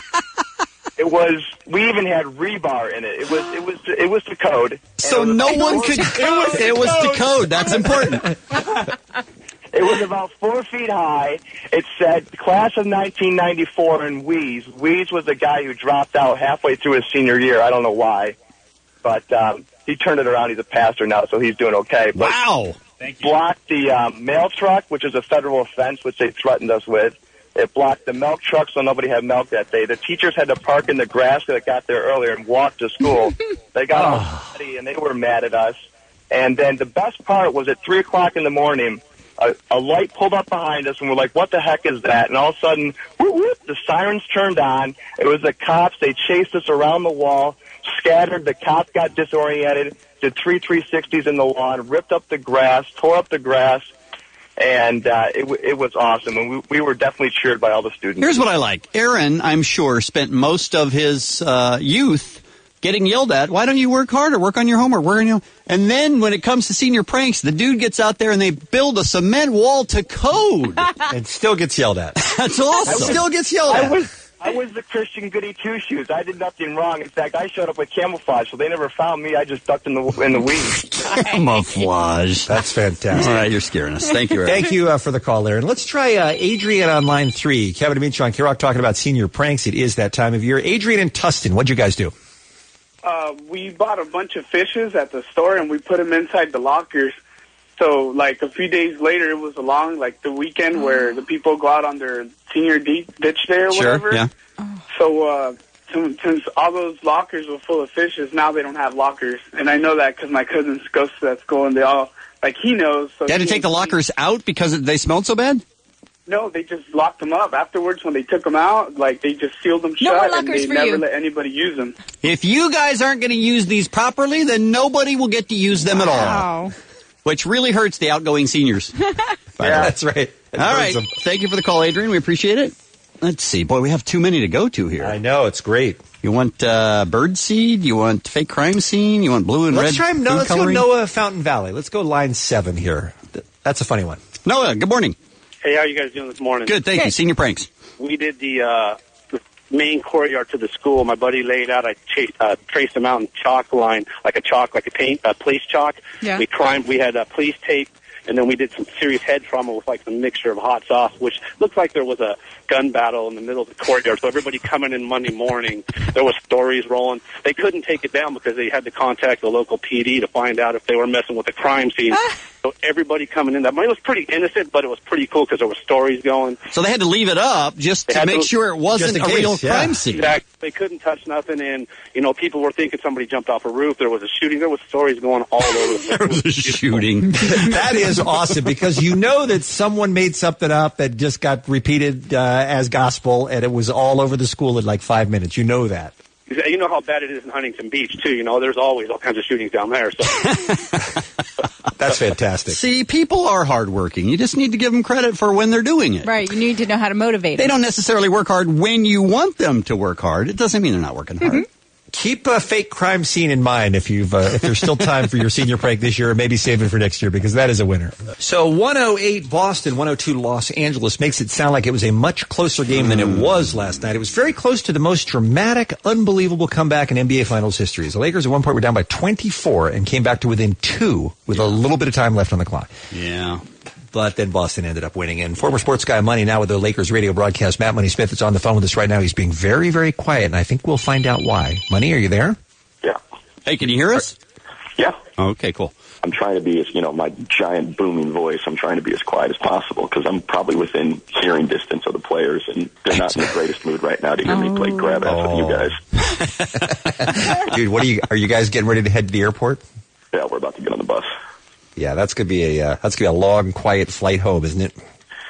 D: It was. We even had rebar in it. It was. It was. It was the code.
J: So
D: And it was
J: no
D: about
J: one
D: four-
J: could. It was, it was the code. That's important.
D: It was about four feet high. It said class of nineteen ninety-four and Weeze. Weeze was the guy who dropped out halfway through his senior year. I don't know why, but um, he turned it around. He's a pastor now, so he's doing okay. But
J: Wow.
D: blocked the um, mail truck, which is a federal offense, which they threatened us with. It blocked the milk truck, so nobody had milk that day. The teachers had to park in the grass that got there earlier and walk to school. They got all sweaty, and they were mad at us. And then the best part was at three o'clock in the morning, a, a light pulled up behind us, and we're like, what the heck is that? And all of a sudden, whoop, whoop, the sirens turned on. It was the cops. They chased us around the wall, scattered. The cops got disoriented, did three three sixties in the lawn, ripped up the grass, tore up the grass. And uh, it, w- it was awesome, and we, we were definitely cheered by all the students.
J: Here's what I like. Aaron, I'm sure, spent most of his uh, youth getting yelled at. Why don't you work harder? Work on your homework. Work on your... And then when it comes to senior pranks, the dude gets out there and they build a cement wall to code.
L: And still gets yelled at.
J: That's awesome.
D: I was-
J: Still gets yelled
D: I
J: at.
D: was I was the Christian goody two shoes. I did nothing wrong. In fact, I showed up with camouflage, so they never found me. I just ducked in the in the weeds.
J: Camouflage.
L: That's fantastic.
J: All right, you're scaring us. Thank you, Aaron.
L: Thank you uh, for the call, Aaron. Let's try uh, Adrian on line three. Kevin and Mitch on K-Rock talking about senior pranks. It is that time of year. Adrian and Tustin, what'd you guys do?
S: Uh, we bought a bunch of fishes at the store, and we put them inside the lockers. So, like, a few days later, it was along, like, the weekend where the people go out on their senior de- ditch day or
J: Sure,
S: whatever.
J: yeah.
S: So, uh, since since all those lockers were full of fishes, now they don't have lockers. And I know that because my cousin goes to that school, and they all, like, he knows. So
J: They had to
S: he-
J: take the lockers out because they smelled so bad?
S: No, they just locked them up. Afterwards, when they took them out, like, they just sealed them
K: No more
S: shut, and
K: lockers
S: they
K: for
S: never
K: you.
S: let anybody use them.
J: If you guys aren't going to use these properly, then nobody will get to use them at all.
K: Wow.
J: Which really hurts the outgoing seniors.
L: Yeah, that's right. That
J: All
L: hurts
J: right.
L: them.
J: Thank you for the call, Adrian. We appreciate it. Let's see. Boy, we have too many to go to here.
L: I know, it's great.
J: You want uh, bird seed? You want fake crime scene? You want blue and
L: Let's
J: red
L: try. No,
J: food
L: let's
J: coloring?
L: go Noah Fountain Valley. Let's go line seven here. Th- That's a funny one.
J: Noah, good morning.
Q: Hey, how are you guys doing this morning?
J: Good, thank you. Senior pranks.
Q: We did the, uh, the main courtyard to the school. My buddy laid out. I chased, uh, traced a mountain chalk line, like a chalk, like a paint, uh, police chalk.
K: Yeah.
Q: We crimed. We had uh, police tape, and then we did some serious head trauma with like some mixture of hot sauce, which looked like there was a gun battle in the middle of the courtyard. So everybody coming in Monday morning, there was stories rolling. They couldn't take it down because they had to contact the local P D to find out if they were messing with the crime scene. So everybody coming in, that money was pretty innocent, but it was pretty cool because there were stories going.
J: So they had to leave it up just
Q: They
J: to
Q: had
J: make
Q: to-
J: sure it wasn't
L: just in
J: a
L: case,
J: real
L: yeah.
J: crime scene.
Q: Exactly. They couldn't touch nothing, and you know, people were thinking somebody jumped off a roof. There was a shooting. There was stories going all over the place.
J: There was a shooting.
L: That is awesome because you know that someone made something up that just got repeated uh, as gospel, and it was all over the school in like five minutes. You know that.
Q: You know how bad it is in Huntington Beach too. You know, there's always all kinds of shootings down there. So
L: That's fantastic.
J: See, people are hardworking. You just need to give them credit for when they're doing it.
K: Right, you need to know how to motivate
J: They
K: them.
J: don't necessarily work hard when you want them to work hard. It doesn't mean they're not working hard.
L: Keep a fake crime scene in mind if you've uh, if there's still time for your senior prank this year, or maybe save it for next year because that is a winner. So one oh eight Boston, one oh two Los Angeles makes it sound like it was a much closer game than it was last night. It was very close to the most dramatic, unbelievable comeback in N B A Finals history. The Lakers at one point were down by twenty-four and came back to within two with a little bit of time left on the clock.
J: Yeah.
L: But then Boston ended up winning. And former sports guy Money, now with the Lakers radio broadcast, Matt Money Smith is on the phone with us right now. He's being very, very quiet, and I think we'll find out why. Money, are you there?
A: Yeah.
J: Hey, can you hear us?
A: Yeah.
J: Okay, cool.
A: I'm trying to be as, you know, my giant booming voice, I'm trying to be as quiet as possible because I'm probably within hearing distance of the players, and they're not in the greatest mood right now to hear me play grab ass with you guys.
L: Dude, what are you, are you guys getting ready to head to the airport?
A: Yeah, we're about to get on the bus.
L: Yeah, that's gonna be a uh, that's gonna be a long, quiet flight home, isn't it?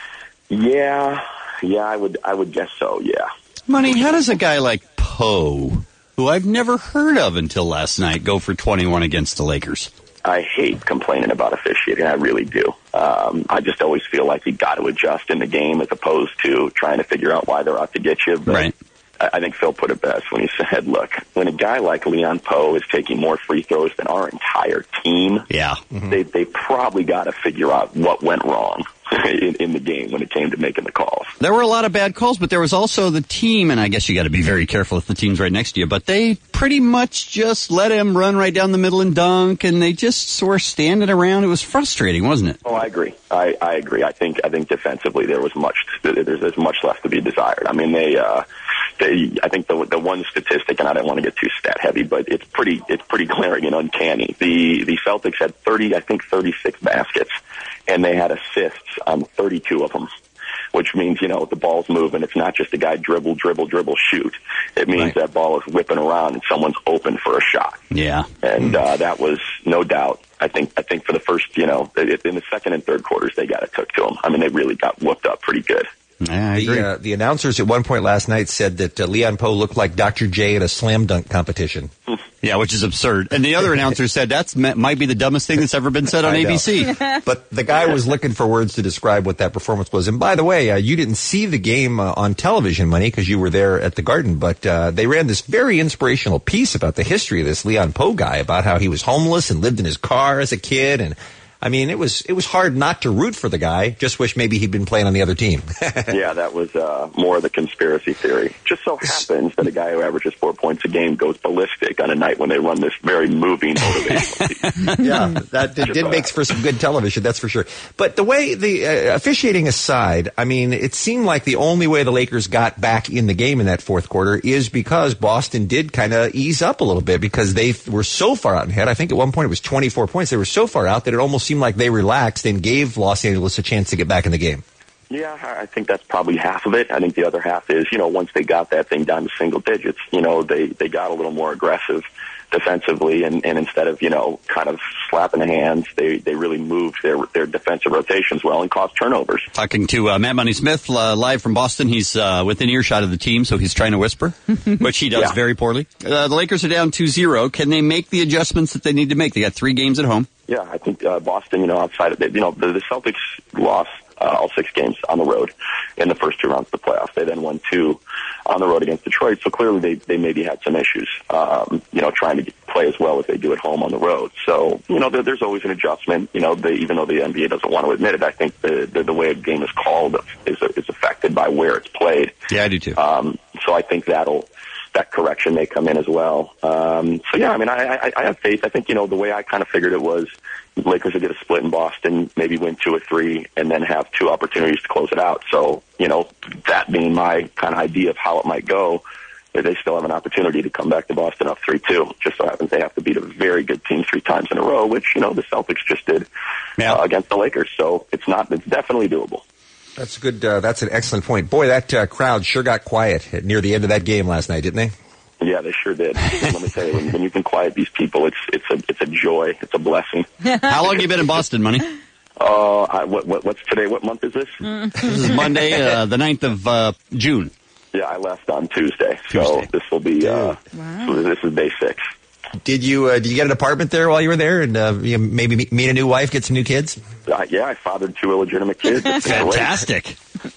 A: Yeah, yeah, I would, I would guess so. Yeah.
J: Money, how does a guy like Poe, who I've never heard of until last night, go for twenty-one against the Lakers?
A: I hate complaining about officiating. I really do. Um, I just always feel like you got to adjust in the game as opposed to trying to figure out why they're out to get you. But
J: right.
A: I, I think Phil put it best when he said, look, when a guy like Leon Poe is taking more free throws than our entire team,
J: yeah,
A: mm-hmm. they, they probably got to figure out what went wrong in, in the game when it came to making the calls.
J: There were a lot of bad calls, but there was also the team, and I guess you got to be very careful if the team's right next to you, but they pretty much just let him run right down the middle and dunk, and they just were standing around. It was frustrating, wasn't it?
A: Oh, I agree. I, I agree. I think I think defensively there was much there's, there's much left to be desired. I mean, they uh, they I think the the one statistic, and I don't want to get too stat heavy, but it's pretty it's pretty glaring and uncanny. The the Celtics had thirty, I think thirty-six baskets, and they had assists on thirty-two of them. Which means, you know, the ball's moving. It's not just a guy dribble, dribble, dribble, shoot. It means
J: Right.
A: that ball is whipping around and someone's open for a shot.
J: Yeah.
A: And uh, that was no doubt. I think. I think for the first, you know, in the second and third quarters, they got it took to them. I mean, they really got whooped up pretty good.
J: Yeah, I
L: the,
J: agree.
L: uh, the announcers at one point last night said that uh, Leon Poe looked like Doctor J at a slam dunk competition.
J: Yeah, which is absurd. And the other announcer said that's might be the dumbest thing that's ever been said on
L: I
J: A
L: know.
J: B C.
L: But the guy was looking for words to describe what that performance was. And by the way, uh, you didn't see the game uh, on television, Money, because you were there at the Garden, but uh, they ran this very inspirational piece about the history of this Leon Poe guy, about how he was homeless and lived in his car as a kid. And I mean, it was it was hard not to root for the guy. Just wish maybe he'd been playing on the other team.
A: Yeah, that was uh, more of the conspiracy theory. Just so happens that a guy who averages four points a game goes ballistic on a night when they run this very moving motivational piece.
L: Yeah, that did, did makes for some good television, that's for sure. But the way the uh, officiating aside, I mean, it seemed like the only way the Lakers got back in the game in that fourth quarter is because Boston did kind of ease up a little bit because they were so far out ahead. I think at one point it was twenty-four points. They were so far out that it almost seemed like they relaxed and gave Los Angeles a chance to get back in the game.
A: Yeah, I think that's probably half of it. I think the other half is, you know, once they got that thing down to single digits, you know, they, they got a little more aggressive defensively, and, and instead of, you know, kind of slapping the hands, they, they really moved their their defensive rotations well and caused turnovers.
J: Talking to uh, Matt Money Smith uh, live from Boston. He's uh, within earshot of the team, so he's trying to whisper, which he does
A: Yeah.
J: very poorly. Uh, the Lakers are down two zero. Can they make the adjustments that they need to make? They got three games at home.
A: Yeah, I think uh, Boston, you know, outside of it, you know, the, the Celtics lost uh, all six games on the road in the first two rounds of the playoffs. They then won two on the road against Detroit, so clearly they, they maybe had some issues, um, you know, trying to get, play as well as they do at home on the road. So, you know, there, there's always an adjustment. You know, they, even though the N B A doesn't want to admit it, I think the, the, the way a game is called is, is affected by where it's played.
J: Yeah, I do too.
A: Um, so I think that'll, that correction may come in as well. Um, so yeah, I mean, I, I, I have faith. I think, you know, the way I kind of figured it was Lakers would get a split in Boston, maybe win two or three, and then have two opportunities to close it out. So, you know, that being my kind of idea of how it might go, they still have an opportunity to come back to Boston up three two. Just so happens they have to beat a very good team three times in a row, which, you know, the Celtics just did
J: yeah.
A: uh, against the Lakers. So it's not, it's definitely doable.
L: That's a good. Uh, that's an excellent point. Boy, that uh, crowd sure got quiet at near the end of that game last night, didn't they?
A: Yeah, they sure did. And let me tell you, when, when you can quiet these people, it's it's a it's a joy. It's a blessing.
J: How long have you been in Boston, Money?
A: Uh, I, what, what what's today? What month is this?
J: This is Monday, uh, the ninth of uh, June.
A: Yeah, I left on Tuesday, so
J: Tuesday.
A: this will be uh, so this is day six.
L: Did you uh, did you get an apartment there while you were there, and uh, you maybe meet, meet a new wife, get some new kids?
A: Uh, yeah, I fathered two illegitimate kids. It's
J: Fantastic.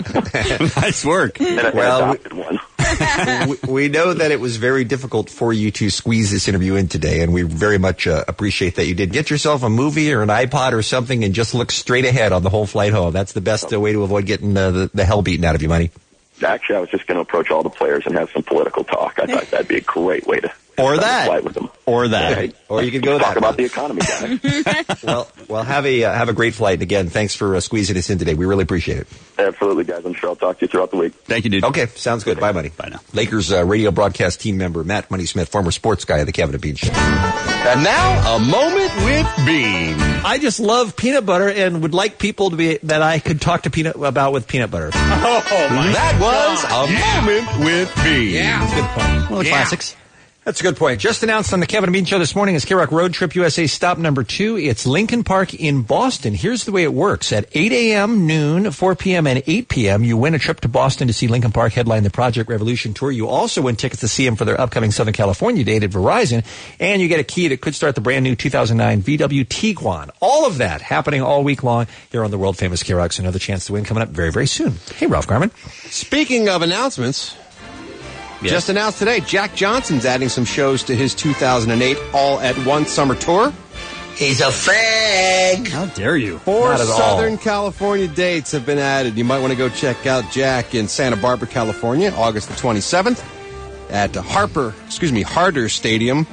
J: Nice work.
A: And I
L: Well,
A: adopted one.
L: we, we know that it was very difficult for you to squeeze this interview in today, and we very much uh, appreciate that you did. Get yourself a movie or an iPod or something and just look straight ahead on the whole flight home. That's the best uh, way to avoid getting uh, the, the hell beaten out of you, Money.
A: Actually, I was just going to approach all the players and have some political talk. I thought that'd be a great way to
J: or
A: spend
J: that
A: a flight with them.
J: or that
A: Right.
L: Or you could go
A: talk
L: that
A: about the economy, guys.
L: well, well, have a uh, have a great flight. And again, thanks for uh, squeezing us in today. We really appreciate it.
A: Absolutely, guys. I'm sure I'll talk to you throughout the week.
J: Thank you, dude.
L: Okay, sounds good. Bye, Money.
J: Bye now.
L: Lakers uh, radio broadcast team member Matt Money Smith, former sports guy of the Kevin and Bean Show. And now, a moment with Bean.
I: I just love peanut butter and would like people to be that I could talk to peanut about with peanut butter.
L: Oh, my That was God. a yeah. moment with Bean.
I: Yeah, that's a good point.
J: Well, the
I: yeah.
J: classics.
L: That's a good point.
I: Just announced on the Kevin and Bean Show this morning is K-Rock Road Trip U S A stop number two. It's Lincoln Park in Boston. Here's the way it works. At eight a.m., noon, four p.m., and eight p.m., you win a trip to Boston to see Lincoln Park headline the Project Revolution Tour. You also win tickets to see them for their upcoming Southern California date at Verizon, and you get a key that could start the brand new two thousand nine V W Tiguan. All of that happening all week long here on the world-famous K-Rock. So another chance to win coming up very, very soon. Hey, Ralph Garman.
H: Speaking of announcements... Yes. Just announced today, Jack Johnson's adding some shows to his two thousand eight All at Once summer tour.
B: He's a fag.
J: How dare you?
H: Four Southern California dates have been added. You might want to go check out Jack in Santa Barbara, California, August the twenty-seventh at Harper, excuse me, Harder Stadium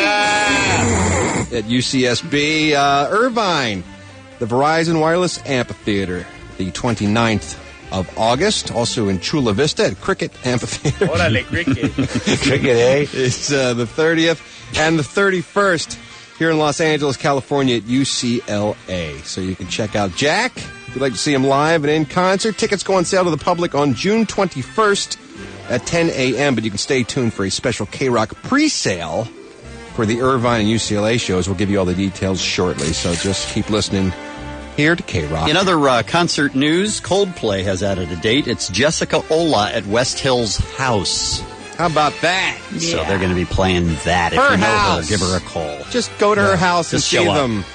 H: at U C S B. Uh, Irvine, the Verizon Wireless Amphitheater, the twenty-ninth of August, also in Chula Vista at Cricket Amphitheater.
E: Órale, cricket.
L: Cricket, eh?
H: It's uh, the thirtieth and the thirty-first here in Los Angeles, California at U C L A. So you can check out Jack if you'd like to see him live and in concert. Tickets go on sale to the public on June twenty-first at ten a.m., but you can stay tuned for a special K-Rock pre-sale for the Irvine and U C L A shows. We'll give you all the details shortly, so just keep listening here to K-Rock.
J: In other uh, concert news, Coldplay has added a date. It's Jessica Ola at West Hills House.
H: How about that?
J: So they're going to be playing that. If
H: Her
J: you know
H: house.
J: her, give her a call.
H: Just go to
J: Yeah.
H: her house and
J: Just
H: see
J: show up.
H: them.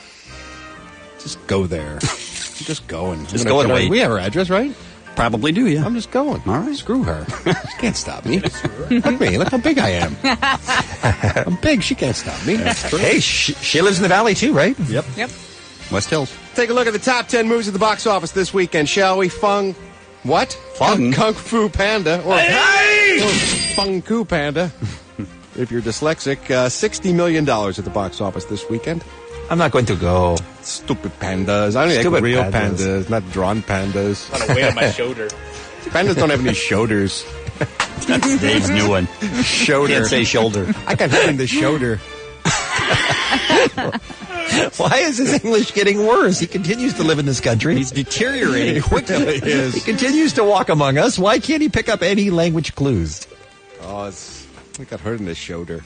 H: Just go there. Just going.
J: Just
H: I'm
J: go
H: gonna-
J: and wait.
H: We have her address, right?
J: Probably do, yeah.
H: I'm just going.
J: All right.
H: Screw her. She can't stop me. Look at me. Look how big I am. I'm big. She can't stop me.
L: Hey, she, she lives in the valley too, right?
J: Yep.
K: Yep.
J: West Hills.
H: Take a look at the top ten movies at the box office this weekend, shall we? Fung. What?
J: Fung?
H: Kung Fu Panda. Or, or Fung Fu Panda. If you're dyslexic, uh, sixty million dollars at the box office this weekend.
L: I'm not going to go.
H: Stupid pandas. I don't
L: Stupid
H: like real
L: pandas.
H: pandas. not drawn pandas.
E: On a weight on my shoulder.
H: Pandas don't have any shoulders.
J: That's Dave's new one.
H: Shoulder.
J: Can't say shoulder.
H: I can hit in the shoulder.
I: Why is his English getting worse? He continues to live in this country.
J: He's deteriorating quickly.
H: He really is.
I: He continues to walk among us. Why can't he pick up any language clues?
H: Oh, it's, I got hurt in the shoulder.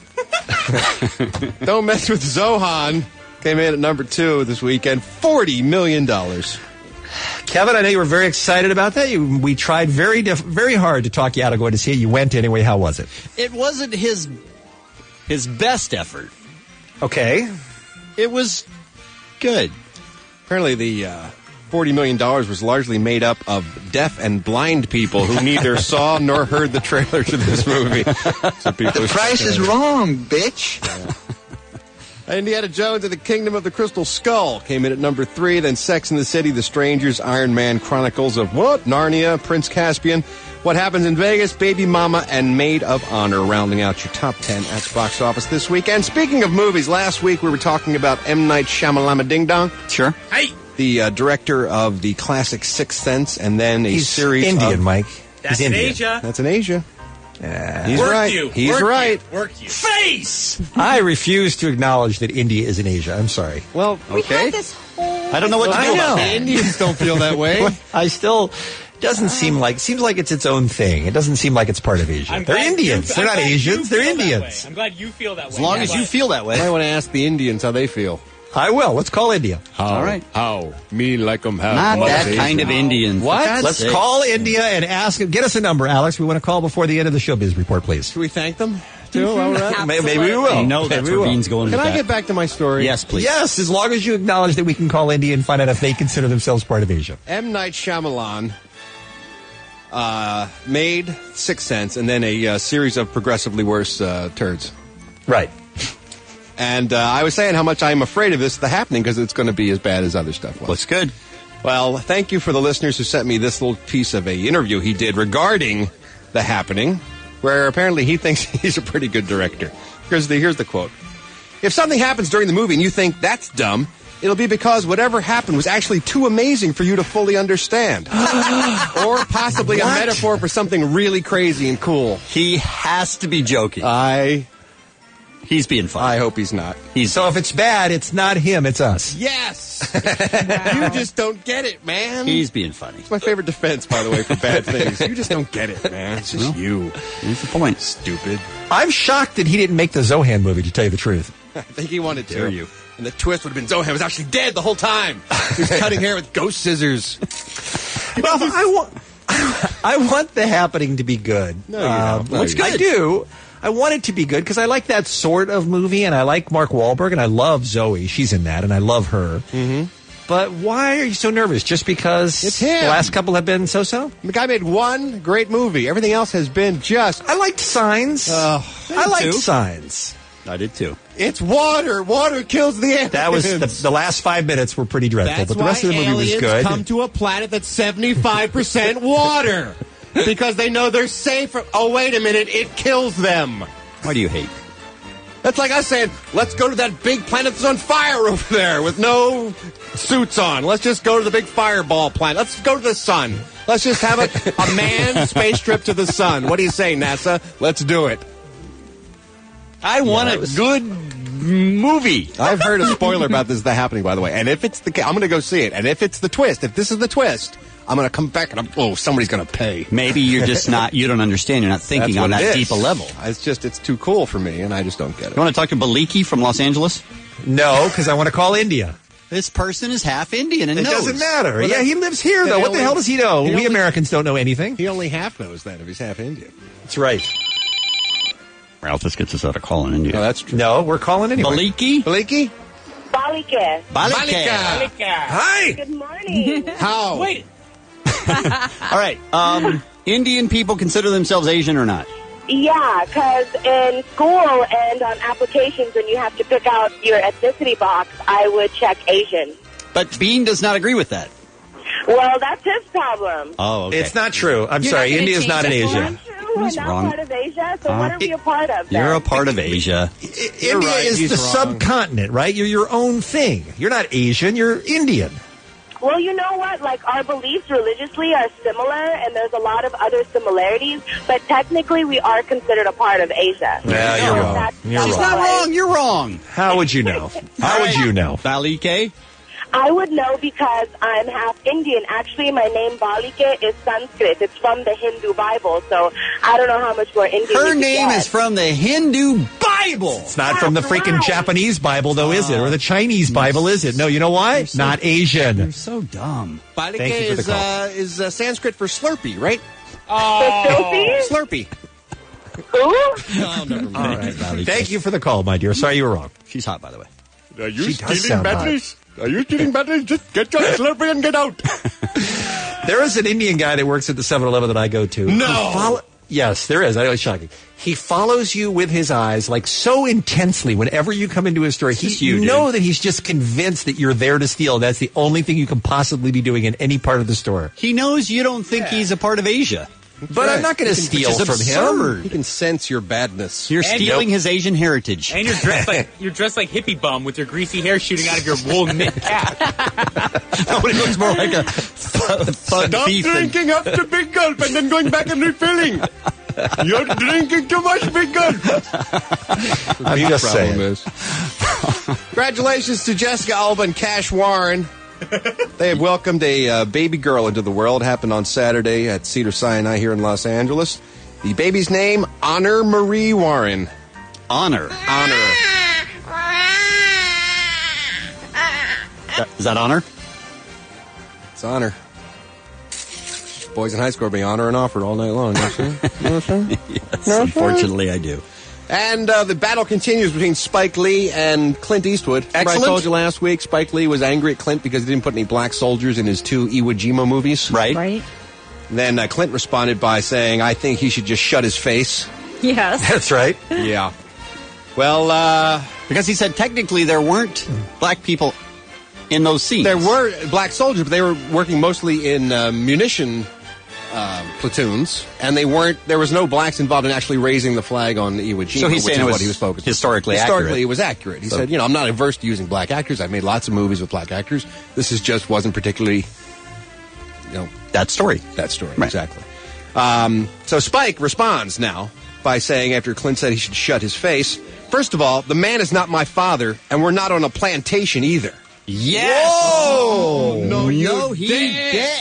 H: Don't Mess with Zohan came in at number two this weekend, forty million dollars.
I: Kevin, I know you were very excited about that. You, we tried very diff- very hard to talk you out of going to see it. You went anyway. How was it?
J: It wasn't his his best effort.
I: Okay.
J: It was good.
H: Apparently the uh, forty million dollars was largely made up of deaf and blind people who neither saw nor heard the trailer to this movie. So people
B: The price is wrong, bitch.
H: Yeah. Indiana Jones and the Kingdom of the Crystal Skull came in at number three. Then Sex and the City, The Strangers, Iron Man, Chronicles of what? Narnia, Prince Caspian, What Happens in Vegas, Baby Mama, and Maid of Honor, rounding out your top ten at the box office this week. And speaking of movies, last week we were talking about M. Night Shyamalama Ding Dong.
J: Sure.
F: Hey!
H: The uh, director of the classic Sixth Sense, and then a
I: He's
H: series
I: Indian,
H: of...
I: Mike.
F: That's
I: He's
F: in
I: Indian.
F: Asia.
H: That's in Asia.
I: Uh,
H: He's
F: Work
H: right.
F: you.
H: He's
F: Work
H: right.
F: You. Work you. Face!
I: I refuse to acknowledge that India is in Asia. I'm sorry.
H: Well,
K: We
J: Okay.
K: had this whole...
J: I don't know what to
I: I
J: do
I: know.
J: about
H: the
J: that.
H: Indians don't feel that way.
I: I still doesn't seem like seems like it's its own thing. It doesn't seem like it's part of Asia.
F: I'm
I: They're
F: glad
I: Indians.
F: you-
I: They're
F: I'm
I: not
F: glad you
I: Asians. They're
F: feel that
I: Indians.
F: way. I'm glad you feel that way.
J: As long as you feel that
H: I might
J: way.
H: want to ask the Indians how they feel.
I: I will. Let's call India.
H: How?
J: All right.
H: How? Me like them have.
J: Not
H: much
J: that
H: Asian.
J: kind of Indian.
I: What?
J: For God's
I: Let's
J: sake.
I: call India and ask them. Get us a number, Alex. We want to call before the end of the showbiz report, please.
H: Should we thank them? Too, while we're at it?
I: Maybe, maybe we will.
J: I know that's
I: Maybe we
J: where
I: will.
J: Bean's going
H: Can
J: with
H: I
J: that.
H: get back to my story?
J: Yes, please.
I: Yes, as long as you acknowledge that we can call India and find out if they consider themselves part of Asia.
H: M. Night Shyamalan uh, made Sixth Sense and then a uh, series of progressively worse uh, turds.
I: Right.
H: And uh, I was saying how much I'm afraid of this The Happening because it's going to be as bad as other stuff was.
J: Looks good.
H: Well, thank you for the listeners who sent me this little piece of a interview he did regarding The Happening, where apparently he thinks he's a pretty good director. Here's the, here's the quote. If something happens during the movie and you think that's dumb, it'll be because whatever happened was actually too amazing for you to fully understand. Or possibly
I: What?
H: a metaphor for something really crazy and cool.
J: He has to be joking.
H: I
J: He's being funny.
H: I hope he's not.
J: He's
I: So if it's bad, it's not him, it's us.
H: Yes! You just don't get it, man.
J: He's being funny.
H: It's my favorite defense, by the way, for bad things. You just don't get it, man. It's just
J: Well,
H: you.
J: Here's the point.
H: Stupid.
I: I'm shocked that he didn't make the Zohan movie, to tell you the truth.
H: I think he wanted to.
J: Dare you.
H: And the twist would have been Zohan was actually dead the whole time. He was cutting hair with ghost scissors.
I: Well, I want, I want The Happening to be good.
H: No, you don't. No,
I: Which
H: you
I: I do. I want it to be good because I like that sort of movie, and I like Mark Wahlberg, and I love Zoe. She's in that, and I love her.
H: Mm-hmm.
I: But why are you so nervous? Just because
H: It's him.
I: the last couple have been so-so?
H: The guy made one great movie. Everything else has been just...
I: I liked Signs.
H: Oh,
I: I liked
J: too.
I: Signs.
J: I did too.
H: it's water. Water kills the aliens.
I: That was the, the last five minutes were pretty dreadful,
H: That's
I: but the rest of the
H: why
I: movie was
H: aliens
I: good.
H: come to a planet that's seventy-five percent water. Because they know they're safe. From, oh, wait a minute. It kills them.
J: Why do you hate?
H: That's like us saying, let's go to that big planet that's on fire over there with no suits on. Let's just go to the big fireball planet. Let's go to the sun. Let's just have a, a manned space trip to the sun. What do you say, NASA? Let's do it.
J: I want
I: Yeah,
J: a
I: it was-
J: good movie.
H: I've heard a spoiler about this The Happening, by the way. And if it's the ca- I'm going to go see it. And if it's the twist, if this is the twist, I'm going to come back and I'm, oh, somebody's going to pay.
J: Maybe you're just not, you don't understand. You're not thinking
H: That's
J: on
H: what
J: that
H: it is.
J: deep a level.
H: It's just, it's too cool for me, and I just don't get it.
J: You want to talk to Baliki from Los Angeles?
I: No, because I want to call India.
J: This person is half Indian and
I: It
J: knows.
I: doesn't matter.
H: Well,
I: yeah,
H: that-
I: he lives here,
H: then
I: though.
H: he
I: What the
H: only-
I: hell does he know?
H: he
I: we
H: only-
I: Americans don't know anything.
H: He only half knows that if he's half Indian.
I: That's right.
J: Ralph, this gets us out of calling India.
H: No, that's true.
I: No, we're calling anyway.
J: Baliki?
H: Baliki?
M: Balika.
J: Balika.
I: Hi.
M: Good morning.
H: How?
F: Wait.
J: All right. Um, Indian people consider themselves Asian or not?
M: Yeah, because in school and on applications, when you have to pick out your ethnicity box, I would check Asian.
J: But Bean does not agree with that.
M: Well, that's his problem.
J: Oh, okay.
I: It's not true. I'm
K: You're
I: sorry.
K: not gonna
I: India's
K: change
I: not in
K: it for
I: Asia.
K: him?
M: True, we're
J: He's
M: not
J: wrong.
M: part of Asia, so
J: Uh,
M: what are we a part of?
J: You're
M: then?
J: a part of Asia.
I: India
H: right,
I: is
H: he's
I: the
H: wrong.
I: subcontinent, right? You're your own thing. You're not Asian. You're Indian.
M: Well, you know what? Like, our beliefs religiously are similar, and there's a lot of other similarities, but technically we are considered a part of Asia.
L: Yeah,
M: So
L: you're wrong.
M: that's-
L: You're
J: She's
L: wrong.
J: not wrong. You're wrong.
L: How would you know? How would you know?
J: Balike?
M: I would know because I'm half Indian. Actually, my name Balike is Sanskrit. It's from the Hindu Bible, so I don't know how much more Indian
J: Her
M: you could
J: name
M: get.
J: is from the Hindu Bible.
I: It's not from the freaking Japanese Bible, though, is it? Or the Chinese Bible, is it? No, you know why?
J: so-
I: Not Asian.
J: You're so dumb.
H: Balike
I: Thank you for the
H: is,
I: call.
H: uh, is uh, Sanskrit for Slurpee, right?
M: Oh.
H: Slurpee.
M: Who?
J: Oh, never mind.
I: All right. Thank you for the call, my dear. Sorry you were wrong.
J: She's hot, by the way.
H: Are you
I: She does sound
H: batteries? Are you stealing batteries? Just get your Slurpee and get out.
I: There is an Indian guy that works at the seven eleven that I go to.
H: No.
I: who follow- yes, there is. I know it's shocking. He follows you with his eyes like so intensely whenever you come into his store. He,
J: just you,
I: you
J: dude.
I: know that he's just convinced that you're there to steal. That's the only thing you can possibly be doing in any part of the store.
J: He knows you don't think he's a part of Asia.
I: But I'm not going to
J: Which
I: steal
J: is
I: from
J: absurd.
I: him.
H: He can sense your badness.
J: You're
F: And-
J: stealing
F: Nope.
J: his Asian heritage.
F: And you're dressed like you're dressed like hippie bum with your greasy hair shooting out of your wool knit cap.
J: Nobody looks more like a thug
H: Stop
J: thief than-
H: drinking up to Big Gulp and then going back and refilling. You're drinking too much, Big Gulp.
I: I'm just saying.
H: Is. Congratulations to Jessica Alba and Cash Warren. They have welcomed a uh, baby girl into the world. Happened on Saturday at Cedar Sinai here in Los Angeles. The baby's name, Honor Marie Warren.
J: Honor.
H: Honor.
J: Is that honor?
H: It's honor. Boys in high school are being honor and offered all night long. You know what I'm saying? You know what I'm saying?
J: Yes, unfortunately I do.
H: And uh, the battle continues between Spike Lee and Clint Eastwood. Remember
J: Excellent.
H: I told you last week Spike Lee was angry at Clint because he didn't put any black soldiers in his two Iwo Jima movies.
J: Right.
K: Right?
H: Then uh, Clint responded by saying, I think he should just shut his face.
K: Yes.
I: That's right.
H: Yeah. Well, uh,
J: Because he said technically there weren't black people in those scenes.
H: there were black soldiers, but they were working mostly in uh, munition uh, platoons, and they weren't. There was no blacks involved in actually raising the flag on Iwo Jima.
J: So he's
H: which
J: saying
H: is
J: it was
H: what he was focused on.
J: historically
H: Historically,
J: accurate.
H: it was accurate. He
J: So-
H: said, "You know, I'm not averse to using black actors. I've made lots of movies with black actors. This is just wasn't particularly, you know,
J: that story.
H: that story
J: Right.
H: exactly." Um, so Spike responds now by saying, after Clint said he should shut his face, first of all, the man is not my father, and we're not on a plantation either.
J: Yes.
H: Whoa!
J: No, no he did.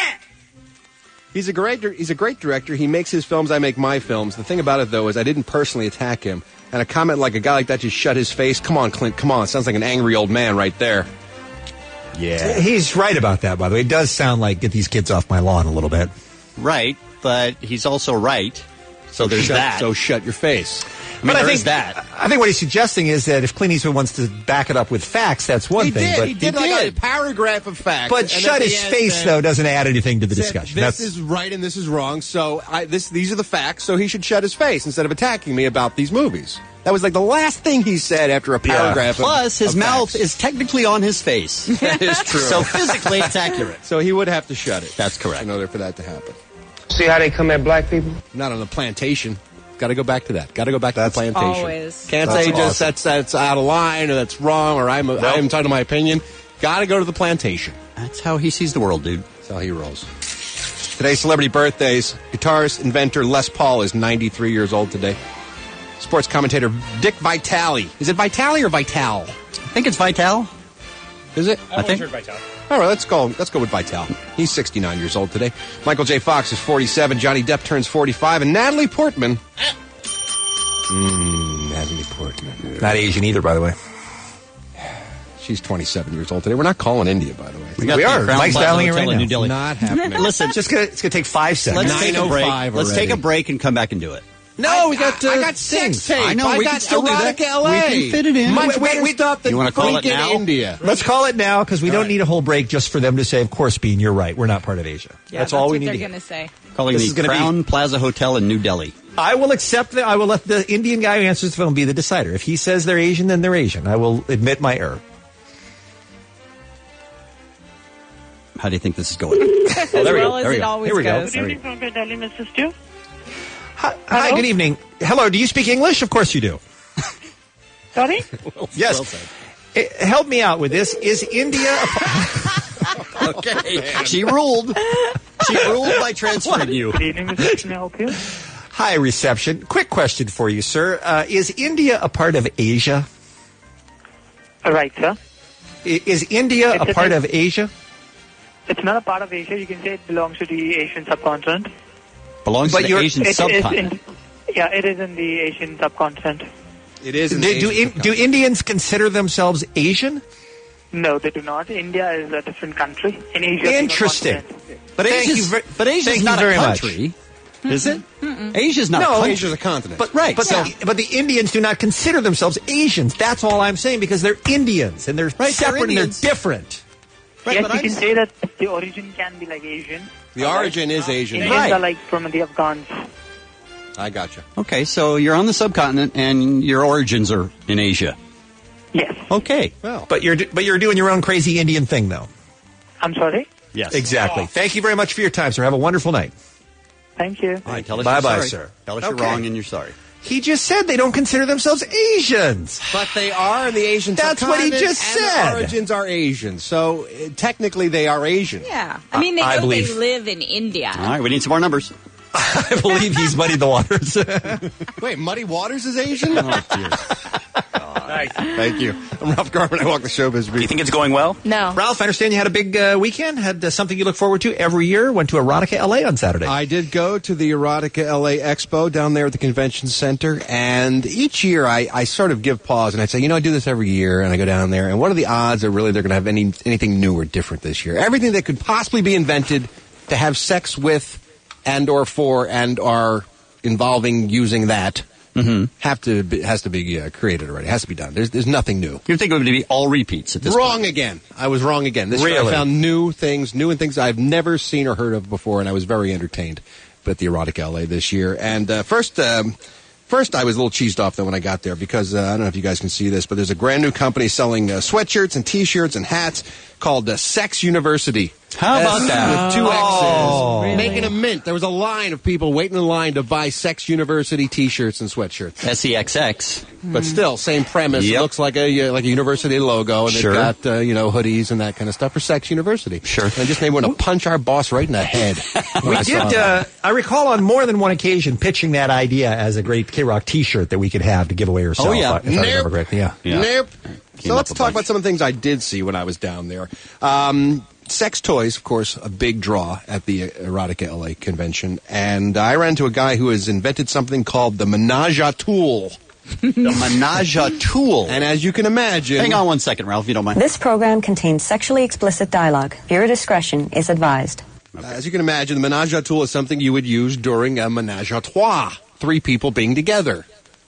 H: He's a great he's a great director. He makes his films, I make my films. The thing about it, though, is I didn't personally attack him. And a comment like a guy like that just shut his face. Come on, Clint, come on. Sounds like an angry old man right there.
I: Yeah. He's right about that, by the way. It does sound like get these kids off my lawn a little bit.
J: Right, but he's also right. So there's
H: shut,
J: that.
H: So shut your face.
J: I mean,
I: But I
J: there
I: think
J: is that.
I: I think what he's suggesting is that if Clint Eastwood wants to back it up with facts, that's one
H: he
I: thing.
H: did.
I: But
H: he did like a paragraph of facts.
I: But
H: and
I: shut
H: at the
I: his
H: end
I: face
H: said-
I: though doesn't add anything to the
H: said,
I: discussion.
H: This
I: That's
H: is right and this is wrong. So I, this these are the facts. So he should shut his face instead of attacking me about these movies. That was like the last thing he said after a paragraph. of-
J: Plus, his
H: of
J: mouth
H: facts.
J: is technically on his face.
H: That is true.
J: So physically, it's accurate.
H: So he would have to shut it.
J: That's correct.
H: In order for that to happen.
B: See how they come at black people?
H: Not on a plantation. Got to go back to that. Got to go back
I: That's
H: to the plantation.
K: always.
H: Can't
I: That's
H: say just
I: awesome.
H: that's that's out of line or that's wrong or I'm I am entitled to my opinion. Got to go to the plantation.
J: That's how he sees the world, dude.
H: That's how he rolls. Today's celebrity birthdays. Guitarist, inventor Les Paul is ninety-three years old today. Sports commentator Dick Vitale. Is it Vitale or Vital?
J: I think it's Vital.
H: Is it?
F: I
J: think-
F: think. Vital.
H: All right, let's go. Let's go with Vital. He's sixty-nine years old today. Michael J. Fox is forty-seven. Johnny Depp turns forty-five, and Natalie Portman. Mmm, Natalie Portman.
I: not Asian either, by the way.
H: She's twenty-seven years old today. We're not calling India, by the way.
J: We, got
I: We
J: the
I: are.
J: Crown
I: Mike's
J: Plaza
I: dialing it
J: Hotel
I: right
J: in
I: now.
J: New Delhi.
H: Not happening.
J: Listen,
I: It's just gonna, it's gonna take five seconds.
J: let's take a break.
H: nine oh five
J: Let's take a
H: already.
J: break and come back and do it.
H: No, we got. Uh, I got
I: things.
H: sex tape.
J: I know,
H: I
J: we
H: got
J: can still do that.
H: erotic L A.
J: We can fit it in.
H: Much
I: Wait, wait,
H: better
I: we-
H: stuff than
J: You wanna call it
H: freaking
J: now?
H: India.
I: Let's call it now because we don't need a whole break just for them to say, of course, Bean, you're right. We're not part of Asia.
K: Yeah,
I: that's all we
K: what
I: need
K: they're
I: to hear.
K: going to say.
J: Calling
I: This is
J: the
I: gonna be-
J: Crown Plaza Hotel in New Delhi.
I: I will accept that. I will let the Indian guy who answers the phone be the decider. If he says they're Asian, then they're Asian. I will admit my error.
J: How do you think this is going?
K: As
I: there we go.
K: well as
I: There we
K: it
I: go.
K: always
I: Here we go.
K: goes.
I: There we go.
O: From Good Delhi, Missus Stu.
I: Hi, hi, good evening. Hello, do you speak English? Of course you do.
O: Sorry?
I: Yes. Eh, help me out with this. Is India a
J: Okay. She ruled. She ruled by transferring you.
N: Good evening, Mister Can I help you?
I: Hi, reception. Quick question for you, sir. Uh, is India a part of Asia?
N: Right, sir.
I: I- is India
N: It's
I: a
N: a-
I: part of Asia?
N: It's not a part of Asia. You can say it belongs to the Asian subcontinent.
J: Belongs
I: But
J: to the
I: you're-
J: Asian
N: It is
J: subcontinent.
N: in, yeah, it is in the Asian subcontinent.
H: It is.
I: Do, do, in, do Indians consider themselves Asian?
N: No, they do not. India is a different country. In Asia, being a
I: Interesting.
N: continent.
J: But
I: Thank
J: Asia's,
I: you ver-
J: but Asia's
I: thank you
J: not
I: very
J: a
I: much.
J: country, is it? Asia's not
I: No,
J: a country.
H: Asia's a continent.
I: But
J: Right,
I: but,
J: so-
I: the, but the Indians do not consider themselves Asians. That's all I'm saying, because they're Indians and they're
J: they're
I: separate and
J: Indians.
I: they're different.
J: Right,
N: yes,
J: but
N: you
J: I'm
N: can
J: s-
N: say that the origin can be like Asian.
H: The origin is Asian.
N: Indians
J: Right.
N: are like from the Afghans.
H: I gotcha.
J: Okay, so you're on the subcontinent and your origins are in Asia.
N: Yes.
J: Okay.
H: Well,
I: But you're do- but you're doing your own crazy Indian thing, though.
N: I'm sorry.
J: Yes.
I: Exactly. Thank you very much for your time, sir. Have a wonderful night.
N: Thank you.
J: All right, tell us
I: Bye
J: you're
I: bye,
J: sorry.
I: sir.
J: Tell us
I: Okay.
J: you're wrong and you're sorry.
I: He just said they don't consider themselves Asians.
H: but they are in the Asian
I: That's what he
H: subcontinent,
I: just
H: and
I: said.
H: their origins are Asian, so uh, technically they are Asian.
K: Yeah. I mean, they
I: I
K: know
I: believe-
K: they live in India.
J: All right, we need some more numbers.
I: I believe he's muddied the waters.
H: Wait, Muddy Waters is Asian?
J: Oh, dear.
H: Thank you. I'm Ralph Garman. I walk the showbiz
F: Do
H: beat.
F: you think it's going well?
K: No.
I: Ralph, I understand you had a big uh, weekend, had uh, something you look forward to every year, went to Erotica L A on Saturday.
H: I did go to the Erotica L A Expo down there at the convention center, and each year I, I sort of give pause and I say, you know, I do this every year, and I go down there, and what are the odds that really they're going to have any anything new or different this year? Everything that could possibly be invented to have sex with and or for and are involving using that have to be, has to be uh, created already. It has to be done. There's there's nothing new.
J: You think it would be all repeats at this
H: Wrong
J: point?
H: again. I was wrong again. This year I
I: Really?
H: found new things, new and things I've never seen or heard of before, and I was very entertained at the Erotic L A this year. And uh, first, um, first I was a little cheesed off though when I got there because uh, I don't know if you guys can see this, but there's a brand new company selling uh, sweatshirts and T-shirts and hats called uh, Sex University.
J: How about
H: S
J: that?
H: With two X's.
I: Oh. Really?
H: Making a mint. There was a line of people waiting in line to buy Sex University T-shirts and sweatshirts.
J: S E X X.
H: But still, same premise.
J: Yep.
H: It looks like a uh, like a university logo, and
J: Sure.
H: they've got uh, you know hoodies and that kind of stuff for Sex University.
J: Sure.
H: And I just made one to punch our boss right in the head. when
I: We
H: I saw
I: did.
H: that.
I: Uh, I recall on more than one occasion pitching that idea as a great K-Rock T-shirt that we could have to give away ourselves.
J: Oh, yeah.
I: if I remember
H: Nope.
I: correctly. Yeah.
J: Yeah.
H: Nope.
J: Came
H: So
J: up
H: let's
J: a
H: talk
J: bunch.
H: about some of the things I did see when I was down there. Um, sex toys, of course, a big draw at the Erotica L A convention. And I ran into a guy who has invented something called the Menage a Tool.
J: The Menage a Tool.
H: And as you can imagine...
J: Hang on one second, Ralph, if you don't mind.
T: This program contains sexually explicit dialogue. Viewer discretion is advised.
H: As you can imagine, the Menage a Tool is something you would use during a menage a trois. Three people being together.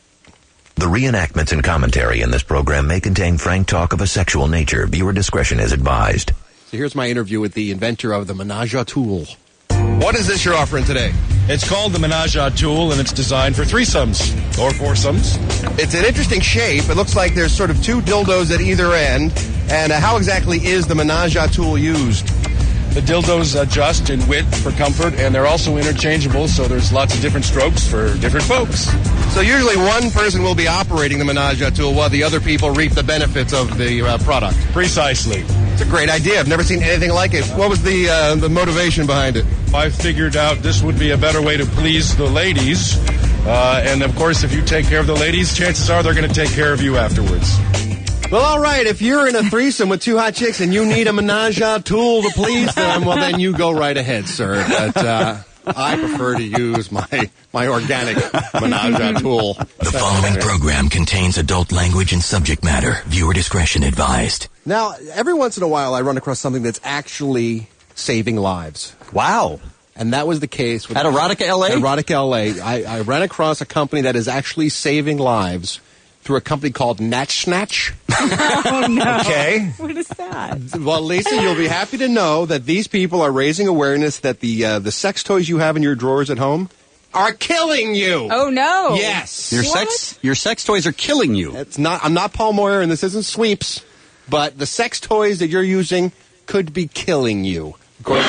V: The reenactments and commentary in this program may contain frank talk of a sexual nature. Viewer discretion is advised.
H: So here's my interview with the inventor of the Menage a Tool. What is this you're offering today?
W: It's called the Menage a Tool, and it's designed for threesomes or foursomes.
H: It's an interesting shape. It looks like there's sort of two dildos at either end. And uh, how exactly is the Menage a Tool used?
W: The dildos adjust in width for comfort, and they're also interchangeable, so there's lots of different strokes for different folks.
H: So usually one person will be operating the Menage a Tool while the other people reap the benefits of the uh, product.
W: Precisely.
H: It's a great idea. I've never seen anything like it. What was the uh, the motivation behind it?
W: I figured out this would be a better way to please the ladies. Uh, and, of course, if you take care of the ladies, chances are they're going to take care of you afterwards.
H: Well, all right. If you're in a threesome with two hot chicks and you need a Menage a Tool to please them, well, then you go right ahead, sir. But uh, I prefer to use my my organic Menage a Tool.
V: The following program contains adult language and subject matter. Viewer discretion advised.
H: Now, every once in a while, I run across something that's actually saving lives.
J: Wow.
H: And that was the case with
J: At Erotica L A?
H: At Erotica L A. I, I ran across a company that is actually saving lives through a company called Natch Snatch.
K: Oh, no.
H: Okay.
K: What is that?
H: Well, Lisa, you'll be happy to know that these people are raising awareness that the uh, the sex toys you have in your drawers at home are killing you.
K: Oh, no.
H: Yes.
J: Your
K: What?
J: sex your sex toys are killing you.
H: It's not. I'm not Paul Moyer, and this isn't Sweeps, but the sex toys that you're using could be killing you. According,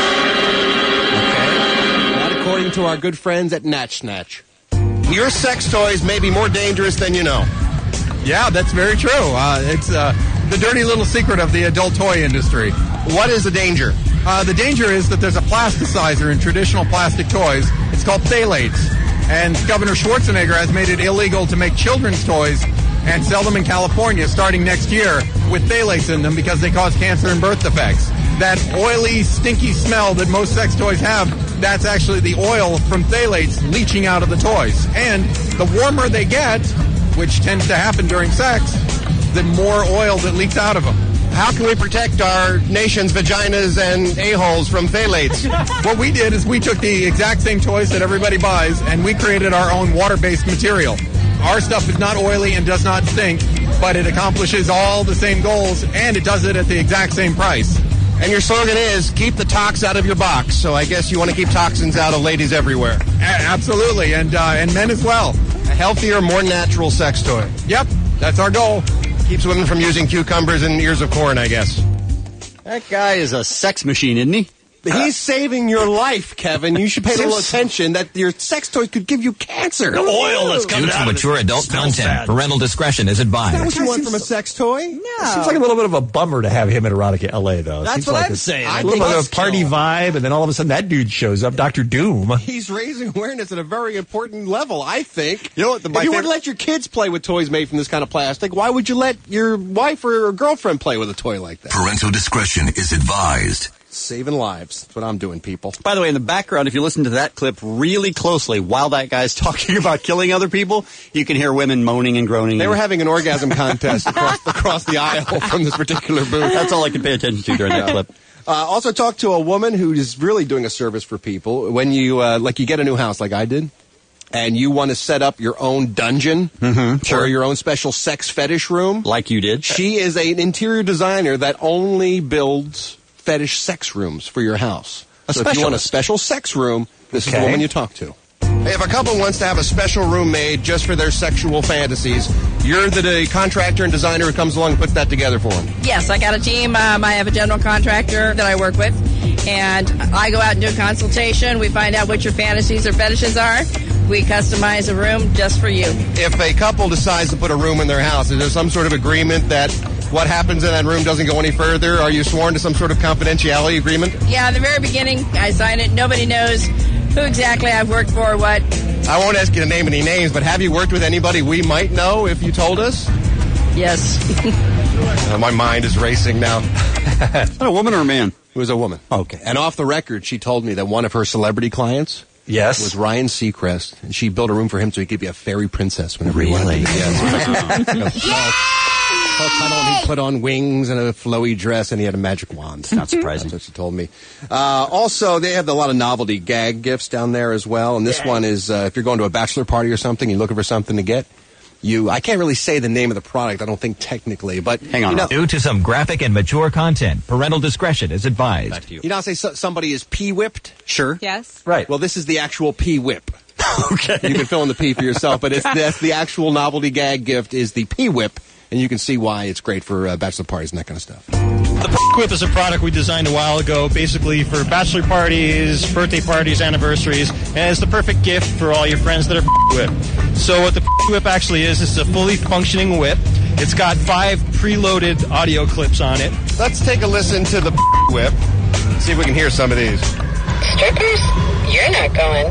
H: okay. Not according to our good friends at Natch Snatch. Your sex toys may be more dangerous than you know.
Y: Yeah, that's very true. Uh, it's uh, the dirty little secret of the adult toy industry.
H: What is the danger?
Y: Uh, the danger is that there's a plasticizer in traditional plastic toys. It's called phthalates. And Governor Schwarzenegger has made it illegal to make children's toys and sell them in California starting next year with phthalates in them because they cause cancer and birth defects. That oily, stinky smell that most sex toys have, that's actually the oil from phthalates leaching out of the toys. And the warmer they get, which tends to happen during sex, the more oil that leaks out of them.
H: How can we protect our nation's vaginas and a-holes from phthalates?
Y: What we did is we took the exact same toys that everybody buys, and we created our own water-based material. Our stuff is not oily and does not stink, but it accomplishes all the same goals, and it does it at the exact same price.
H: And your slogan is, keep the tox out of your box. So I guess you want to keep toxins out of ladies everywhere.
Y: A- absolutely, and uh, and men as well.
H: A healthier, more natural sex toy.
Y: Yep, that's our goal.
H: Keeps women from using cucumbers and ears of corn, I guess.
J: That guy is a sex machine, isn't he?
H: He's saving your life, Kevin. You should pay a little attention that your sex toys could give you cancer.
J: The oil that's coming
C: Due to
J: out of
C: mature
J: it
C: adult
J: smells
C: content,
J: bad.
C: parental discretion is advised.
H: Is that what you want from a sex toy?
K: No.
I: Seems like a little bit of a bummer to have him at Erotica L A, though.
J: That's
I: Seems
J: what
I: like
J: I'm
I: it's
J: saying.
I: A
J: I
I: little
J: think
I: bit of a
J: it's
I: party
J: kill.
I: vibe, and then all of a sudden that dude shows up, Doctor Doom.
H: He's raising awareness at a very important level, I think.
J: You know what? The, my
H: if you
J: favorite-
H: wouldn't let your kids play with toys made from this kind of plastic, why would you let your wife or girlfriend play with a toy like that?
V: Parental discretion is advised.
H: Saving lives. That's what I'm doing, people.
J: By the way, in the background, if you listen to that clip really closely while that guy's talking about killing other people, you can hear women moaning and groaning.
H: They were having an orgasm contest across, across the aisle from this particular booth.
J: That's all I could pay attention to during that clip.
H: Uh, also talked to a woman who is really doing a service for people. When you, uh, like you get a new house like I did, and you want to set up your own dungeon
J: Mm-hmm, sure.
H: or your own special sex fetish room.
J: Like you did.
H: She is a, an interior designer that only builds fetish sex rooms for your house.
J: A
H: so if you want a
J: specialist.
H: special sex room, this is
I: Okay.
H: the woman you talk to. Hey, if a couple wants to have a special room made just for their sexual fantasies, you're the, the contractor and designer who comes along and puts that together for them.
G: Yes, I got a team. Um, I have a general contractor that I work with, and I go out and do a consultation. We find out what your fantasies or fetishes are. We customize a room just for you.
H: If a couple decides to put a room in their house, is there some sort of agreement that what happens in that room doesn't go any further? Are you sworn to some sort of confidentiality agreement?
G: Yeah, in the very beginning, I sign it. Nobody knows who exactly I've worked for or what.
H: I won't ask you to name any names, but have you worked with anybody we might know if you told us?
G: Yes.
H: Uh, my mind is racing now.
J: Is that a woman or a man?
H: It was a woman.
J: Okay.
H: And off the record, she told me that one of her celebrity clients
I: Yes.
H: was Ryan Seacrest, and she built a room for him so he could be a fairy princess whenever he wanted
J: Really?
H: to. Yes. He'll come on, he put on wings and a flowy dress, and he had a magic wand.
J: Not surprising.
H: That's what she told me. Uh, also, they have a lot of novelty gag gifts down there as well, and this one is uh, if you're going to a bachelor party or something, you're looking for something to get. You, I can't really say the name of the product, I don't think technically, but
J: Hang on.
H: You know,
C: Due to some graphic and mature content, parental discretion is advised.
J: Back to you.
H: you know how say so, somebody is pee-whipped?
J: Sure.
K: Yes.
I: Right.
H: Well, this is the actual pee-whip.
J: Okay.
H: You can fill in the P for yourself, but it's that's the actual novelty gag gift is the P-Whip, and you can see why it's great for uh, bachelor parties and that kind of stuff.
R: The P Whip is a product we designed a while ago, basically for bachelor parties, birthday parties, anniversaries, and it's the perfect gift for all your friends that are P Whip. So what the P Whip actually is, is a fully functioning whip. It's got five preloaded audio clips on it.
H: Let's take a listen to the Whip. See if we can hear some of these.
M: Strippers? You're not going.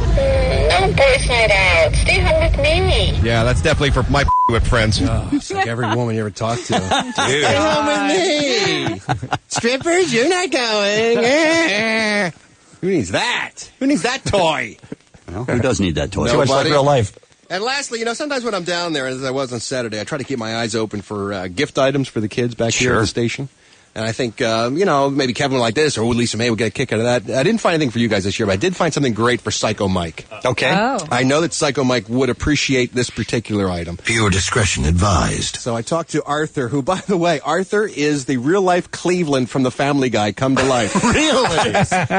M: Mm, no boys' night out. Stay home with me.
H: Yeah, that's definitely for my Whip friends. Oh, it's like every woman you ever talk to. Dude. Stay home with me. Strippers, you're not going. Eh. Who needs that? Who needs that toy?
J: Well, who does need that toy?
I: Too much like
H: Nobody.
I: real life.
H: And lastly, you know, sometimes when I'm down there, as I was on Saturday, I try to keep my eyes open for uh, gift items for the kids back here at
J: Sure.
H: the station. And I think, um, you know, maybe Kevin would like this, or Lisa May would get a kick out of that. I didn't find anything for you guys this year, but I did find something great for Psycho Mike.
J: Okay.
K: Oh.
H: I know that Psycho Mike would appreciate this particular item.
V: Viewer discretion advised.
H: So I talked to Arthur, who, by the way, Arthur is the real-life Cleveland from the Family Guy come to life.
J: Really?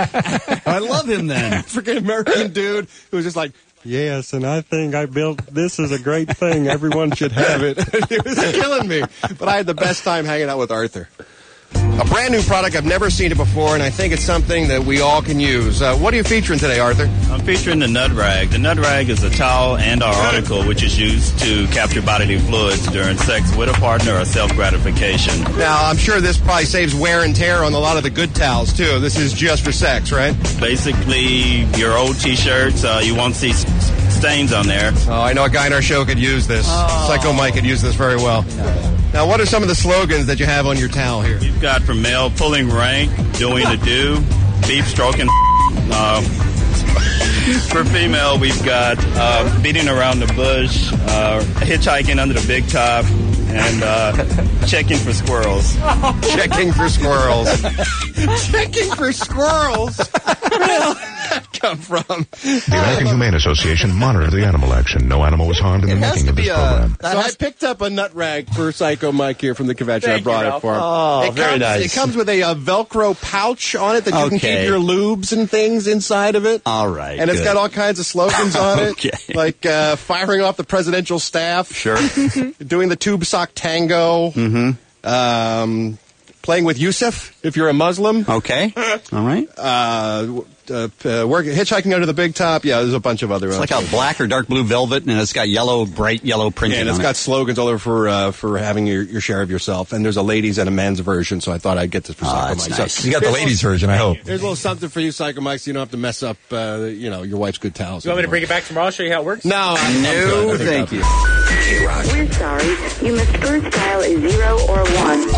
J: I love him then.
H: African-American dude who was just like, yes, and I think I built this is a great thing. Everyone should have it. It was killing me. But I had the best time hanging out with Arthur. A brand new product. I've never seen it before, and I think it's something that we all can use. Uh, what are you featuring today, Arthur?
D: I'm featuring the Nut Rag. The Nut Rag is a towel and our article which is used to capture bodily fluids during sex with a partner or self-gratification.
H: Now, I'm sure this probably saves wear and tear on a lot of the good towels, too. This is just for sex, right?
D: Basically, your old T-shirts, uh, you won't see stains on there.
H: Oh, I know a guy in our show could use this. Oh. Psycho Mike could use this very well. Now, what are some of the slogans that you have on your towel here?
D: You've got for male, pulling rank, doing the do, beef stroking. Uh, for female, we've got uh, beating around the bush, uh, hitchhiking under the big top, and uh, checking for squirrels.
H: Checking for squirrels. Checking for squirrels? Where did that come from?
P: The American Humane Association monitored the animal action. No animal was harmed in the making of this program.
H: So I picked up a nut rag for Psycho Mike here from the convention.
D: Thank
H: I brought
D: you,
H: it for him.
D: Oh,
H: it
D: very
H: comes,
D: nice.
H: It comes with a uh, Velcro pouch on it that you can
J: Okay.
H: keep your lubes and things inside of it.
J: All right.
H: And it's
J: good.
H: got all kinds of slogans on it.
J: Okay.
H: Like uh, firing off the presidential staff.
J: Sure.
H: Doing the tube sock tango.
J: Mm-hmm.
H: Um, playing with Yusuf if you're a Muslim.
J: Okay. All right.
H: Uh, uh, uh, work, hitchhiking under the big top. Yeah, there's a bunch of other.
J: It's
H: uh,
J: like a black or dark blue velvet, and it's got yellow, bright yellow printing
H: Yeah, and it's
J: on
H: got
J: it.
H: slogans all over for uh, for having your, your share of yourself. And there's a ladies and a men's version, so I thought I'd get this for
J: Oh,
H: Psycho
J: that's
H: Mike.
J: nice.
H: So,
I: You got the
H: here's a
I: ladies
H: little-
I: version, I hope.
H: Here's a little something for you, Psycho Mike, so you don't have to mess up, uh, you know, your wife's good towels.
E: You want me to bring it back tomorrow? Show you how it works?
H: No, I'm,
J: No,
H: I'm good. I think
J: thank
H: I'm-
J: you.
M: We're sorry. You must first dial a zero or one.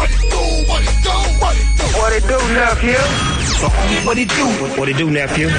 B: What it do, nephew? What it do? What it do, nephew?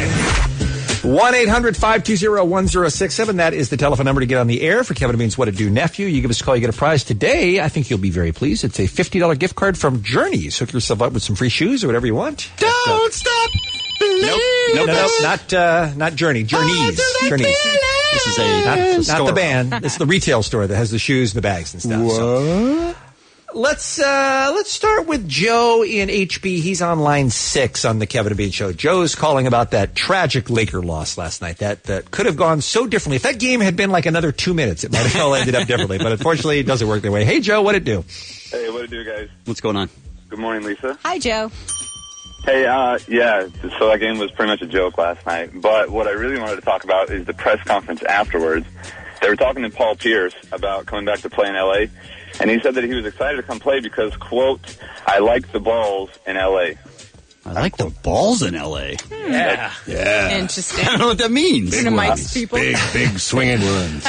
I: one eight hundred five two zero one zero six seven. That is the telephone number to get on the air for Kevin Bean's What It Do Nephew. You give us a call, you get a prize today. I think you'll be very pleased. It's a fifty dollars gift card from Journeys. Hook yourself up with some free shoes or whatever you want.
H: Don't stop believing.
J: Nope.
I: No, no, no, not uh, not Journey. Journeys. Journeys.
J: This is a
I: Not,
J: a
I: not
J: store.
I: the band. It's the retail store that has the shoes and the bags and stuff. So. Let's uh, let's start with Joe in H B. He's on line six on the Kevin and Bean Show. Joe's calling about that tragic Laker loss last night. That that could have gone so differently. If that game had been like another two minutes, it might have all ended up differently. But unfortunately, it doesn't work that way. Hey, Joe, what'd it do?
S: Hey, what it do, guys?
J: What's going on?
S: Good morning, Lisa.
K: Hi, Joe.
S: Hey, uh, yeah, so that game was pretty much a joke last night. But what I really wanted to talk about is the press conference afterwards. They were talking to Paul Pierce about coming back to play in L A, and he said that he was excited to come play because, quote, I like the balls in L A.
J: I like the balls in L A.
E: Yeah.
J: Yeah.
K: Interesting.
J: I don't know what that means.
K: Big Mike's people.
H: Big, big swinging ones.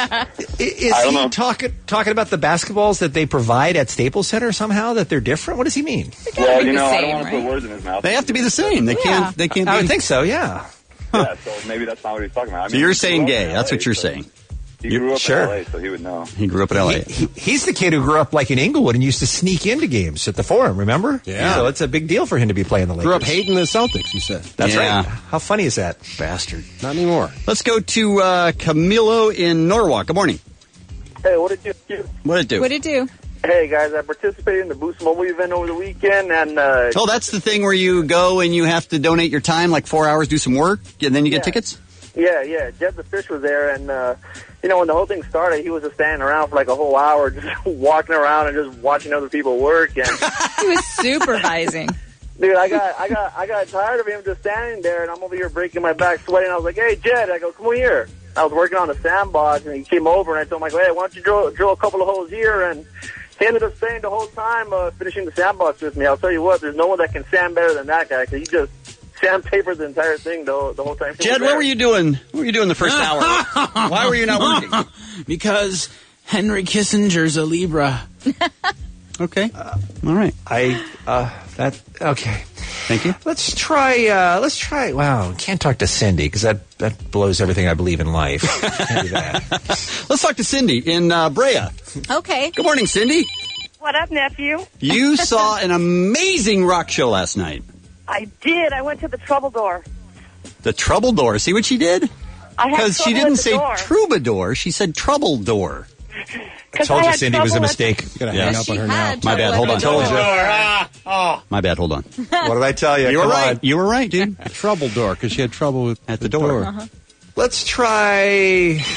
I: Is
S: I don't
I: he
S: know.
I: talking talking about the basketballs that they provide at Staples Center somehow, that they're different? What does he mean?
S: Well,
K: be
S: you
K: the
S: know, I
K: same,
S: don't want to
K: right?
S: put words in his mouth.
J: They have to be the same. They
K: Yeah.
J: can't. They can't.
I: I
J: be,
I: would think so, yeah.
S: Yeah, so maybe that's not what he's talking about. I
J: So
S: mean,
J: you're
S: he
J: saying
S: grew up
J: gay.
S: in
J: That's
S: L A,
J: what you're
S: so
J: saying.
S: He grew up
I: Sure.
S: in L A, so he would know.
J: He grew up in L A.
I: He, he, he's the kid who grew up like in Inglewood and used to sneak into games at the Forum, remember?
H: Yeah.
I: So it's a big deal for him to be playing the Lakers.
H: Grew up hating the Celtics, you said.
I: That's
J: Yeah.
I: right. How funny is that?
J: Bastard.
H: Not anymore.
J: Let's go to uh, Camilo in Norwalk. Good morning.
U: Hey, what did you do?
J: What did it do?
K: What'd it do?
U: Hey, guys, I participated in the Boost Mobile event over the weekend, and... Uh,
J: Oh, that's the thing where you go and you have to donate your time, like four hours, do some work, and then you get
U: Yeah.
J: tickets?
U: yeah, yeah, Jeb the Fish was there, and, uh, you know, when the whole thing started, he was just standing around for like a whole hour, just walking around and just watching other people work, and...
K: He was supervising.
U: Dude, I got, I got, I got tired of him just standing there, and I'm over here breaking my back, sweating. I was like, "Hey, Jed," I go, "Come over here." I was working on the sandbox, and he came over, and I told him, "Hey, why don't you drill, drill a couple of holes here?" And he ended up staying the whole time, uh, finishing the sandbox with me. I'll tell you what, there's no one that can sand better than that guy, because he just sandpapered the entire thing the, the whole time. he was
J: Jed, what
U: there.
J: were you doing? What were you doing the first hour? Why were you not working?
F: Because Henry Kissinger's a Libra.
J: Okay. All right.
I: I, uh, that, okay.
J: Thank you.
I: Let's try, uh, let's try, wow, can't talk to Cindy because that, that blows everything I believe in life. Can't do that.
J: Let's talk to Cindy in uh, Brea.
K: Okay.
J: Good morning, Cindy.
O: What up, nephew?
J: You saw an amazing rock show last night.
O: I did. I went to the Trouble Door.
J: The Trouble Door. See what she did?
O: I had
J: Because she
O: trouble
J: didn't
O: at the
J: say
O: door.
J: troubadour. She said Trouble Door.
I: I told
O: I
I: you
O: had
I: Cindy was a
O: trouble at the-
I: mistake.
H: Gonna
J: Yeah.
H: hang up
K: She
H: on her now.
K: had
J: My bad.
K: trouble
J: Hold
K: at
J: on.
K: the
I: Told
K: door.
I: you.
E: Ah, oh.
J: My bad. Hold on.
I: What did I tell you?
J: You were
I: Come
J: right.
I: on.
J: You were right, dude.
H: Trouble door, because she had trouble with
J: At the door.
K: Uh-huh.
I: Let's try,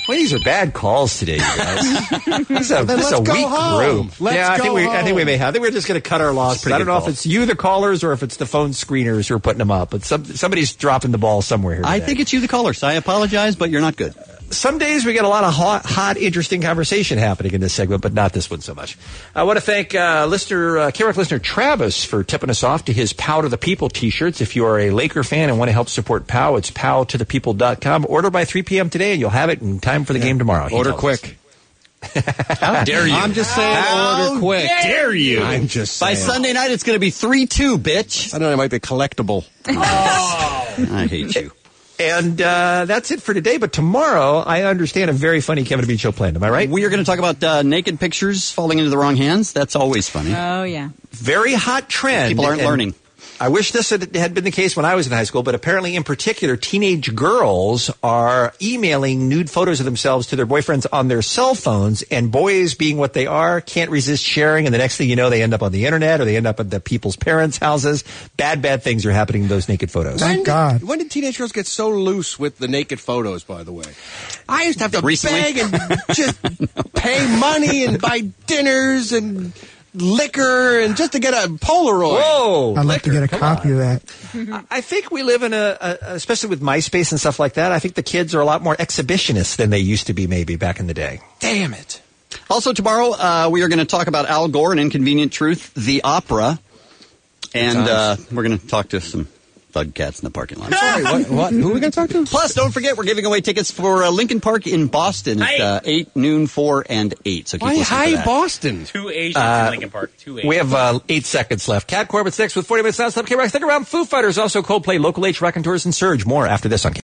I: Well, these are bad calls today, you guys. This is a,
H: Then
I: this is
H: let's
I: a
H: go
I: weak
H: home.
I: group.
H: Let's
I: yeah, I
H: go
I: think we, I think we
H: home.
I: may have. I think we're just going to cut our losses.
J: Pretty
I: I don't
J: good
I: know
J: call.
I: if it's you, the callers, or if it's the phone screeners who are putting them up. But some, somebody's dropping the ball somewhere here.
J: I
I: today.
J: think it's you, the callers. I apologize, but you're not good.
I: Some days we get a lot of hot, hot, interesting conversation happening in this segment, but not this one so much. I want to thank uh, listener, uh, K R O C listener Travis for tipping us off to his Pow to the People t-shirts. If you are a Laker fan and want to help support Pow, it's pow to the people dot com. Order by three p.m. today, and you'll have it in time for the game tomorrow.
H: Order quick.
J: How dare you?
H: I'm just saying,
J: How
H: order quick.
J: dare you?
H: I'm just
J: By
H: saying.
J: Sunday night, it's going to be three two, bitch.
H: I don't know, it might be collectible.
J: I hate you.
I: And uh, that's it for today. But tomorrow, I understand a very funny Kevin and Bean Show planned. Am I right?
J: We are going to talk about uh, naked pictures falling into the wrong hands. That's always funny.
K: Oh, yeah.
I: Very hot trend.
J: People aren't
I: and
J: learning.
I: I wish this had, had been the case when I was in high school, but apparently, in particular, teenage girls are emailing nude photos of themselves to their boyfriends on their cell phones, and boys, being what they are, can't resist sharing, and the next thing you know, they end up on the internet, or they end up at the people's parents' houses. Bad, bad things are happening to those naked photos.
H: Thank God. When did teenage girls get so loose with the naked photos, by the way? I used to have to
J: Recently?
H: beg and just pay money and buy dinners and liquor and just to get a Polaroid.
I: Whoa!
A: I'd like to get a copy of that.
I: I think we live in a, a, especially with MySpace and stuff like that, I think the kids are a lot more exhibitionists than they used to be maybe back in the day.
H: Damn it.
J: Also, tomorrow, uh, we are going to talk about Al Gore and Inconvenient Truth, the opera. And uh, we're going to talk to some thug cats in the parking lot.
H: Sorry, what, what? Who are we going to talk to?
J: Plus, don't forget, we're giving away tickets for uh, Lincoln Park in Boston at uh, eight, noon, four, and eight. So keep
H: Why
J: listening
H: hi
J: for that.
H: Boston?
F: Two Asians
I: Uh,
F: in Lincoln Park. Two Asians.
I: We have uh, eight seconds left. Cat Corbett's next with forty minutes now. Stop K-Rock. Stick around. Foo Fighters, also Coldplay, Local H, Raconteurs, and Surge. More after this on K.